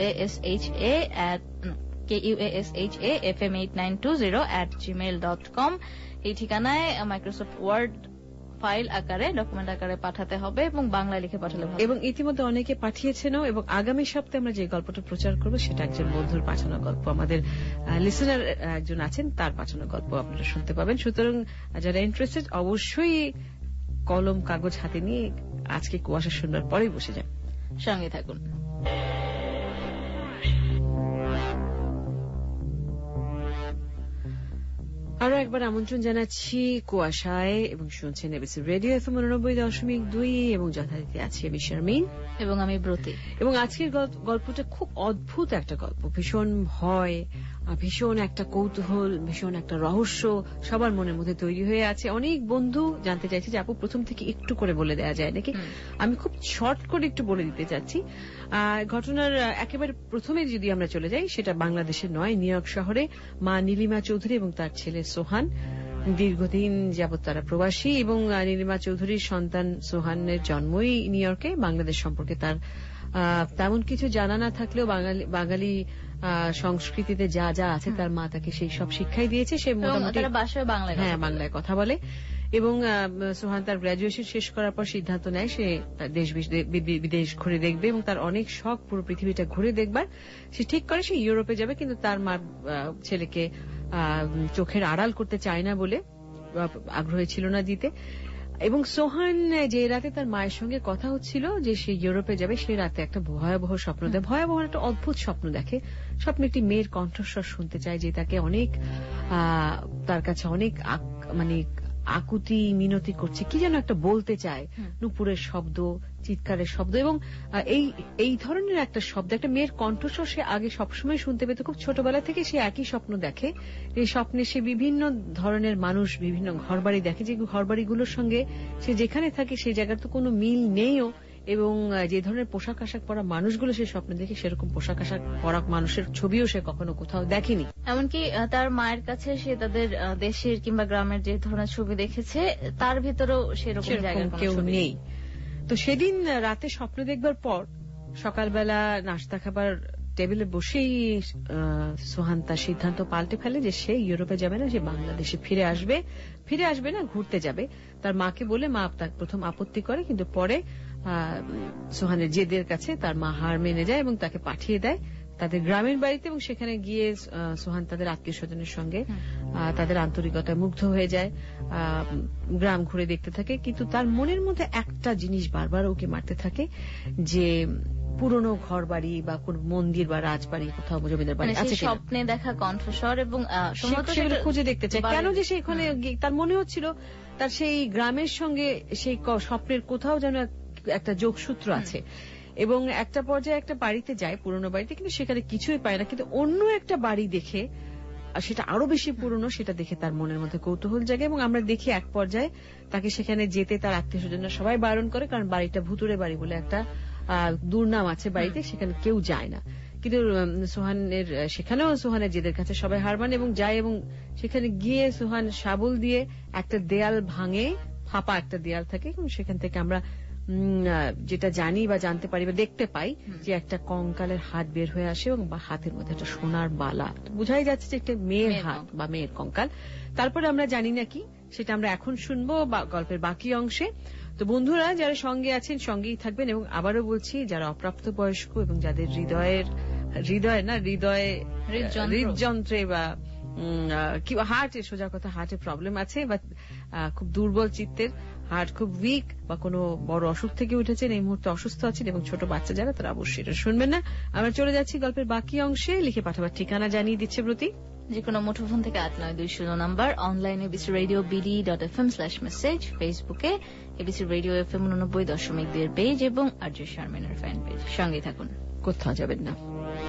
kuasha@fm8920@gmail.com। এই ঠিকানায় মাইক্রোসফট ওয়ার্ড ফাইল আকারে, ডকুমেন্ট আকারে পাঠাতে হবে এবং বাংলায় লিখে পাঠালে ভালো। এবং ইতিমধ্যে অনেকে পাঠিয়েছেনও, এবং আগামী সপ্তাহে আমরা যে গল্পটা প্রচার করব সেটা একজন বন্ধুর পাঠানো গল্প, আমাদের লিসেনার একজন আছেন তার পাঠানো গল্প আপনারা শুনতে পাবেন। সুতরাং যারা ইন্টারেস্টেড অবশ্যই কলম কাগজ হাতে নিয়ে আজকে কুয়াশা শুনবার পরেই বসে যান, সঙ্গে থাকুন। আরো একবার আমন্ত্রণ জানাচ্ছি কুয়াশায়, এবং শুনছেন এবিসি রেডিও এফএম 89.2, এবং যথারীতি আছে আমি শারমিন এবং আমি ব্রতি। এবং আজকের গল্পটা খুব অদ্ভুত একটা গল্প, ভীষণ ভয়, ভীষণ একটা কৌতূহল, ভীষণ একটা রহস্য সবার মনের মধ্যে তৈরি হয়ে আছে। অনেক বন্ধু জানতে চাইছে যে আপু প্রথম থেকে একটু করে বলে দেওয়া যায় নাকি। আমি খুব শর্ট করে একটু বলে দিতে চাচ্ছি। ঘটনার একেবারে প্রথমে যদি আমরা চলে যাই, সেটা বাংলাদেশের নয়, নিউ ইয়র্ক শহরে মা নীলিমা চৌধুরী এবং তার ছেলে সোহান দীর্ঘদিন যাবৎ তারা প্রবাসী, এবং নীলিমা চৌধুরীর সন্তান সোহানের জন্মই নিউ ইয়র্কে। বাংলাদেশ সম্পর্কে তার তেমন কিছু জানা না থাকলেও বাঙালি সংস্কৃতিতে যা যা আছে তার মা তাকে সেই সব শিক্ষাই দিয়েছে। সে মোটামুটি বাংলায় কথা বলে, এবং সোহান তার গ্রাজুয়েশন শেষ করার পর সিদ্ধান্ত নেয় সে দেশ বিদেশ ঘুরে দেখবে, এবং তার অনেক শখ পুরো পৃথিবীটা ঘুরে দেখবার। সে ঠিক করে সে ইউরোপে যাবে, কিন্তু তার মা ছেলেকে চোখের আড়াল করতে চায় না বলে আগ্রহী ছিল না দিতে। এবং সোহান যে রাতে তার মায়ের সঙ্গে কথা হচ্ছিল যে সে ইউরোপে যাবে, সে রাতে একটা ভয়াবহ স্বপ্ন দেখে, ভয়াবহ একটা অদ্ভুত স্বপ্ন দেখে। স্বপ্নে একটি মেয়ের কণ্ঠস্বর শুনতে চায় যে তাকে অনেক, তার কাছে অনেক মানে আকুতি মিনতি করছে, কি যেন একটা বলতে চায়, নুপুরের শব্দ, চিৎকারের শব্দ, এবং এই ধরনের একটা শব্দ, একটা মেয়ের কণ্ঠস্বর সে আগে সবসময় শুনতে পেত। খুব ছোটবেলা থেকে সে একই স্বপ্ন দেখে। এই স্বপ্নে সে বিভিন্ন ধরনের মানুষ, বিভিন্ন ঘরবাড়ি দেখে, যে ঘরবাড়িগুলোর সঙ্গে সে যেখানে থাকে সেই জায়গার তো কোনো মিল নেইও, এবং যে ধরনের পোশাক আশাক পরা মানুষগুলো সে স্বপ্নে দেখে সেরকম পোশাক আশাক পরা মানুষের ছবিও সে কখনো কোথাও দেখেনি। এমনকি তার মায়ের কাছে সে তাদের দেশের কিংবা গ্রামের যে ধরনের ছবি দেখেছে তার ভিতরেও সেরকম কেউ নেই। তো সেদিন রাতে স্বপ্ন দেখবার পর সকালবেলা নাস্তা খাবার টেবিলে বসেই সোহান তার সিদ্ধান্ত পাল্টে ফেলে যে সে ইউরোপে যাবে না, সে বাংলাদেশে ফিরে আসবে না, ঘুরতে যাবে। তার মাকে বলে, মা তার প্রথম আপত্তি করে, কিন্তু পরে সোহানের জেদের কাছে তার মা হার মেনে যায় এবং তাকে পাঠিয়ে দেয় তাদের গ্রামের বাড়িতে। এবং সেখানে গিয়ে সোহান তাদের আত্মীয় স্বজনের সঙ্গে তাদের আন্তরিকতায় মুগ্ধ হয়ে যায়, গ্রাম ঘুরে দেখতে থাকে। কিন্তু তার মনের মধ্যে একটা জিনিস বারবার ওকে মারতে থাকে, যে পুরনো ঘর বাড়ি বা কোন মন্দির বা রাজবাড়ি, কোথাও জমিদার বাড়ি আছে, স্বপ্নে দেখা কণ্ঠস্বর, এবং খুঁজে দেখতে চায় কেন যে সেখানে তার মনে হচ্ছিল তার সেই গ্রামের সঙ্গে সেই স্বপ্নের কোথাও যেন একটা যোগসূত্র আছে। এবং একটা পর্যায়ে একটা বাড়িতে যায়, পুরনো বাড়িতে, কিন্তু সেখানে কিছুই পায় না। কিন্তু অন্য একটা বাড়ি দেখে, সেটা আরো বেশি পুরনো, সেটা দেখে তার মনের মধ্যে কৌতূহল জাগে। এবং আমরা দেখি এক পর্যায়ে তাকে সেখানে যেতে তার আত্মীয় স্বজনরা সবাই বারণ করে, কারণ বাড়িটা ভুতুরে বাড়ি বলে একটা দুর্নাম আছে বাড়িতে, সেখানে কেউ যায় না। কিন্তু সেখানেও সোহানের জেদের কাছে সবাই হার মানে এবং যায়, এবং সেখানে গিয়ে সোহান শাবল দিয়ে একটা দেয়াল ভাঙে, ফাঁপা একটা দেয়াল থাকে, এবং সেখান থেকে আমরা যেটা জানি বা জানতে পারি বা দেখতে পাই যে একটা কঙ্কালের হাত বের হয়ে আসে, এবং হাতের মধ্যে একটা সোনার বালা, বোঝাই যাচ্ছে যে একটা মেয়ের হাত বা মেয়ের কঙ্কাল। তারপরে আমরা জানি না কি, সেটা আমরা এখন শুনবো বা গল্পের বাকি অংশে। তো বন্ধুরা যারা সঙ্গে আছেন সঙ্গেই থাকবেন, এবং আবারও বলছি যারা অপ্রাপ্ত বয়স্ক এবং যাদের হৃদযন্ত্রে বা হার্টে, সোজা কথা হার্টে প্রবলেম আছে, বা খুব দুর্বল চিত্তের, হার্ট খুব উইক বা কোনো বড় অসুখ থেকে উঠেছেন, এই মুহূর্তে অসুস্থ আছেন এবং ছোট বাচ্চা যারা, তারা অবশ্যই এটা শুনবেন না। আমরা চলে যাচ্ছি গল্পের বাকি অংশে। লিখে পাঠাবার ঠিকানা জানিয়ে দিচ্ছে ব্রতী। যে কোনো মুঠোফোন থেকে 8920 নাম্বার, অনলাইনে এবিসি রেডিও bd.fm/message, ফেসবুকে এবিসি রেডিও FM 89.2 এর পেজ এবং আরজে শারমিনের ফ্যান পেজ। সঙ্গে থাকুন, কোথাও যাবেন না।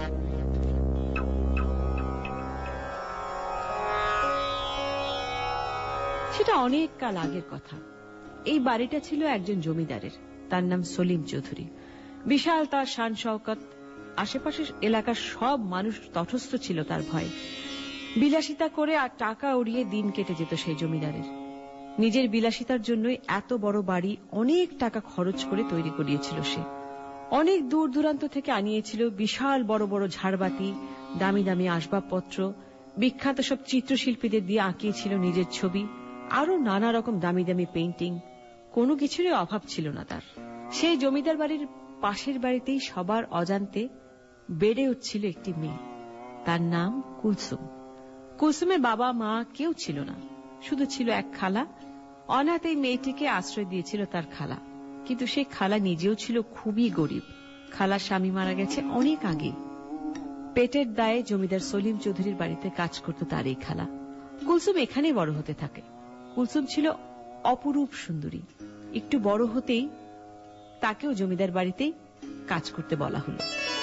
সেটা অনেক কাল আগের কথা। এই বাড়িটা ছিল একজন জমিদারের, তার নাম সলিম চৌধুরী। বিশাল তার শান শওকত, আশেপাশের এলাকার সব মানুষ তটস্থ ছিল তার ভয়ে। বিলাসিতা করে আর টাকা উড়িয়ে দিন কেটে যেত সেই জমিদারের। নিজের বিলাসিতার জন্যই এত বড় বাড়ি অনেক টাকা খরচ করে তৈরি করিয়েছিল সে। অনেক দূর দূরান্ত থেকে আনিয়েছিল বিশাল বড় বড় ঝাড়বাতি, দামি দামি আসবাবপত্র, বিখ্যাত সব চিত্রশিল্পীদের দিয়ে আঁকিয়েছিল নিজের ছবি, আরো নানা রকম দামি দামি পেইন্টিং। কোনো কিছুরই অভাব ছিল না তার। সেই জমিদার বাড়ির পাশের বাড়িতেই সবার অজান্তে বেড়ে উঠছিল একটি মেয়ে, তার নাম কুলসুম। কুলসুমের বাবা মা কেউ ছিল না, শুধু ছিল এক খালা। অনাথ এই মেয়েটিকে আশ্রয় দিয়েছিল তার খালা, কিন্তু সেই খালা নিজেও ছিল খুবই গরিব। খালার স্বামী মারা গেছে অনেক আগে। পেটের দায়ে জমিদার সলিম চৌধুরীর বাড়িতে কাজ করত তার এই খালা। কুলসুম এখানেই বড় হতে থাকে। কুলসুম ছিল অপরূপ সুন্দরী। একটু বড় হতেই তাকেও জমিদার বাড়িতেই কাজ করতে বলা হলো।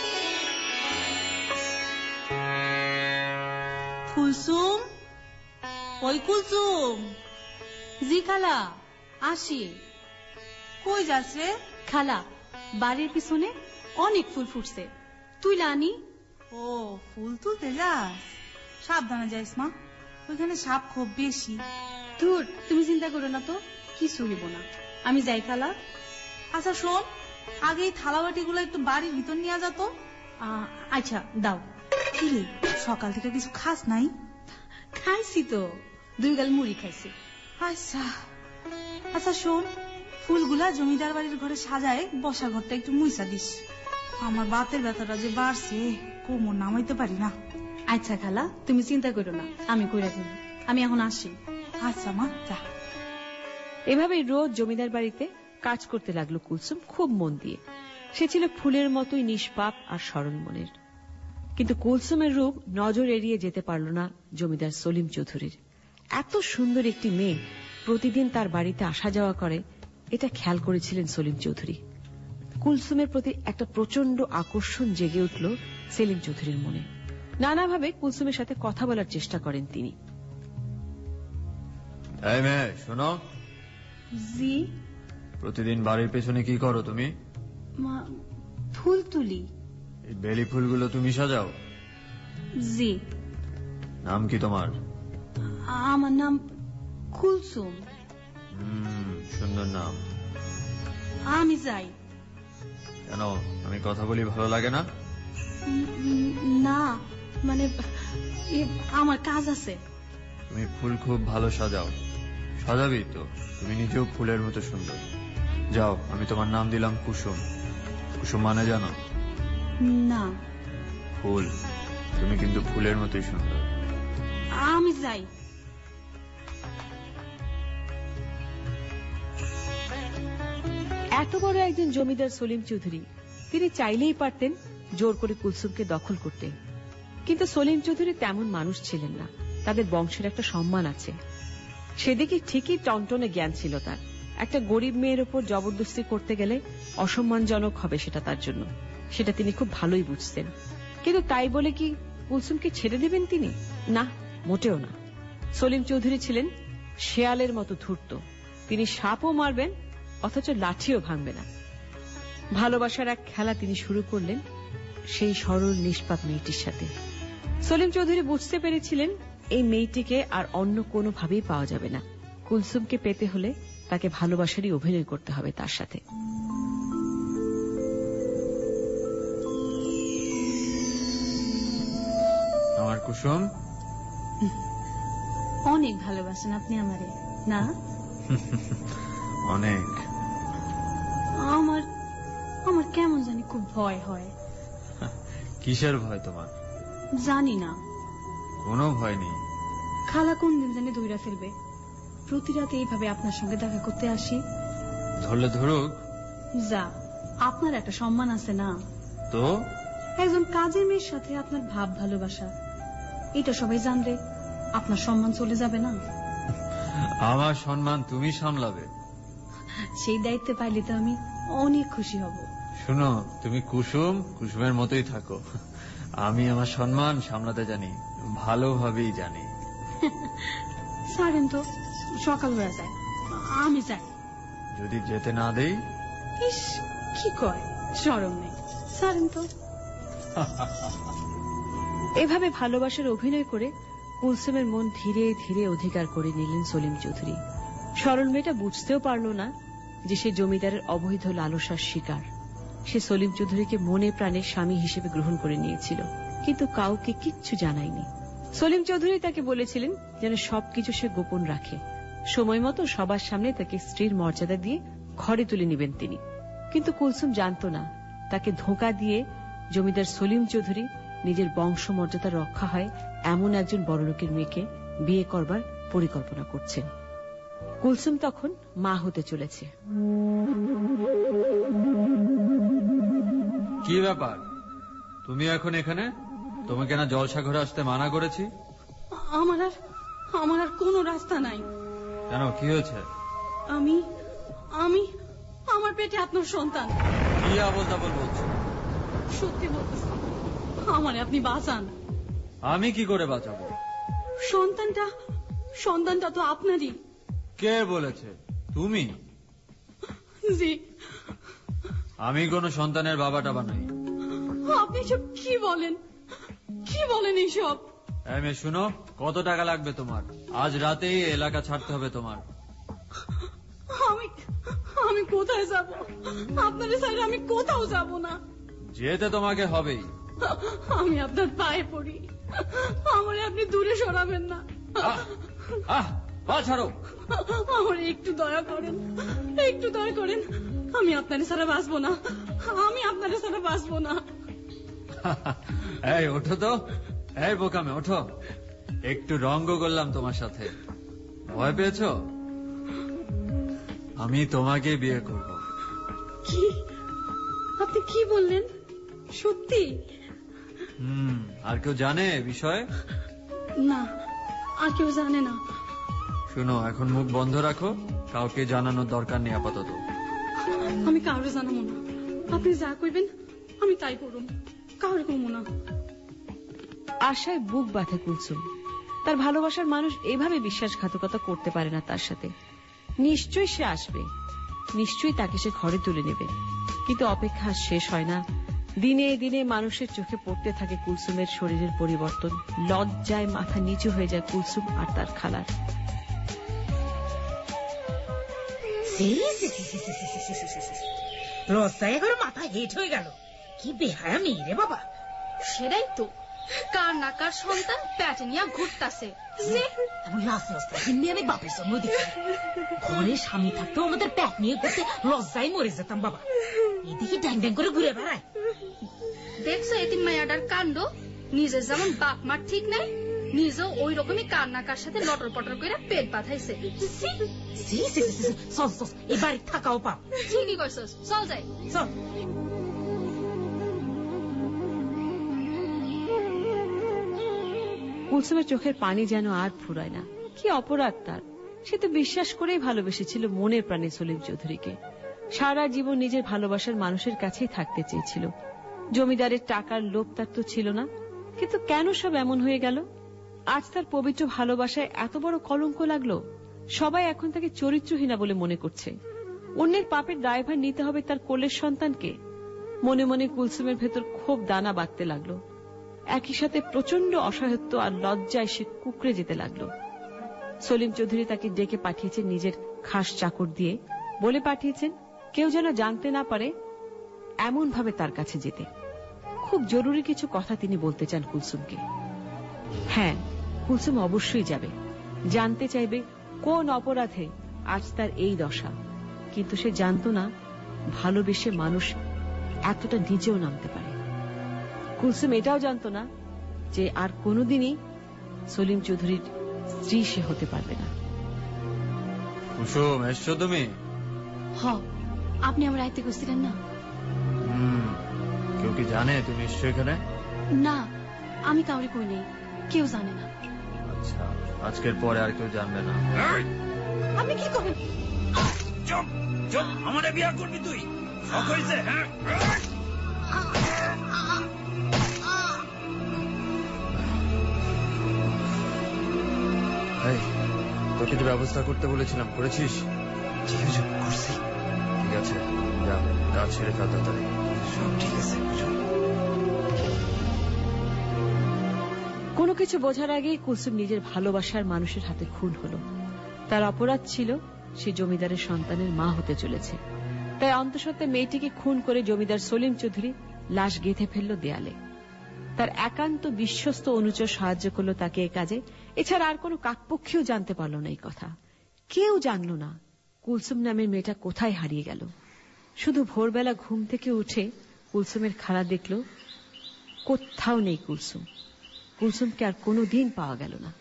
কুলসুম, ওই কুলসুম। জি খালা, আসি। কই যাস রে? খালা, বাড়ির পিছনে অনেক ফুল ফুটছে, তুই আনি। ও, ফুল তুলতে যাস? সাবধানে যাইস মা, ওইখানে সাপ খুব বেশি। ধুর, তুমি চিন্তা করো না তো, কিছু হইব না, আমি যাই খালা। আচ্ছা শোন, আগে এই থালা বাটি গুলো একটু বাড়ির ভিতর নিয়ে যা তো। আচ্ছা দাও। কি রে, সকাল থেকে কিছু খাস নাই? খাইছি তো, 2 গাল মুড়ি খাইছি। আচ্ছা আচ্ছা শোন, ফুলগুলা জমিদার বাড়ির ঘরে সাজায় বসা ঘরটা একটু মুইসা দিস। আমার বাতের ব্যথাটা যে বাড়ছে, কোমর নামাইতে পারি না। আচ্ছা খালা, তুমি চিন্তা করো না, আমি কইরা দিব। আমি এখন আসি। আচ্ছা মা, যা। এভাবেই রোজ জমিদার বাড়িতে কাজ করতে লাগলো কুলসুম খুব মন দিয়ে। সে ছিল ফুলের মতোই নিষ্পাপ আর সরল মনের। কিন্তু কুলসুমের রূপ নজর এড়িয়ে যেতে পারল না জমিদার সলিম চৌধুরীর। এত সুন্দর একটি মেয়ে প্রতিদিন তার বাড়িতে আসা যাওয়া করে, এটা খেয়াল করেছিলেন সলিম চৌধুরী। কুলসুমের প্রতি একটা প্রচন্ড আকর্ষণ জেগে উঠল সেলিম চৌধুরীর মনে। নানাভাবে কুলসুমের সাথে কথা বলার চেষ্টা করেন তিনি। এই মেয়ে, শোনো। জি। প্রতিদিন বাড়ির পেছনে কি করো তুমি? ফুল তুলি। এই বেলি ফুলগুলো তুমি সাজাও? জি। নাম কি তোমার? আমার নাম কুলসুম। সুন্দর নাম। আমি যাই। কেন, আমি কথা বলি ভালো লাগে না? না, মানে আমার কাজ আছে। তুমি ফুল খুব ভালো সাজাও। সাজাবি তো, তুমি নিজেও ফুলের মতো সুন্দর। যাও, আমি তোমার নাম দিলাম কুসুম। কুসুম মানে জানো? না। ফুল। তুমি কিন্তু ফুলের মতোই সুন্দর। আমি যাই। এত বড় একজন জমিদার সলিম চৌধুরী, তিনি চাইলেই পারতেন জোর করে কুলসুমকে দখল করতে। কিন্তু সলিম চৌধুরী তেমন মানুষ ছিলেন না। তাদের বংশের একটা সম্মান আছে, সেদিকে ঠিকই টনটনে জ্ঞান ছিল তার। একটা গরিব মেয়ের উপর জবরদস্তি করতে গেলে অসম্মানজনক হবে সেটা তার জন্য, সেটা তিনি খুব ভালোই বুঝতেন। কিন্তু তাই বলে কি কুলসুমকে ছেড়ে দেবেন তিনি? না, মোটেও না। সলিম চৌধুরী ছিলেন শেয়ালের মতো ধূর্ত। তিনি সাপও মারবেন, অথচ লাঠিও ভাঙবে না। ভালোবাসার এক খেলা তিনি শুরু করলেন সেই সরল নিষ্পাপ মেয়েটির সাথে। সলিম চৌধুরী বুঝতে পেরেছিলেন এই মেয়েটিকে আর অন্য কোনোভাবেই পাওয়া যাবে না। কুলসুমকে পেতে হলে তাকে ভালোবাসারই অভিনয় করতে হবে তার সাথে। আমার কুসুম, অনেক ভালোবাসেন আপনি আমারে, না? অনেক। আমার কেমন জানি খুব ভয় হয়। কিসের ভয় তোমার? জানি না। কোনো ভয় নেই। খালা কোন দিন জানি ধইরা ফেলবে। প্রতি রাতে এইভাবে আপনার সঙ্গে দেখা করতে আসি। ধরলে ধরুক, যা, আপনার একটা সম্মান আছে না? তো একজন কাজের মেয়ের সাথে আপনার ভাব ভালোবাসা, এটা সবাই জানলে আপনার সম্মান চলে যাবে না? আমার সম্মান তুমি সামলাবে, সেই দায়িত্ব পাইলে তো আমি অনেক খুশি হব। শুনো, তুমি কুসুমের মতোই থাকো। আমি আমার সম্মান সামলাতে জানি, ভালোভাবেই জানি। ছাড়েন তো, সকাল হয়ে যায়, আমি যাই। যদি যেতে না দেই? ইস, কি কয়, শরম নেই, ছাড়েন তো। এভাবে ভালোবাসার অভিনয় করে কুলসুমের মন ধীরে ধীরে অধিকার করে নিলেন সলিম চৌধুরী। সরল মেয়েটা বুঝতেও পারল না যে সে জমিদারের অবৈধ লালসার শিকার। সে সলিম চৌধুরীকে মনে প্রাণে স্বামী হিসেবে গ্রহণ করে নিয়েছিল, কিন্তু কাউকে কিচ্ছু জানায়নি। সলিম চৌধুরী তাকে বলেছিলেন যেন সবকিছু সে গোপন রাখে, সময় মতো সবার সামনে তাকে স্ত্রীর মর্যাদা দিয়ে ঘরে তুলে নেবেন তিনি। কিন্তু কুলসুম জানত না, তাকে ধোঁকা দিয়ে জমিদার সলিম চৌধুরী নিজের বংশমর্যাদা রক্ষা হয় এমন একজন বড়লোকের মেয়েকে বিয়ে করবার পরিকল্পনা করছেন। কুলসুম তখন মা হতে চলেছে। কি ব্যাপার, তুমি এখন এখানে? তোমাকে না জলসাঘরে আসতে মানা করেছি? আমার আর কোনো রাস্তা নাই। কেন, কি হয়েছে? আমার পেটে আপনার সন্তান। কি আবল তাবল বলছো? সত্যি বলতেছি, আমারে আপনি বাঁচান। আমি কি করে বাঁচাবো? সন্তানটা তো আপনারই। কে বলেছে? তুমি? জি। আমি কোন সন্তানের বাবা টাবা নাই। আপনি সব কি বলেন এইসব? মেয়ে শুনো, কত টাকা লাগবে তোমার? আজ রাতেই এলাকা ছাড়তে হবে তোমার। আমি কোথায় যাব? আপনাদের সাথে আমি কোথাও যাব না। যেতে তোমাকে হবেই। আমি আপনার পায়ে পড়ি, আমারে আপনি দূরে সরাবেন না। পা ছাড়ো। আমার একটু দয়া করেন। আমি আপনাদের সাথে বাঁচবো না। এই ওঠো তো, এই বোকামে ওঠো। একটু রঙ্গ করলাম তোমার সাথে, ভয় পেয়েছো? আমি তোমাকে বিয়ে করব। কি? আপনি কি বললেন? সত্যি? আর কেউ জানে বিষয়? না, আর কেউ জানে না। শুনো, এখন মুখ বন্ধ রাখো, কাউকে জানানোর দরকার নেই আপাতত। আমি কাউরে জানাবো না, আপনি যা কইবেন আমি তাই করুম, কাউরে কমু না। আশায় বুক বাঁধে কুলসুম। তার ভালোবাসার মানুষ এভাবে বিশ্বাসঘাতকতা করতে পারে না তার সাথে। নিশ্চয়ই সে আসবে, নিশ্চয়ই তাকে সে ঘরে তুলে নেবে। কিন্তু অপেক্ষা শেষ হয় না। দিনে দিনে মানুষের চোখে পড়তে থাকে কুলসুমের শরীরের পরিবর্তন। লজ্জায় মাথা নিচু হয়ে যায় কুলসুম আর তার খালার। লজ্জায় এবার মাথা হেট হয়ে গেল। কি বেহায়া মেয়ে রে বাবা। সেটাই তো, কার না কার সন্তান প্যাটে নিয়ে ঘুরতাছে। বাপের জন্ম দেখি ঘরে স্বামী থাকতেও আমাদের প্যাট নিয়ে ঘুরতে লজ্জায় মরে যেতাম বাবা। এদিকে ড্যাং ড্যাং করে ঘুরে বেড়ায়। দেখছো এতিম মায়াটার কাণ্ড। নিজের যেমন বাপ মার ঠিক নাই, নিজেও ওই রকমই কার না কার সাথে লটর পটর করে পেট বাঁধাইছে। চল চল, এই বাড়ি থাকাও পাপ। ঠিকই কইছস, চল যাই। চল। কুলসুমের চোখের পানি যেন আর ফুরায় না। কি অপরাধ তার! সে তো বিশ্বাস করেই ভালোবেসেছিল মনের প্রাণে সলিম চৌধুরীকে। সারা জীবন নিজের ভালোবাসার মানুষের কাছেই থাকতে চেয়েছিল। জমিদারের টাকার লোভ তার তো ছিল না, কিন্তু কেন সব এমন হয়ে গেল? আজ তার পবিত্র ভালোবাসায় এত বড় কলঙ্ক লাগলো। সবাই এখন তাকে চরিত্রহীনা বলে মনে করছে। অন্যের পাপের দায়ভার নিতে হবে তার কোলের সন্তানকে। মনে মনে কুলসুমের ভেতর ক্ষোভ দানা বাঁধতে লাগলো। একই সাথে প্রচন্ড অসহায়ত্ব আর লজ্জায় সে কুকড়ে যেতে লাগলো। সলিম চৌধুরী তাকে ডেকে পাঠিয়েছেন নিজের খাস চাকর দিয়ে, বলে পাঠিয়েছেন কেউ যেন জানতে না পারে এমন ভাবে তার কাছে যেতে। খুব জরুরি কিছু কথা তিনি বলতে চান কুলসুমকে। হ্যাঁ, কুলসুম অবশ্যই যাবে, জানতে চাইবে কোন অপরাধে আজ তার এই দশা। কিন্তু সে জানত না ভালোবেসে মানুষ এতটা নিচেও নামতে পারে। কুলসুম এটাও জানত না যে আর কোনোদিনই সলিম চৌধুরীর স্ত্রী সে হতে পারবে না। কুসুম, এসছো তুমি? হ, আপনি আমার আইতে করছিলেন না? কেউ কি জানে তুমি এসছো এখানে? না, আমি কাউরে কই নেই, কেউ জানে না। আচ্ছা, আজকের পরে আর কেউ জানবে না। আপনি কি করবেন? চুপ চুপ, আমারে বিয়া করবি তুই? শখ হইছে? তোকে যে ব্যবস্থা করতে বলেছিলাম, করেছিস? ঠিক আছে, করছি। ঠিক আছে, যা কাজ ছেড়ে ফেল তাড়াতাড়ি। সব ঠিক আছে। কোনো কিছু বোঝার আগেই কুলসুম নিজের ভালোবাসার মানুষের হাতে খুন হলো। তার অপরাধ ছিল সে জমিদারের সন্তানের মা হতে চলেছে। তাই অন্তঃসত্ত্বা মেয়েটিকে খুন করে জমিদার সলিম চৌধুরী লাশ গেঁথে ফেলল দেয়ালে। তার একান্ত বিশ্বস্ত অনুচর সাহায্য করল তাকে এ কাজে। এছাড়া আর কোনো কাকপক্ষীও জানতে পারল না এই কথা। কেউ জানল না কুলসুম নামের মেয়েটা কোথায় হারিয়ে গেল। শুধু ভোরবেলা ঘুম থেকে উঠে কুলসুমের খালা দেখল কোথাও নেই কুলসুম। কুলসুমকে আর কোনোদিন পাওয়া গেল না।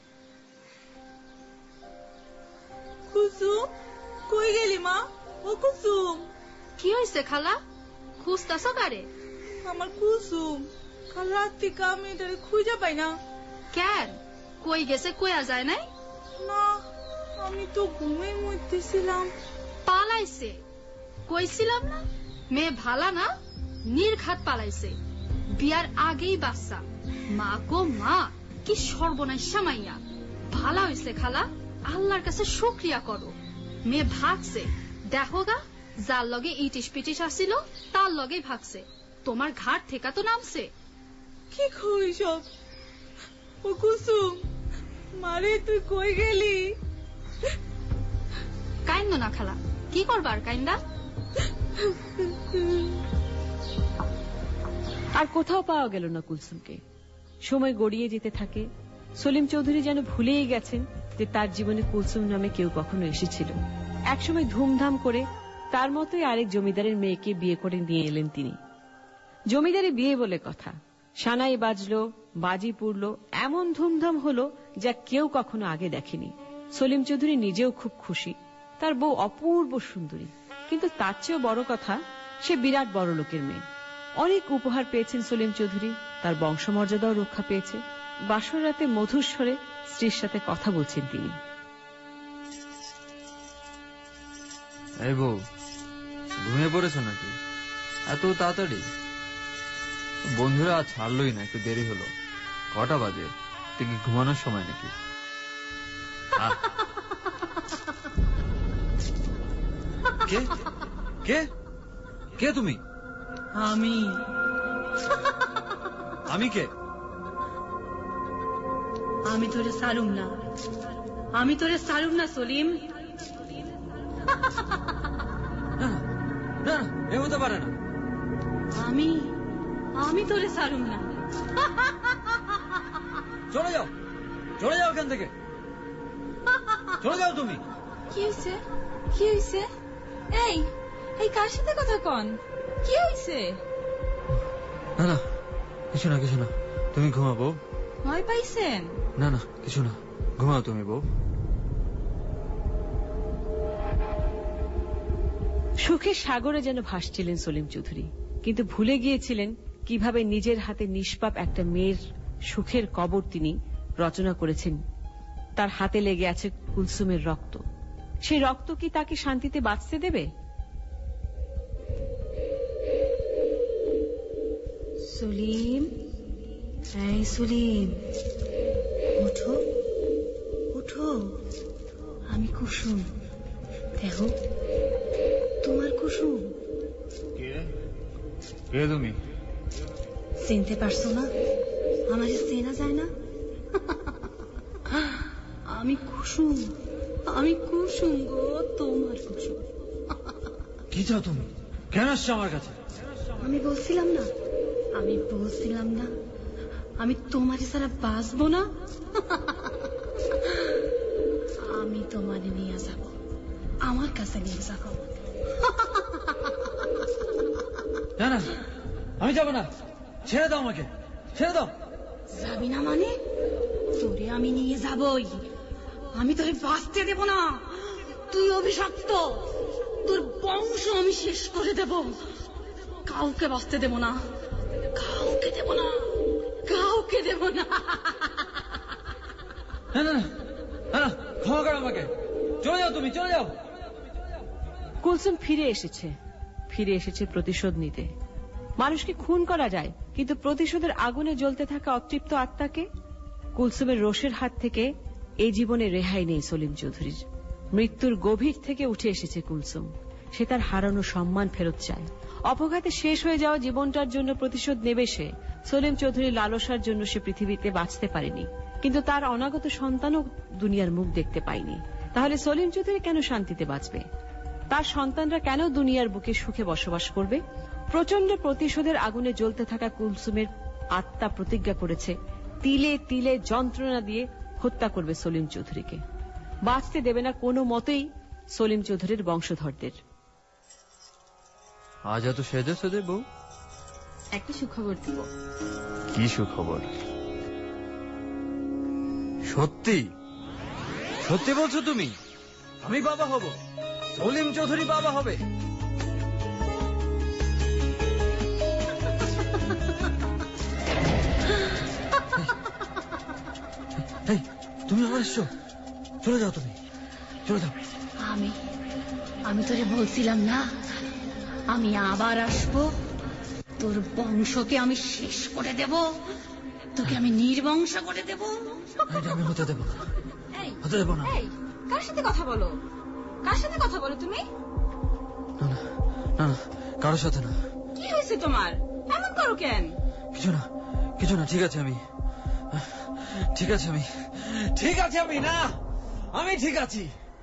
কুসুম, কই গেলি মা? ও কুসুম। কি হয়েছে খালা? খুঁজতাছ কারে? আমার কুসুম, কাল রাত থেকে আমি এটারে খুঁজে পাই না। কেন, কই গেছে? কইয়া যায় নাই? না, আমি তো ঘুমের মধ্যে ছিলাম। পালাইছে কইছিলাম না? মেয়ে ভালা না, নির্ঘাত পালাইছে। বিয়ার আগেই বাচ্চা। মা গো মা, কি সর্বনাশা মাইয়া। ভালা হইছে খালা, আল্লাহর কাছে শুকরিয়া করো। মেয়ে ভাগছে, দেখো গা, যার লগে ইটিস পিটিস আসিল তার লগেই ভাগছে। তোমার ঘাট থেকে তো নামছে। কি কই সব? ও কুসুম, মারে তুই কই গেলি? কাইন্দ না খালা, কি করবার কাইন্দা? আর কোথাও পাওয়া গেল না কুলসুমকে। সময় গড়িয়ে যেতে থাকে। সলিম চৌধুরী যেন ভুলেই গেছেন যে তার জীবনে কুলসুম নামে কেউ কখনো এসেছিল। একসময় ধুমধাম করে তার মতোই আরেক জমিদারের মেয়েকে বিয়ে করে নিয়ে এলেন তিনি। জমিদারি বিয়ে বলে কথা, সানাই বাজলো, বাজি পুড়লো, এমন ধুমধাম হলো যা কেউ কখনো আগে দেখেনি। সলিম চৌধুরী নিজেও খুব খুশি। তার বউ অপূর্ব সুন্দরী, কিন্তু তার চেয়েও বড় কথা, সে বিরাট বড় লোকের মেয়ে। অনেক উপহার পেয়েছেন সলিম চৌধুরী, তার বংশমর্যাদাও রক্ষা পেয়েছে। বাসর রাতে মধুর স্বরে স্ত্রীর সাথে কথা বলছেন তিনি। এই বউ, ঘুমিয়ে পড়েছ নাকি এত তাড়াতাড়ি? বন্ধুরা আজ ছাড়লই না, একটু দেরি হলো। কটা বাজে? তুই কি ঘুমানোর সময় নাকি? কে কে কে তুমি? আমি। আমি কে? আমি তোরে সারুম না, আমি তোরে সারুম না সলিম। না, এ হতে পারে না। আমি তোরে সারুম না। চলে যাও, চলে যাও এখান থেকে, চলে যাও তুমি। কি হয়েছে? কি হয়েছে? এই এই কার সাথে কথা কন? কি হয়েছে? না না, কিছু না কিছু না, তুমি ঘুমাও বউ। ভয় পাইছেন? না না, কিছু না, ঘুমাও তুমি বউ। সুখের সাগরে যেন ভাসছিলেন সলিম চৌধুরী, কিন্তু ভুলে গিয়েছিলেন কিভাবে নিজের হাতে নিষ্পাপ একটা মেয়ের সুখের কবর তিনি রচনা করেছেন। তার হাতে লেগে আছে কুলসুমের রক্ত। সেই রক্ত কি তাকে শান্তিতে বাঁচতে দেবে? সলিম, এই সলিম, ওঠো ওঠো, আমি কুসুম। দেখো, তোমার কুসুম। কে তুমি? চিনতে পারছো না? আমার চেনা যায় না? আমি কুসুম, আমি কুসুম গো, তোমার কুসুম। কি চাও তুমি? কেন আসছো আমার কাছে? আমি বলছিলাম না, আমি বলছিলাম না আমি তোমার ছাড়া বাঁচবো না। আমি তোমারে নিয়ে যাব, আমার কাছে নিয়ে যাব। না না, আমি যাব না, ছেড়ে দাও আমাকে, ছেড়ে দাও। যাবি না মানে? তোরে আমি নিয়ে যাবই, আমি তোরে বাঁচতে দেব না। তুই অভিশপ্ত, তোর বংশ আমি শেষ করে দেব, কাউকে বাঁচতে দেব না, কাউকে দেব না, কাউকে দেব না। ক্ষমা করো আমাকে, চলে যাও, তুমি চলে যাও। কুলসুম ফিরে এসেছে প্রতিশোধ নিতে। মানুষকে খুন করা যায়, কিন্তু প্রতিশোধের আগুনে জ্বলতে থাকা অতৃপ্ত আত্মাকে? কুলসুমের রোষের হাত থেকে এই জীবনে রেহাই নেই সলিম চৌধুরীর। মৃত্যুর গভীর থেকে উঠে এসেছে কুলসুম। সে তার হারানো সম্মান ফেরত চায়। অপঘাতে শেষ হয়ে যাওয়া জীবনটার জন্য প্রতিশোধ নেবে সে। সলিম চৌধুরীর লালসার জন্য সে পৃথিবীতে বাঁচতে পারেনি, কিন্তু তার অনাগত সন্তানও দুনিয়ার মুখ দেখতে পায়নি। তাহলে সলিম চৌধুরী কেন শান্তিতে বাঁচবে? তার সন্তানরা কেন দুনিয়ার বুকে সুখে বসবাস করবে? প্রচন্ড প্রতিশোধের আগুনে জ্বলতে থাকা কুলসুমের আত্মা প্রতিজ্ঞা করেছে তিলে তিলে যন্ত্রণা দিয়ে হত্যা করবে সলিম চৌধুরীকে। বাঁচতে দেবে না কোনো মতেই সলিম চৌধুরীর বংশধরদের। আজ এত সেজে বউ? একটা সুখবর দিব। কি সুখবর? সত্যি সত্যি বলছো তুমি? আমি বাবা হব, সলিম চৌধুরী বাবা হবে? তুমি আবার এসছো, চলে যাও, তুমি চলে যাও। আমি তোরে বলছিলাম না আমি আবার আসবো, তোর বংশকে আমি শেষ করে দেব, তোকে আমি নির্বংশ করে দেব। আমি হতে দেব না, হতে দেব না। কার সাথে কথা বলো? কার সাথে কথা বলো তুমি? না না, কারোর সাথে না। কি হয়েছে তোমার? এমন করো কেন? কিছু না, ঠিক আছে আমি ঠিক আছি।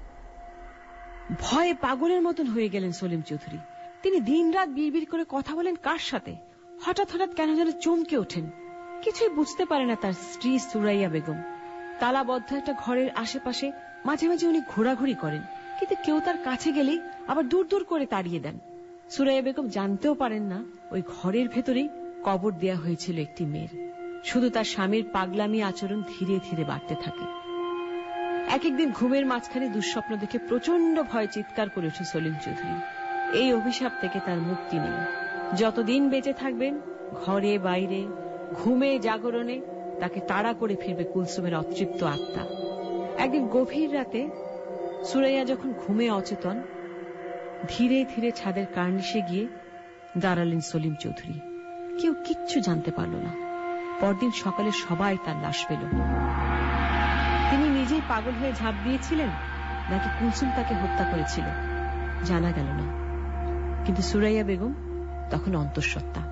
ভয়ে পাগলের মতন হয়ে গেলেন সলিম চৌধুরী। তিনি দিনরাত বিড়বিড় করে কথা বলেন কার সাথে? হঠাৎ কেন যেন চমকে ওঠেন। কিছুই বুঝতে পারে না তার স্ত্রী সুরাইয়া বেগম। তালাবদ্ধ একটা ঘরের আশেপাশে মাঝে মাঝে উনি ঘোরাঘুরি করেন, কিন্তু কেউ তার কাছে গেলেই আবার দূর দূর করে তাড়িয়ে দেন। সুরাইয়া বেগম জানতেও পারেন না ওই ঘরের ভেতরেই কবর দেয়া হয়েছিল একটি মেয়ের। শুধু তার স্বামীর পাগলামি আচরণ ধীরে ধীরে বাড়তে থাকে। এক একদিন ঘুমের মাঝখানে দুঃস্বপ্ন দেখে প্রচন্ড ভয় চিৎকার করে ওঠে সলিম চৌধুরী। এই অভিশাপ থেকে তার মুক্তি নেই। যতদিন বেঁচে থাকবেন, ঘরে বাইরে, ঘুমে জাগরণে তাকে তাড়া করে ফিরবে কুলসুমের অতৃপ্ত আত্মা। একদিন গভীর রাতে সুরাইয়া যখন ঘুমে অচেতন, ধীরে ধীরে ছাদের কার্নিশে গিয়ে দাঁড়ালেন সলিম চৌধুরী। কেউ কিচ্ছু জানতে পারল না। পরদিন সকালে সবাই তার লাশ পেল। তিনি নিজেই পাগল হয়ে ঝাঁপ দিয়েছিলেন নাকি কুলসুম তাকে হত্যা করেছিল জানা গেল না, কিন্তু সুরাইয়া বেগম তখন অন্তঃসত্ত্বা।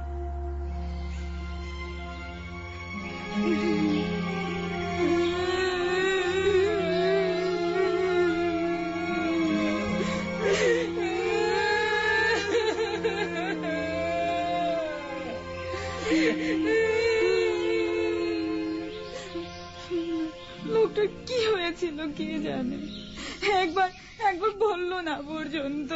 লোকটার কি হয়েছিল কে জানে, একবার বললো না পর্যন্ত।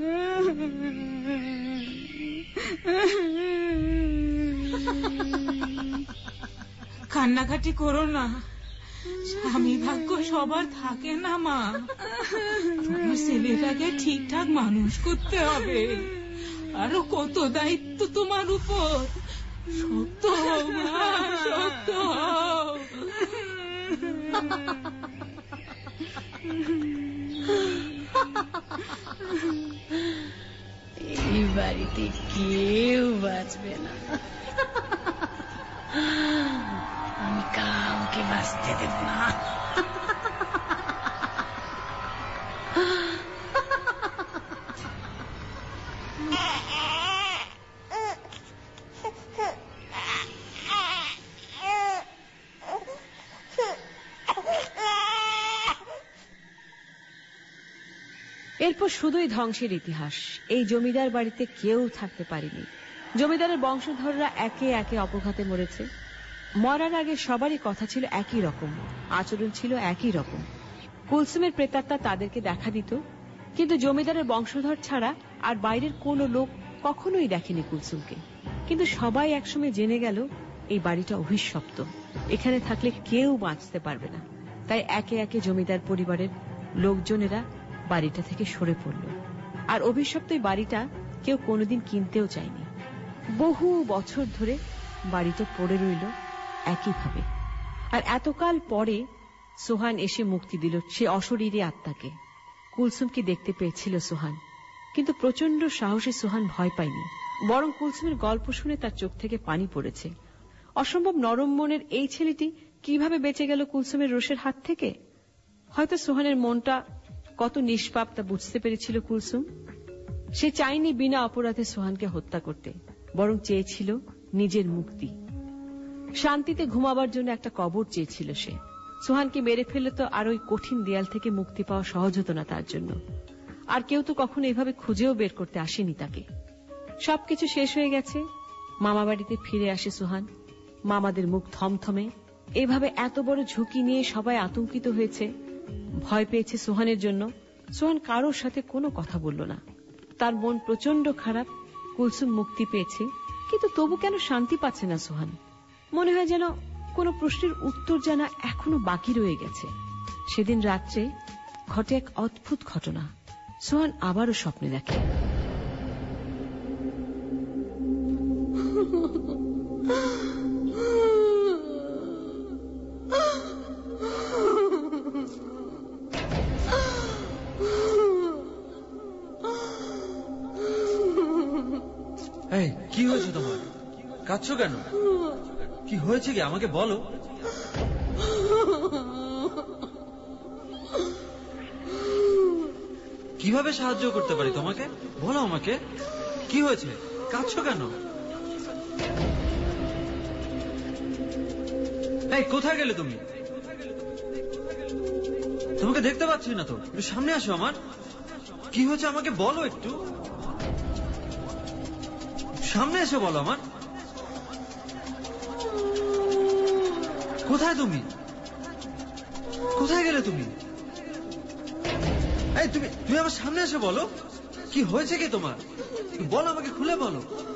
কান্নাকাটি করো না, স্বামী ভাগ্য সবার থাকে না মা। তোমার ছেলেটাকে ঠিকঠাক মানুষ করতে হবে, আরো কত দায়িত্ব তোমার উপর। শক্ত হও মা, শক্ত হও। এই বাড়িতে কেউ বাঁচবে না, আমি কাউকে বাঁচতে দেব না। এরপর শুধুই ধ্বংসের ইতিহাস। এই জমিদার বাড়িতে কেউ থাকতে পারেনি। জমিদারের বংশধররা একে একে অপঘাতে মরেছে। মরার আগে সবারই কথা ছিল একই রকম, আচরণ ছিল একই রকম। কুলসুমের প্রেতাত্মা তাদেরকে দেখা দিত, কিন্তু জমিদারের বংশধর ছাড়া আর বাইরের কোনো লোক কখনোই দেখেনি কুলসুমকে। কিন্তু সবাই একসময় জেনে গেল এই বাড়িটা অভিশপ্ত, এখানে থাকলে কেউ বাঁচতে পারবে না। তাই একে একে জমিদার পরিবারের লোকজনেরা বাড়িটা থেকে সরে পড়ল। আর অভিশপ্ত বাড়িটা কেউ কোনোদিন কিনতেও চায়নি। বহু বছর ধরে বাড়িটা পড়ে রইল একইভাবে। আর এতকাল পরে সোহান এসে মুক্তি দিল সে অশরীরী আত্মাকে। কুলসুমকে দেখতে পেয়েছিল সোহান, কিন্তু প্রচন্ড সাহসে সোহান ভয় পায়নি, বরং কুলসুমের গল্প শুনে তার চোখ থেকে পানি পড়েছে। অসম্ভব নরম মনের এই ছেলেটি কিভাবে বেঁচে গেল কুলসুমের রোষের হাত থেকে? হয়তো সোহানের মনটা কত নিষ্পাপ তা বুঝতে পেরেছিল কুলসুম। সে চায়নি বিনা অপরাধে সোহানকে হত্যা করতে, বরং চেয়েছিল নিজের মুক্তি। শান্তিতে ঘুমাবার জন্য একটা কবর চেয়েছিল সে। সোহানকে মেরে ফেললে তো আর ওই কঠিন দেয়াল থেকে মুক্তি পাওয়া সহজ হতো না তার জন্য। আর কেউ তো কখনো এভাবে খুঁজেও বের করতে আসেনি তাকে। সবকিছু শেষ হয়ে গেছে। মামা বাড়িতে ফিরে আসে সোহান। মামাদের মুখ থমথমে। এভাবে এত বড় ঝুঁকি নিয়ে সবাই আতঙ্কিত হয়েছে, ভয় পেয়েছে সোহানের জন্য। সোহান কারোর সাথে কোনো কথা বলল না। তার মন প্রচন্ড খারাপ। কুলসুম মুক্তি পেয়েছে, কিন্তু তবু কেন শান্তি পাচ্ছে না সোহান? মনে হয় যেন কোন প্রশ্নের উত্তর জানা এখনো বাকি রয়ে গেছে। সেদিন রাত্রে ঘটে এক অদ্ভুত ঘটনা। সোহান আবারও স্বপ্নে দেখে। এই, কি হয়েছে তোমার? কাঁদছো কেন? কি হয়েছে কি আমাকে বলো। কিভাবে সাহায্য করতে পারি তোমাকে? বলো আমাকে, কি হয়েছে? কাঁদছো কেন? এই, কোথায় গেলে তুমি? তোমাকে দেখতে পাচ্ছি না তো, একটু সামনে আসো আমার। কি হয়েছে আমাকে বলো, একটু সামনে এসে বলো আমার। কোথায় তুমি? কোথায় গেলে তুমি? এই, তুমি আমার সামনে এসে বলো, কি হয়েছে কি তোমার? বলো আমাকে, খুলে বলো।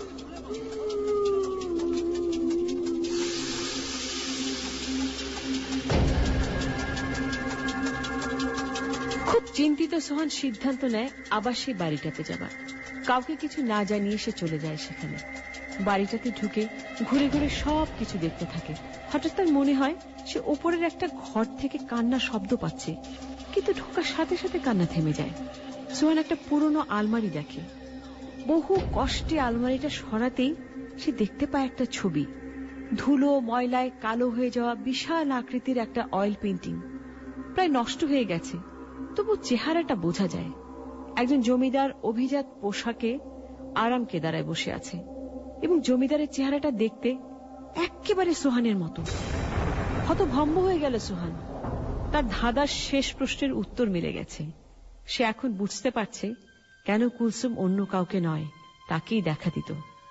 খুব চিন্তিত সোহান সিদ্ধান্ত নেয় আবার সেই বাড়িটাতে যাবার। কাউকে কিছু না জানিয়ে সে চলে যায় সেখানে। বাড়িটাতে ঢুকে ঘুরে ঘুরে সব কিছু দেখতে থাকে। হঠাৎ তার মনে হয় সে ওপরের একটা ঘর থেকে কান্না শব্দ পাচ্ছে, কিন্তু ঢোকার সাথে সাথে কান্না থেমে যায়। সোহান একটা পুরনো আলমারি দেখে। বহু কষ্টে আলমারিটা সরাতেই সে দেখতে পায় একটা ছবি। ধুলো ময়লায় কালো হয়ে যাওয়া বিশাল আকৃতির একটা অয়েল পেইন্টিং। প্রায় নষ্ট হয়ে গেছে, তবু চেহারাটা বোঝা যায়। একজন জমিদার অভিজাত পোশাকে আরাম কেদারায় বসে আছে, এবং জমিদারের চেহারাটা দেখতে একেবারে সোহানের মতো। হতভম্ব হয়ে গেল সোহান। তার ধাঁধার শেষ প্রশ্নের উত্তর মিলে গেছে। সে এখন বুঝতে পারছে কেন কুলসুম অন্য কাউকে নয়, তাকেই দেখা দিত।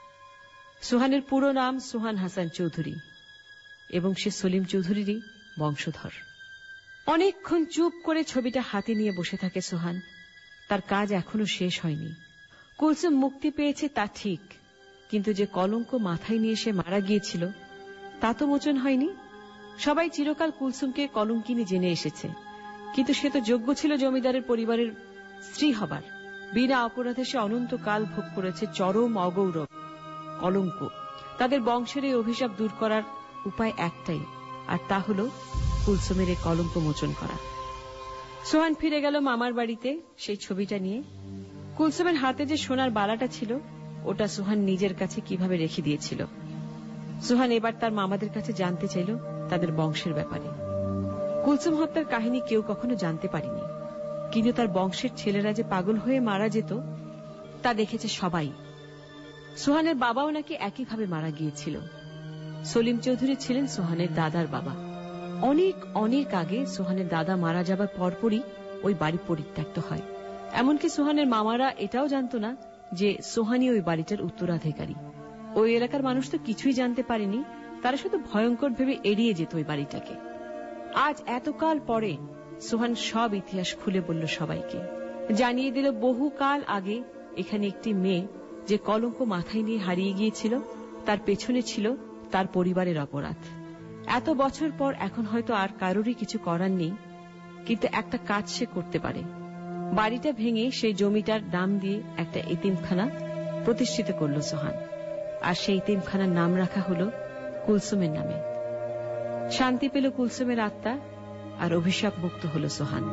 সোহানের পুরো নাম সোহান হাসান চৌধুরী, এবং সে সলিম চৌধুরীরই বংশধর। অনেকক্ষণ চুপ করে ছবিটা হাতে নিয়ে বসে থাকে সোহান। তার কাজ এখনো শেষ হয়নি। কুলসুম মুক্তি পেয়েছে তা ঠিক, কিন্তু যে কলঙ্ক মাথায় নিয়ে সে মারা গিয়েছিল তা তো মোচন হয়নি। সবাই চিরকাল কুলসুমকে কলঙ্কিনী জেনে এসেছে, কিন্তু সে তো যোগ্য ছিল জমিদারের পরিবারের স্ত্রী হবার। বিনা অপরাধে সে অনন্তকাল ভোগ করেছে চরম অগৌরব, কলঙ্ক। তাদের বংশের এই অভিশাপ দূর করার উপায় একটাই, আর তা হল কুলসুমের এই কলঙ্ক মোচন করা। সোহান ফিরে গেল মামার বাড়িতে সেই ছবিটা নিয়ে। কুলসুমের হাতে যে সোনার বালাটা ছিল, ওটা সোহান নিজের কাছে কিভাবে রেখে দিয়েছিল। সোহান এবার তার মামাদের কাছে জানতে চাইল তাদের বংশের ব্যাপারে। কুলসুম হত্যার কাহিনী কেউ কখনো জানতে পারেনি, কিন্তু তার বংশের ছেলেরা যে পাগল হয়ে মারা যেত তা দেখেছে সবাই। সোহানের বাবাও নাকি একইভাবে মারা গিয়েছিল। সলিম চৌধুরী ছিলেন সোহানের দাদার বাবা। অনেক অনেক আগে সোহানের দাদা মারা যাবার পরপরই ওই বাড়ি পরিত্যক্ত হয়। এমনকি সোহানের মামারা এটাও জানত না যে সোহানি ওই বাড়িটার উত্তরাধিকারী। ওই এলাকার মানুষ তো কিছুই জানতে পারেনি, তারা শুধু ভয়ঙ্কর ভেবে এড়িয়ে যেত ওই বাড়িটাকে। আজ এতকাল পরে সোহান সব ইতিহাস খুলে বলল সবাইকে, জানিয়ে দিল বহুকাল আগে এখানে একটি মেয়ে যে কলঙ্ক মাথায় নিয়ে হারিয়ে গিয়েছিল, তার পেছনে ছিল তার পরিবারের অপরাধ। এত বছর পর এখন হয়তো আর কারোরই কিছু করার নেই, কিন্তু একটা কাজ সে করতে পারে। বাড়িটা ভেঙে সেই জমিটার নাম দিয়ে একটা এতিমখানা প্রতিষ্ঠিত করল সোহান। আর সেই এতিমখানার নাম রাখা হলো কুলসুমের নামে। শান্তি পেল কুলসুমের আত্মা, আর অভিশাপ মুক্ত হল সোহান।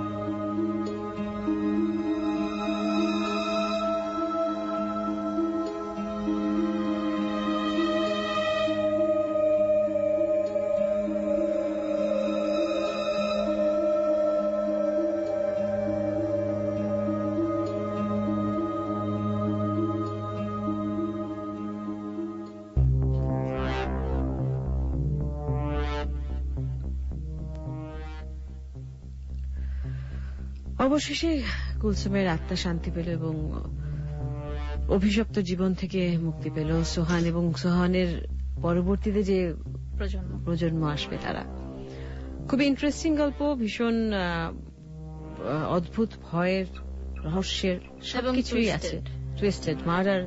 অবশেষে কুলসুমের আত্মা শান্তি পেল এবং অভিশপ্ত জীবন থেকে মুক্তি পেল সোহান এবং সোহানের পরবর্তীতে যে প্রজন্ম আসবে তারা। খুব ইন্টারেস্টিং গল্প, ভীষণ অদ্ভুত, ভয়ের, রহস্যের সবকিছুই আছে। টুইস্টেড, মার্ডার,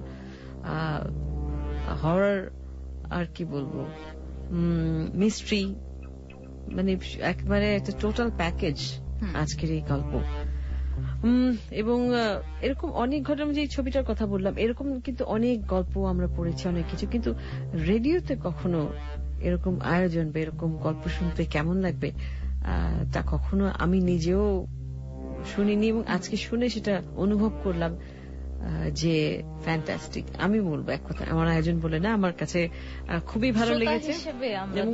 হরর, আর কি বলবো, মিস্ট্রি, মানে একেবারে একটা টোটাল প্যাকেজ আজকের এই গল্প। এবং এরকম অনেক ঘটনা, যে ছবিটার কথা বললাম, এরকম কিন্তু অনেক গল্প আমরা পড়েছি, অনেক কিছু, কিন্তু রেডিওতে কখনো এরকম আয়োজন বা এরকম গল্প শুনতে কেমন লাগবে তা কখনো আমি নিজেও শুনিনি, এবং আজকে শুনে সেটা অনুভব করলাম যে ফ্যান্টাস্টিক। আমি বলবো এক কথা, আমার আয়োজন বলে না, আমার কাছে খুবই ভালো লেগেছে। এবং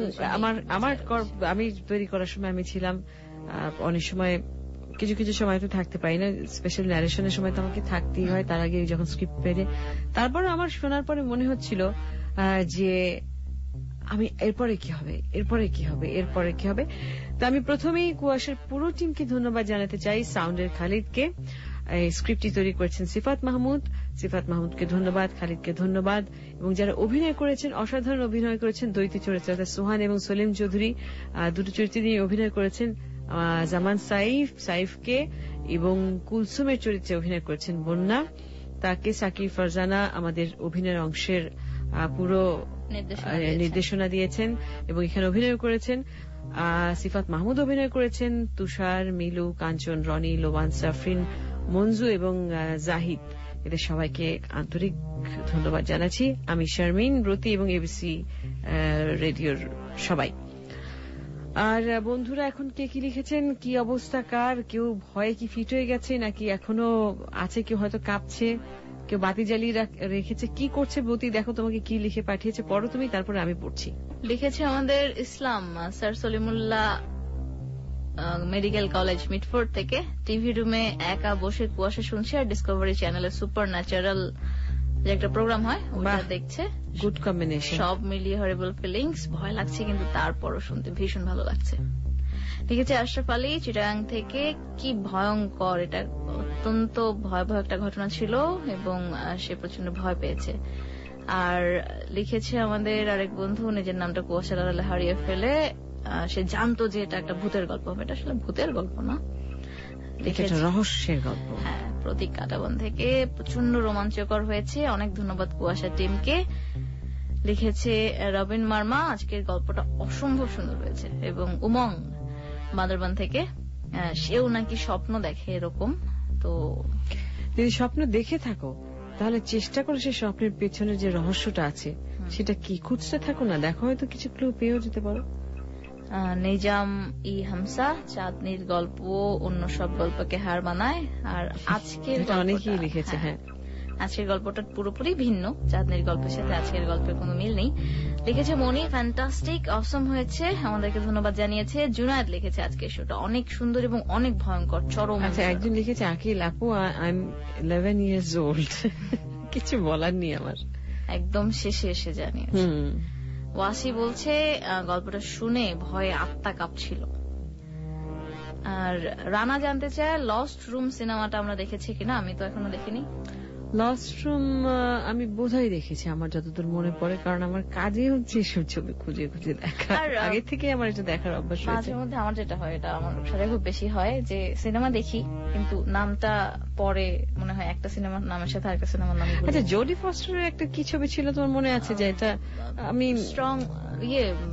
আমি তৈরি করার সময় আমি ছিলাম, অনেক সময় কিছু কিছু সময় তো থাকতে পারি না, স্পেশাল ন্যারেশনের সময় তো আমাকে থাকতেই হয়, তার আগে যখন স্ক্রিপ্ট পেরে, তারপর আমার শোনার পরে মনে হচ্ছিল যে আমি এরপরে কি হবে, এরপরে কি হবে, এরপরে কি হবে। তো আমি প্রথমেই কুয়াশার পুরো টিমকে ধন্যবাদ জানাতে চাই, সাউন্ডের খালিদকে, স্ক্রিপ্টটি তৈরি করেছেন সিফাত মাহমুদকে ধন্যবাদ, খালিদকে ধন্যবাদ, এবং যারা অভিনয় করেছেন, অসাধারণ অভিনয় করেছেন, দ্বৈত চরিত্র সোহান এবং সলিম চৌধুরী দুটো চরিত্রে নিয়ে অভিনয় করেছেন, জামান সাইফকে, এবং কুলসুমের চরিত্রে অভিনয় করেছেন বন্যা, তাকে সাকিব ফারজানা আমাদের অভিনয়ের অংশের পুরো নির্দেশনা দিয়েছেন এবং এখানে অভিনয় করেছেন। সিফাত মাহমুদ অভিনয় করেছেন, তুষার, মিলু, কাঞ্চন, রনি, লোবান, সাফরিন, মঞ্জু এবং জাহিদ, এদের সবাইকে আন্তরিক ধন্যবাদ জানাচ্ছি। আমি শারমিন, ব্রতী এবং এবিসি রেডিওর সবাই। আর বন্ধুরা এখন কে কি লিখেছেন, কি অবস্থা কার, কেউ ভয়ে কি ফিট হয়ে গেছে নাকি এখনো আছে, কেউ হয়তো কাঁপছে, কেউ বাতি জ্বালিয়ে রেখেছে, কি করছে? ব্রতী দেখো তোমাকে কি লিখে পাঠিয়েছে, পড়ো তুমি, তারপরে আমি পড়ছি। লিখেছে আমাদের Islam sir Salimullah, medical college Mitford থেকে, টিভি রুমে একা বসে কুয়াশা শুনছে আর ডিসকভারি চ্যানেলের সুপার ন্যাচারাল যে একটা প্রোগ্রাম হয় ওটা দেখছে। গুড কম্বিনেশন, সব মিলিয়ে হরিবল ফিলিংস, ভয় লাগছে কিন্তু তারপরও শুনতে ভীষণ ভালো লাগছে। লিখেছে আশরাফ আলী, চিটাগাং থেকে, কি ভয়ঙ্কর, এটা অত্যন্ত ভয়াবহ একটা ঘটনা ছিল এবং সে প্রচন্ড ভয় পেয়েছে। আর লিখেছে আমাদের আরেক বন্ধু, নিজের নামটা কুয়াশার আড়ালে হারিয়ে ফেলে, সে জানতো যে এটা একটা ভূতের গল্প হবে, এটা আসলে ভূতের গল্প না, রহস্যের গল্প। হ্যাঁ, প্রতীক কাটাবন থেকে, প্রচন্ড রোমাঞ্চকর হয়েছে, অনেক ধন্যবাদ কুয়াশা টিমকে। লিখেছে রবিন মার্মা, আজকের গল্পটা অসম্ভব সুন্দর হয়েছে। এবং উমং বান্দরবান থেকে, সেও নাকি স্বপ্ন দেখে এরকম। তো যদি স্বপ্ন দেখে থাকো তাহলে চেষ্টা করো সেই স্বপ্নের পেছনে যে রহস্যটা আছে সেটা কি, খুঁজতে থাকো না, দেখো হয়তো কিছু ক্লু পেয়েও যেতে পারো। নিজাম ই হামসা, চাঁদনির গল্প অন্য সব গল্পকে হার মানায়। আর আজকের অনেকেই লিখেছে, হ্যাঁ আজকের গল্পটা পুরোপুরি ভিন্ন, চাঁদনির গল্পের সাথে আজকের গল্পের কোনো মিল নেই। লিখেছে মনি, ফ্যান্টাস্টিক, অসম হয়েছে, আমাদেরকে ধন্যবাদ জানিয়েছে। জুনায়েদ লিখেছে আজকের শোটা অনেক সুন্দর এবং অনেক ভয়ঙ্কর, চরম। আচ্ছা, একজন লিখেছে আকিল আপু, আই এম 11 years old, কিছু বলার নেই আমার, একদম শেষে এসে জানিয়েছে। ওয়াসি বলছে গল্পটা শুনে ভয়ে আত্মা কাঁপছিল। আর রানা জানতে চায় লস্ট রুম সিনেমাটা আমরা দেখেছি কিনা, আমি তো এখনো দেখিনি। লস্ট রুম আমি বোধহয় দেখেছি, আমার যতদূর মনে পড়ে, কারণ আমার কাজে হচ্ছে এসব ছবি খুঁজে খুঁজে দেখা, আগে থেকে আমার এটা দেখার অভ্যাস রয়েছে। মাঝে মধ্যে আমার যেটা হয়, এটা আমার সাথে খুব বেশি হয়, যে সিনেমা দেখি কিন্তু নামটা পরে মনে হয় একটা সিনেমার নামের সাথে আরেকটা সিনেমার নাম। আচ্ছা, জোডি ফস্টারের একটা কি ছবি ছিল তোমার মনে আছে, যে এটা আমি স্ট্রং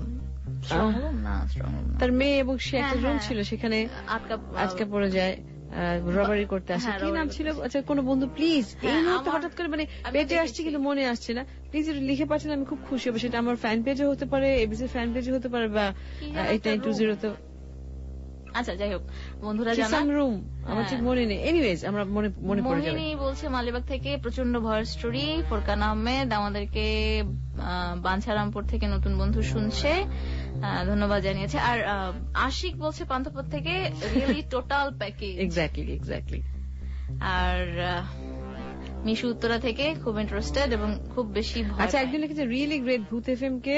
তার মেয়ে এবং সে একটা রুম ছিল, সেখানে আটকা পড়ে যায়, রবারি করতে আসে, কি নাম ছিল? আচ্ছা কোন বন্ধু প্লিজ, এই মুহূর্তে হঠাৎ করে মানে পেটে আসছে কিন্তু মনে আসছে না, প্লিজ একটু লিখে পাঠান, আমি খুব খুশি হবো। সেটা আমার ফ্যান পেজে হতে পারে, এবিসি ফ্যান পেজে হতে পারে, বা 8920 তে। আচ্ছা যাই হোক, বন্ধুরা জানান রুম আমার ঠিক মনে নেই, এনিওয়েজ আমরা মনে পড়ে যাবে। মোহিনী বলছে মালিবাগ থেকে প্রচন্ড ভয়ের স্টোরি। ফোরকান আহমেদ আমাদেরকে বাঞ্ছারামপুর থেকে নতুন বন্ধু শুনছে, ধন্যবাদ জানিয়েছে। আর আশিক বলছে পান্থপথ থেকে রিয়েলি টোটাল প্যাকেজ। এক্স্যাক্টলি। আর মিশু উত্তরা থেকে খুব ইন্টারেস্টেড এবং খুব বেশি ভয়। আচ্ছা একজন লিখেছে রিয়েলি গ্রেট, ভূত এফএম কে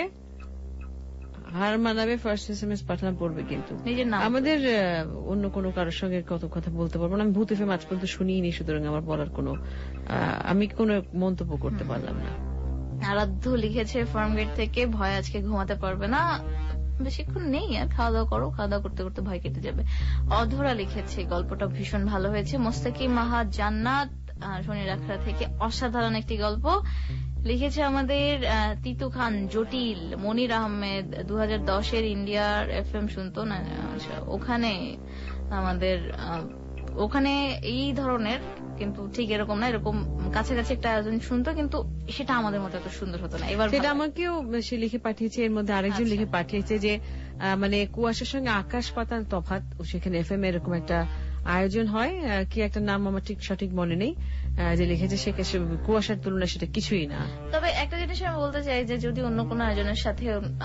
হার মানাবে, ফার্স্ট এসএমএস পাঠানো পড়বে, কিন্তু আমাদের অন্য কোনো কারোর সঙ্গে কত কথা বলতে পারবো না। আমি ভূত এফএম আজ পর্যন্ত শুনিনি, সুতরাং আমার বলার কোনো আমি কোনো মন্তব্য করতে পারলাম না। আরাধ্য লিখেছে ফার্মগেট থেকে ভয় আজকে ঘুমাতে পারবে না, বেশিক্ষণ নেই আর, খাওয়া দাওয়া করো, খাওয়া দাওয়া করতে করতে ভয় কেটে যাবে। অধরা লিখেছে গল্পটা ভীষণ ভালো হয়েছে। মোস্তাকিম মাহা জান্নাত শনির আখড়া থেকে অসাধারণ একটি গল্প লিখেছে আমাদের তিতু খান জটিল। মনির আহমেদ 2010-এর ইন্ডিয়ার এফএম শুনতো না, ওখানে আমাদের ওখানে এই ধরনের কিন্তু ঠিক এরকম না, এরকম কাছাকাছি একটা আয়োজন শুনতো, কিন্তু সেটা আমাদের মতো এত সুন্দর হতো না। এবার সেটা আমাকেও সে লিখে পাঠিয়েছে, এর মধ্যে আরেকজন লিখে পাঠিয়েছে যে মানে কুয়াশার সঙ্গে আকাশ পাতাল তফাৎ, সেখানে এফএম এরকম একটা আয়োজন হয়, কি একটা নাম আমার ঠিক সঠিক মনে নেই, যে লিখেছে সে কুয়াশার তুলনায় সেটা কিছুই না। তবে একটা জিনিস আমি বলতে চাই যে যদি অন্য কোনো আয়োজনের সাথে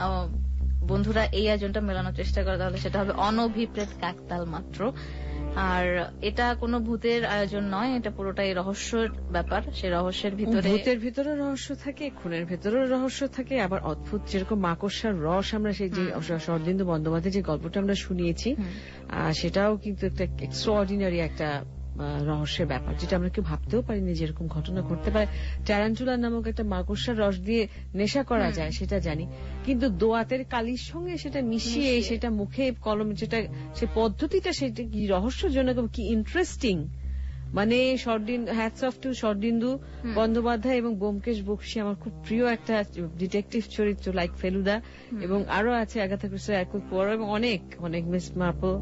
বন্ধুরা এই আয়োজনটা মেলানোর চেষ্টা করে, তাহলে সেটা হবে অনভিপ্রেত কাকতাল মাত্র। আর এটা কোনো ভূতের আয়োজন নয়, এটা পুরোটাই রহস্যের ব্যাপার। সে রহস্যের ভিতরে ভূতের ভিতরেও রহস্য থাকে, খুনের ভিতরেও রহস্য থাকে, আবার অদ্ভুত যেরকম মাকড়সার রস, আমরা সেই যে শরদিন্দু বন্দ্যোপাধ্যায়ের যে গল্পটা আমরা শুনিয়েছি, সেটাও কিন্তু একটা এক্সট্রাঅর্ডিনারি একটা রহস্যের ব্যাপার, যেটা আমরা কেউ ভাবতেও পারিনি যে এরকম ঘটনা ঘটতে পারে। ট্যারান্টুলা নামক একটা মাকড়সার রস দিয়ে নেশা করা যায় সেটা জানি, কিন্তু দোয়াতের কালির সঙ্গে সেটা মিশিয়ে সেটা মুখে কলম, যেটা সে পদ্ধতিটা, সেটা কি রহস্যজনক, কি ইন্টারেস্টিং। মানে hats off to Sharadindu Bandyopadhyay এবং ব্যোমকেশ বক্সী, আমার খুব প্রিয় একটা ডিটেকটিভ চরিত্র, লাইক ফেলুদা, এবং আরো আছে আগাথা ক্রিস্টি, এরকুল পোয়ারো, এবং অনেক অনেক মিস মার্পল।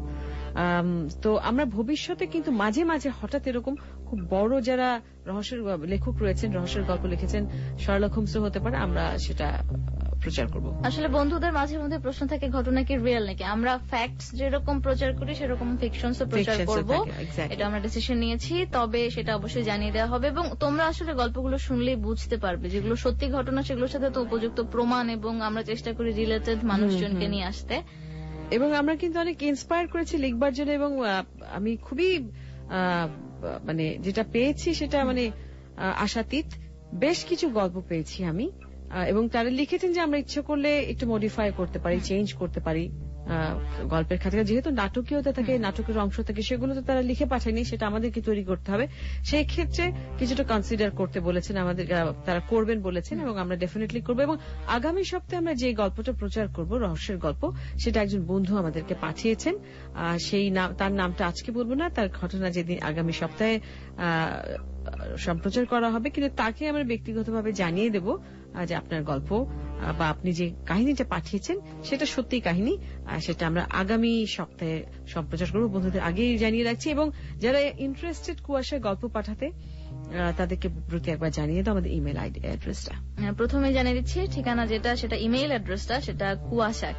তো আমরা ভবিষ্যতে কিন্তু মাঝে মাঝে হঠাৎ এরকম খুব বড় যারা রহস্যের লেখক রয়েছেন, রহস্যের গল্প লিখেছেন, শার্লক হোমসও হতে পারে, আমরা সেটা প্রচার করব। আসলে বন্ধুদের মাঝে মধ্যে প্রশ্ন থাকে ঘটনা কি রিয়েল নাকি, আমরা ফ্যাক্টস যেরকম প্রচার করি সেরকম ফিকশনসও প্রচার করব, এটা আমরা ডিসিশন নিয়েছি। তবে সেটা অবশ্যই জানিয়ে দেওয়া হবে, এবং তোমরা আসলে গল্পগুলো শুনলেই বুঝতে পারবে যেগুলো সত্যি ঘটনা, সেগুলোর সাথে তো উপযুক্ত প্রমাণ, এবং আমরা চেষ্টা করি রিলেটেড মানুষজনকে নিয়ে আসতে। এবং আমরা কিন্তু অনেক ইন্সপায়ার করেছি লিখবার জন্য, এবং আমি খুবই মানে যেটা পেয়েছি সেটা মানে আশাতীত, বেশ কিছু গল্প পেয়েছি আমি, এবং তারা লিখেছেন যে আমরা ইচ্ছে করলে একটু মডিফাই করতে পারি, চেঞ্জ করতে পারি গল্পের খাতে, যেহেতু নাটকীয়তা থাকে, নাটকের অংশ থাকে, সেগুলো তো তারা লিখে পাঠায়নি, সেটা আমাদেরকে তৈরি করতে হবে। সেই ক্ষেত্রে কিছুটা কনসিডার করতে বলেছেন আমাদের, তারা করবেন বলেছেন, এবং আমরা ডেফিনেটলি করবো। এবং আগামী সপ্তাহে আমরা যে গল্পটা প্রচার করব, রহস্যের গল্প, সেটা একজন বন্ধু আমাদেরকে পাঠিয়েছেন, সেই নাম, তার নামটা আজকে বলবো না, তার ঘটনা যেদিন আগামী সপ্তাহে সম্প্রচার করা হবে, কিন্তু তাকে আমরা ব্যক্তিগতভাবে জানিয়ে দেব যে আপনার গল্প বা আপনি যে কাহিনীটা পাঠিয়েছেন সেটা সত্যি কাহিনী, সেটা আমরা আগামী সপ্তাহে সম্প্রচার করব। বন্ধুদের আগেই জানিয়ে রাখছি, এবং যারা ইন্টারেস্টেড কুয়াশায় গল্প পাঠাতে, তাদেরকে প্রতি একবার জানিয়ে দাও আমাদের ইমেল আইডি অ্যাড্রেসটা। প্রথমে জানিয়ে দিচ্ছি ঠিকানা যেটা, সেটা ইমেইল অ্যাড্রেসটা, সেটা কুয়াশা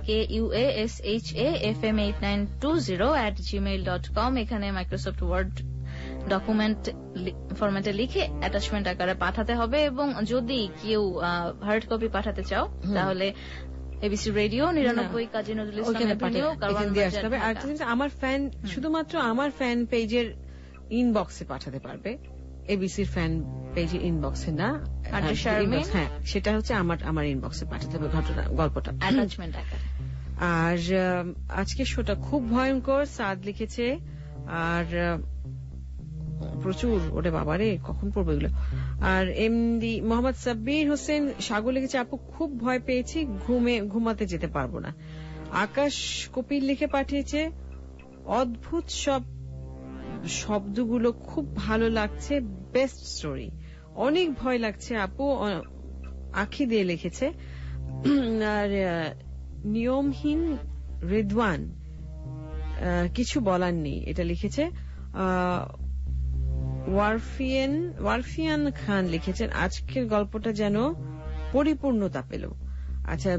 KUASHAFM8920@gmail.com। এখানে মাইক্রোসফট ওয়ার্ড ডকুমেন্ট ফরম্যাটে লিখে অ্যাটাচমেন্ট আকারে পাঠাতে হবে, এবং যদি কেউ হার্ড কপি পাঠাতে চাও তাহলে ABC radio 99 Kazi Nazrul Islam avenue, আর আমার ফ্যান, শুধুমাত্র আমার ফ্যান পেজের ইনবক্সে পাঠাতে পারবে, এবিসির ফ্যান পেজের ইনবক্সে না। হ্যাঁ, সেটা হচ্ছে আমার ইনবক্সে পাঠাতে হবে ঘটনা, গল্পটা অ্যাটাচমেন্ট আকারে। আর আজকে শোটা খুব ভয়ঙ্কর, সাদ লিখেছে, আর প্রচুর, ওরে বাবারে কখন পড়বো এগুলো। আর এমডি মোহাম্মদ সাব্বির হোসেন সাগর লিখেছে, আপু খুব ভয় পেয়েছি, ঘুমাতে যেতে পারবো না। আকাশ কপিল লিখে পাঠিয়েছে, অদ্ভুত সব শব্দগুলো খুব ভালো লাগছে, বেস্ট স্টোরি, অনেক ভয় লাগছে আপু, আঁখি দিয়ে লিখেছে। আর নিয়মহীন রিদওয়ান, কিছু বলার নেই, এটা লিখেছে। ওয়ারফিয়ান খান লিখেছেন আজকের গল্পটা যেন পরিপূর্ণতা পেল। আচ্ছা,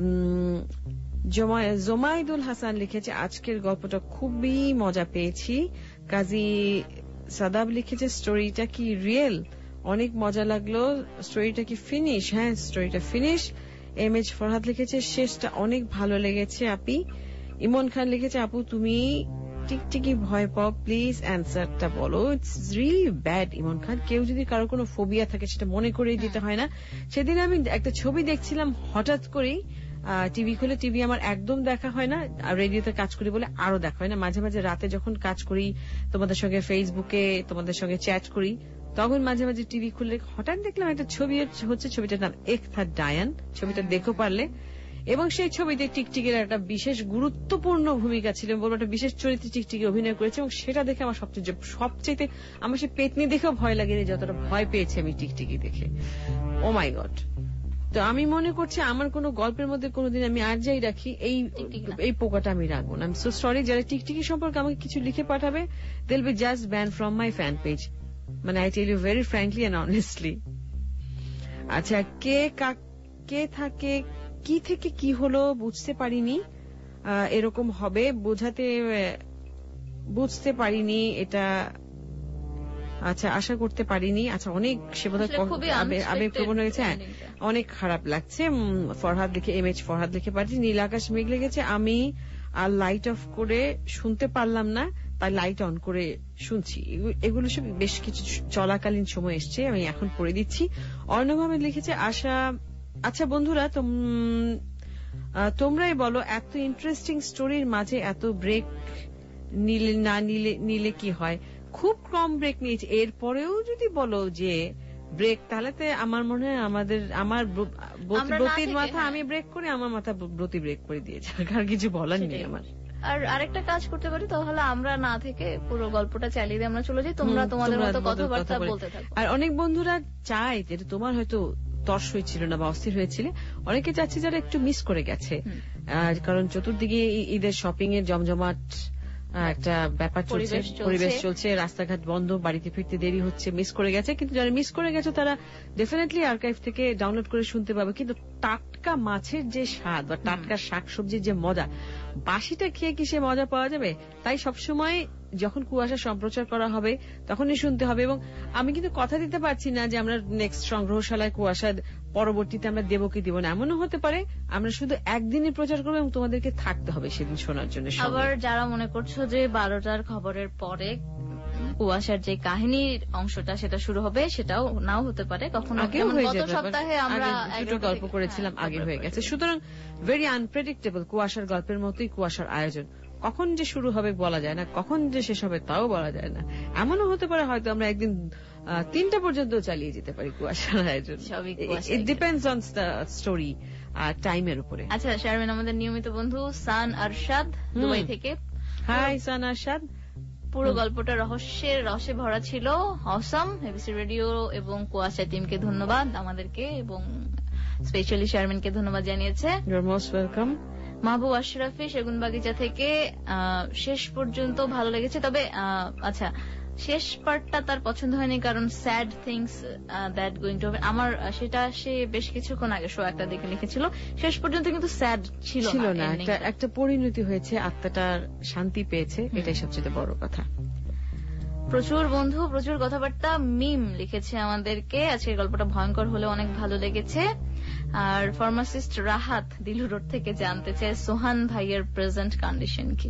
জোমাইদুল হাসান লিখেছে আজকের গল্পটা খুবই মজা পেয়েছি। কাজী সাদাব লিখেছে স্টোরিটা কি রিয়েল, অনেক মজা লাগলো। স্টোরিটা কি ফিনিশ? হ্যাঁ, স্টোরিটা ফিনিশ। এমএচ ফরহাদ লিখেছে শেষটা অনেক ভালো লেগেছে আপি। ইমন খান লিখেছে আপু তুমি টিকটিকি ভয় পাও, প্লিজ অ্যান্সারটা বলো। It's really bad Emon Khan. কেউ যদি কারো কোনো ফোবিয়া থাকে সেটা মনে করেই দিতে হয় না। সেদিন আমি একটা ছবি দেখছিলাম, হঠাৎ করেই টিভি খুলে, টিভি আমার একদম দেখা হয় না, আর রেডিওতে কাজ করি বলে আরো দেখা হয় না। মাঝে মাঝে রাতে যখন কাজ করি, তোমাদের সঙ্গে ফেসবুকে তোমাদের সঙ্গে চ্যাট করি, তখন মাঝে মাঝে টিভি খুললে হঠাৎ দেখলাম একটা ছবি হচ্ছে, ছবিটার নাম এক থা ডায়ান। ছবিটা দেখো পারলে, এবং সেই ছবিতে টিকটিকির একটা বিশেষ গুরুত্বপূর্ণ ভূমিকা ছিল, বলবো একটা বিশেষ চরিত্রে টিকটিকি অভিনয় করেছে, এবং সেটা দেখে আমার সবচেয়ে আমার সে পেতনি দেখেও ভয় লাগেনি যতটা ভয় পেয়েছি আমি টিকটিকি দেখে। Oh my God. তো আমি মনে করছি আমার কোন গল্পের মধ্যে কোনোদিন আমি আর যাই রাখি এই পোকাটা আমি রাখবো না। আমি সো সরি, যারা টিকটিকি সম্পর্কে আমাকে কিছু লিখে পাঠাবে, they will be just ban from my fan page. মানে I tell you very frankly and honestly. আচ্ছা, কে থাকে, কি থেকে কি হলো বুঝতে পারিনি, এরকম হবে বুঝতে পারিনি এটা। আচ্ছা, আশা করতে পারিনি। আচ্ছা, অনেক সে বোধহয় আবেগপ্রবণ হয়েছে। অনেক খারাপ লাগছে। ফরহাদ লিখে, এমএচ ফরহাদ লিখে পাঠিয়েছে নীল আকাশ মেঘ লেগেছে, আমি আর লাইট অফ করে শুনতে পারলাম না, তাই লাইট অন করে শুনছি। এগুলো সব বেশ কিছু চলাকালীন সময় এসছে, আমি এখন পড়ে দিচ্ছি। অর্ণব আহমেদ লিখেছে আশা। আচ্ছা বন্ধুরা, তোমরাই বলো, এত ইন্টারেস্টিং স্টোরির মাঝে এত ব্রেক নিলে কি হয়? খুব কম ব্রেক নিয়েছে। এরপরেও যদি বলো যে ব্রেক, তাহলে তো আমার মনে হয় আমার ব্রতির মাথা আমি ব্রেক করি, আমার মাথা ব্রতি ব্রেক করে দিয়েছে, আর কিছু বলার নেই আমার। আর আরেকটা কাজ করতে পারি, তাহলে আমরা না থেকে পুরো গল্পটা চালিয়ে দিয়ে আমরা চলে যাই, তোমরা তোমাদের মতো কথাবার্তা বলতে থাকো। আর অনেক বন্ধুরা চায় যেটা তোমার হয়তো তর্স হয়েছিল না বা অস্থির হয়েছিল, অনেকে চাচ্ছে যারা একটু মিস করে গেছে, কারণ চতুর্দিকে ঈদের শপিং এর জমজমাট একটা ব্যাপার চলছে, পরিবেশ চলছে, রাস্তাঘাট বন্ধ, বাড়িতে ফিরতে দেরি হচ্ছে, মিস করে গেছে। কিন্তু যারা মিস করে গেছে তারা ডেফিনেটলি আর্কাইভ থেকে ডাউনলোড করে শুনতে পাবে। কিন্তু টাটকা মাছের যে স্বাদ বা টাটকা শাকসবজির যে মজা, বাসিটা খেয়ে কি সে মজা পাওয়া যাবে? তাই সবসময় যখন কুয়াশা সম্প্রচার করা হবে তখনই শুনতে হবে। এবং আমি কিন্তু কথা দিতে পারছি না যে আমরা নেক্সট সংগ্রহশালায় কুয়াশা পরবর্তীতে আমরা দেবো কি দিব না, এমনও হতে পারে আমরা শুধু একদিনই প্রচার করবো এবং তোমাদেরকে থাকতে হবে সেদিন শোনার জন্য। আবার যারা মনে করছো যে 12টার খবরের পরে কুয়াশার যে কাহিনীর অংশটা সেটা শুরু হবে, সেটাও নাও হতে পারে, কখনো গত সপ্তাহে আমরা দুটো গল্প করেছিলাম, আগে হয়ে গেছে। সুতরাং ভেরি আনপ্রেডিক্টেবল কুয়াশার গল্পের মতোই কুয়াশার আয়োজন। কখন যে শুরু হবে বলা যায় না, কখন যে শেষ হবে তাও বলা যায় না। এমনও হতে পারে হয়তো আমরা একদিন 3টা পর্যন্ত চালিয়ে যেতে পারি কুয়াশার আয়োজন। It depends on the story আর টাইমের উপরে। আচ্ছা শারমিন, আমাদের নিয়মিত বন্ধু সান আরশাদ দুবাই থেকে। হাই সান আরশাদ। পুরো গল্পটা রসে ভরা ছিল, অসম। এবিসি রেডিও এবং কুয়াশা টিমকে ধন্যবাদ, আমাদেরকে এবং স্পেশালি শারমিনকে ধন্যবাদ জানিয়েছে। You are most welcome. Mahbub Ashrafi Segunbagicha থেকে শেষ পর্যন্ত ভালো লেগেছে, তবে আচ্ছা শেষ পার্টটা তার পছন্দ হয়নি, কারণ sad things that going to happen. আমার সেটা সে বেশ কিছুক্ষণ আগে শো একটা দেখে লিখেছিল, শেষ পর্যন্ত কিন্তু স্যাড ছিল না, একটা পরিণতি হয়েছে, আত্মাটার শান্তি পেয়েছে, এটাই সবচেয়ে বড় কথা। প্রচুর বন্ধু, প্রচুর কথাবার্তা। মিম লিখেছে আমাদেরকে আজকের গল্পটা ভয়ঙ্কর হলে অনেক ভালো লেগেছে। আর ফার্মাসিস্ট রাহাত দিলু রোড থেকে জানতে চায় সোহান ভাইয়ের প্রেজেন্ট কন্ডিশন কি?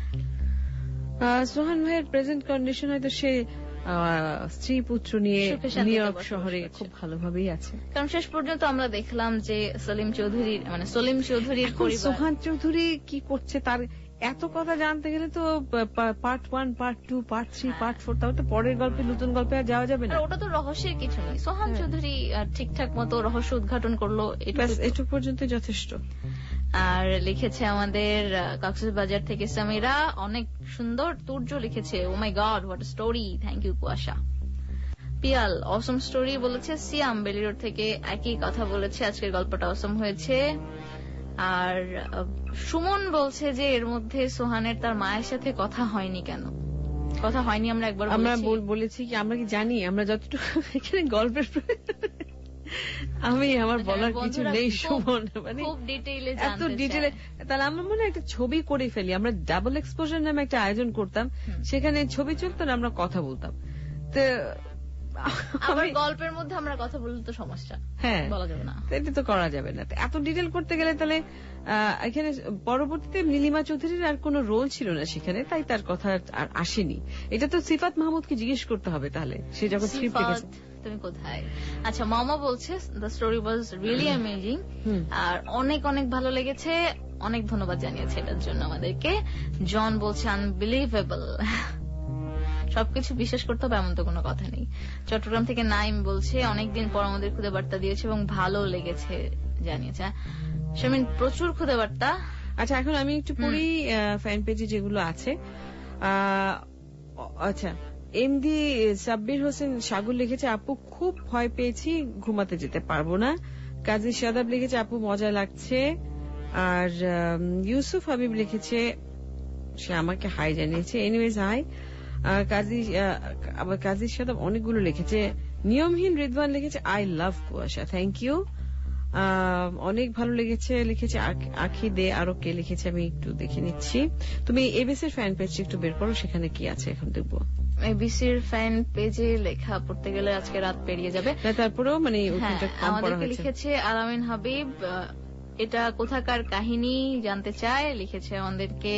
সোহান ভাইয়ের প্রেজেন্ট কন্ডিশন হয়তো সে স্ত্রী পুত্র নিয়ে নিউ ইয়র্ক শহরে খুব ভালোভাবেই আছে, কারণ শেষ পর্যন্ত আমরা দেখলাম যে সলিম চৌধুরীর পরিবার। সোহান চৌধুরী কি করছে তার এত কথা জানতে গেলে তো পার্ট 1, পার্ট 2, পার্ট 3, পার্ট 4, তাহলে তো পরের গল্পে নতুন গল্পে আর যাওয়া যাবে না। ওটা তো রহস্যের কিছু নেই, সোহান চৌধুরী ঠিকঠাক মতো রহস্য উদ্ঘাটন করলো, এটুকু পর্যন্ত যথেষ্ট। আর লিখেছে আমাদের কক্সবাজার থেকে সামিরা, অনেক সুন্দর। তুর্য লিখেছে oh my God what a story, thank you Kuasha. Pial Assam story বলেছে। সিয়াম বেলিরোড থেকে একই কথা বলেছে, আজকের গল্পটা অসম হয়েছে। আর সুমন বলছে যে এর মধ্যে সোহানের তার মায়ের সাথে কথা হয়নি কেন? কথা হয়নি আমরা একবার আমরা বলেছি কি আমরা কি জানি আমরা যতটুকু এখানে গল্পের আমি আমার বলার কিছু নেই সুমন মানে খুব ডিটেইলে এত ডিটেইলে তাহলে আমরা মনে একটা ছবি করে ফেলি আমরা ডাবল এক্সপোজার নামে একটা আয়োজন করতাম সেখানে ছবি চলতো না আমরা কথা বলতাম তো আবার গল্পের মধ্যে আমরা কথা বললে তো সমস্যা হ্যাঁ বলা যাবে না এটা তো করা যাবে না এত ডিটেল করতে গেলে তাহলে এখানে পরবর্তীতে নীলিমা চৌধুরীর আর কোনো রোল ছিল না সেখানে তাই তার কথা আর আসেনি এটা তো সিফাত মাহমুদকে জিজ্ঞেস করতে হবে তাহলে সে যখন স্ক্রিপ্ট লিখেছে তুমি কোথায় আচ্ছা মামা বলছে the story was really amazing আর অনেক অনেক ভালো লেগেছে অনেক ধন্যবাদ জানিয়েছে এটার জন্য আমাদেরকে জন বলছে আনবিলিভেবল সবকিছু বিশ্বাস করতে হবে এমন তো কোনো কথা নেই চট্টগ্রাম থেকে নাইম বলছে অনেকদিন পর আমাদের খুদে বার্তা দিয়েছে এবং ভালো লেগেছে জানিয়েছে শারমিন প্রচুর খুদে বার্তা আচ্ছা এখন আমি একটু পড়ি ফ্যান পেজে যেগুলো আছে আচ্ছা এমডি সাব্বির হোসেন সাগর লিখেছে আপু খুব ভয় পেয়েছি ঘুমাতে যেতে পারবো না কাজী শাদাব লিখেছে আপু মজা লাগছে আর ইউসুফ হাবিব লিখেছে সে আমাকে হাই জানিয়েছে এনিওয়েজ হাই কাজী শাদাব অনেকগুলো লিখেছে নিয়মহীন রিদওয়ান লিখেছে আই লাভ কুয়াশা থ্যাংক ইউ অনেক ভালো লেগেছে লিখেছে আখি দে আরো কে লিখেছে আমি একটু দেখে নিচ্ছি তুমি এবিসির ফ্যান পেজটা একটু বের করো সেখানে কি আছে এখন দেখবো এবিসির ফ্যান পেজে লেখা পড়তে গেলে আজকে রাত পেরিয়ে যাবে তারপরেও মানে আমাদেরকে লিখেছে আলামিন হাবিব এটা কোথাকার কাহিনী জানতে চায় লিখেছে আমাদেরকে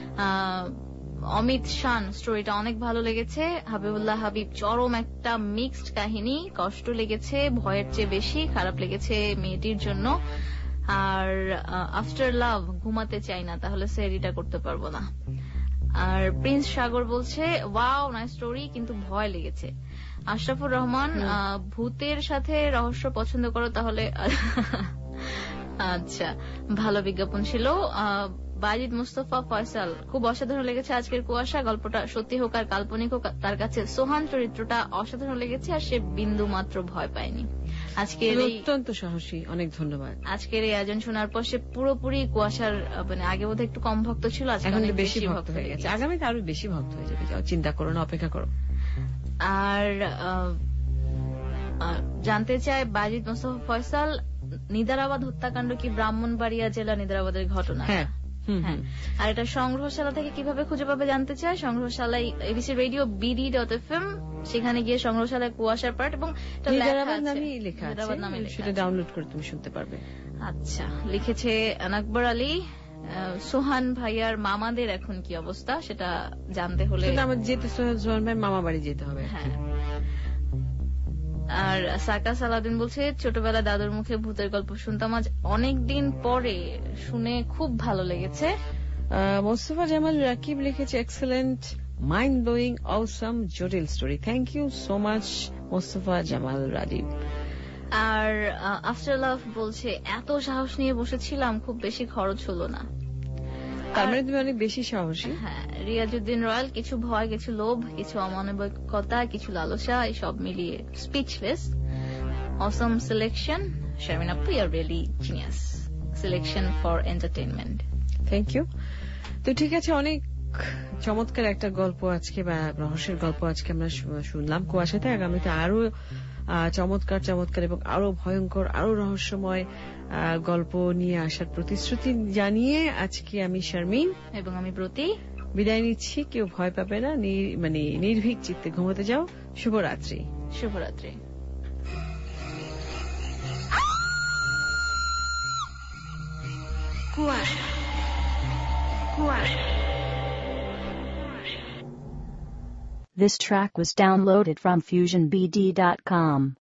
অমিত শান স্টোরিটা অনেক ভালো লেগেছে হাবিবুল্লাহ হাবিব চরম একটা মিক্সড কাহিনী কষ্ট লেগেছে ভয়ের চেয়ে বেশি খারাপ লেগেছে মেয়েটির জন্য আর আফটার লাভ ঘুমাতে চাই না তাহলে সেরিটা করতে পারবো না আর প্রিন্স সাগর বলছে ওয়াও নাইস স্টোরি কিন্তু ভয় লেগেছে আশরাফুর রহমান ভূতের সাথে রহস্য পছন্দ করো তাহলে আচ্ছা ভালো বিজ্ঞাপন ছিল বাজিদ মুস্তফা ফয়সাল খুব অসাধারণ লেগেছে আজকের কুয়াশা গল্পটা সত্যি হোক আর কাল্পনিক হোক তার কাছে সোহান চরিত্রটা অসাধারণ লেগেছে আর সে বিন্দু মাত্র ভয় পায়নি আজকের অত্যন্ত সাহসী অনেক ধন্যবাদ আজকের এই আয়োজন শোনার পর সে পুরোপুরি কুয়াশার মানে আগে বোধহয় একটু কম ভক্ত ছিল আজকে অনেক বেশি ভক্ত হয়ে গেছে আগামীতে আরো বেশি ভক্ত হয়ে যাবে চিন্তা করো না অপেক্ষা করো আর জানতে চায় বাজিদ মুস্তফা ফয়সাল নিদারাবাদ হত্যাকাণ্ড কি ব্রাহ্মণবাড়িয়া জেলা নিদারাবাদের ঘটনা হ্যাঁ আর এটা সংগ্রহশালা থেকে কিভাবে খুঁজে পাবে জানতে চায় সংগ্রহশালায় এবিসি রেডিও BD.FM সেখানে গিয়ে সংগ্রহশালায় কুয়াশার পার্ট এবং সেটা ডাউনলোড করে তুমি শুনতে পারবে আচ্ছা লিখেছে আকবর আলী সোহান ভাইয়ার মামাদের এখন কি অবস্থা সেটা জানতে হলে আমার যেতে সোহান ভাই মামা বাড়ি যেতে হবে হ্যাঁ আর সাকা সালাদিন বলছে ছোটবেলা দাদুর মুখে ভূতের গল্প শুনতাম আজ অনেকদিন পরে শুনে খুব ভালো লেগেছে মোস্তফা জামাল রাকিব লিখেছে এক্সেলেন্ট মাইন্ড ব্লোয়িং অসাম জটিল story thank you so much Mostafa Jamal Rakib আর আফটার লাভ বলছে এত সাহস নিয়ে বসেছিলাম খুব বেশি খরচ হলো না তার মানে তুমি অনেক বেশি সাহসী হ্যাঁ রিয়াজউদ্দিন রয়্যাল কিছু ভয় কিছু লোভ কিছু অমানবিকতা কিছু লালসা সব মিলিয়ে স্পিচলেস অসম সিলেকশন শারমিন আপু you are really genius selection for entertainment thank you তো ঠিক আছে অনেক চমৎকার একটা গল্প আজকে বা রহস্যের গল্প আজকে আমরা শুনলাম কুয়াশাতে আগামীতে আরো চমৎকার চমৎকার এবং আরো ভয়ঙ্কর আরো রহস্যময় গল্প নিয়ে আসার প্রতিশ্রুতি জানিয়ে আজকে আমি শারমিন এবং আমি ব্রতী বিদায় নিচ্ছি কেউ ভয় পাবে না মানে নির্ভীক চিত্তে ঘুমোতে যাও শুভরাত্রি শুভরাত্রি কুয়াশা কুয়াশা This track was downloaded from FusionBD.com.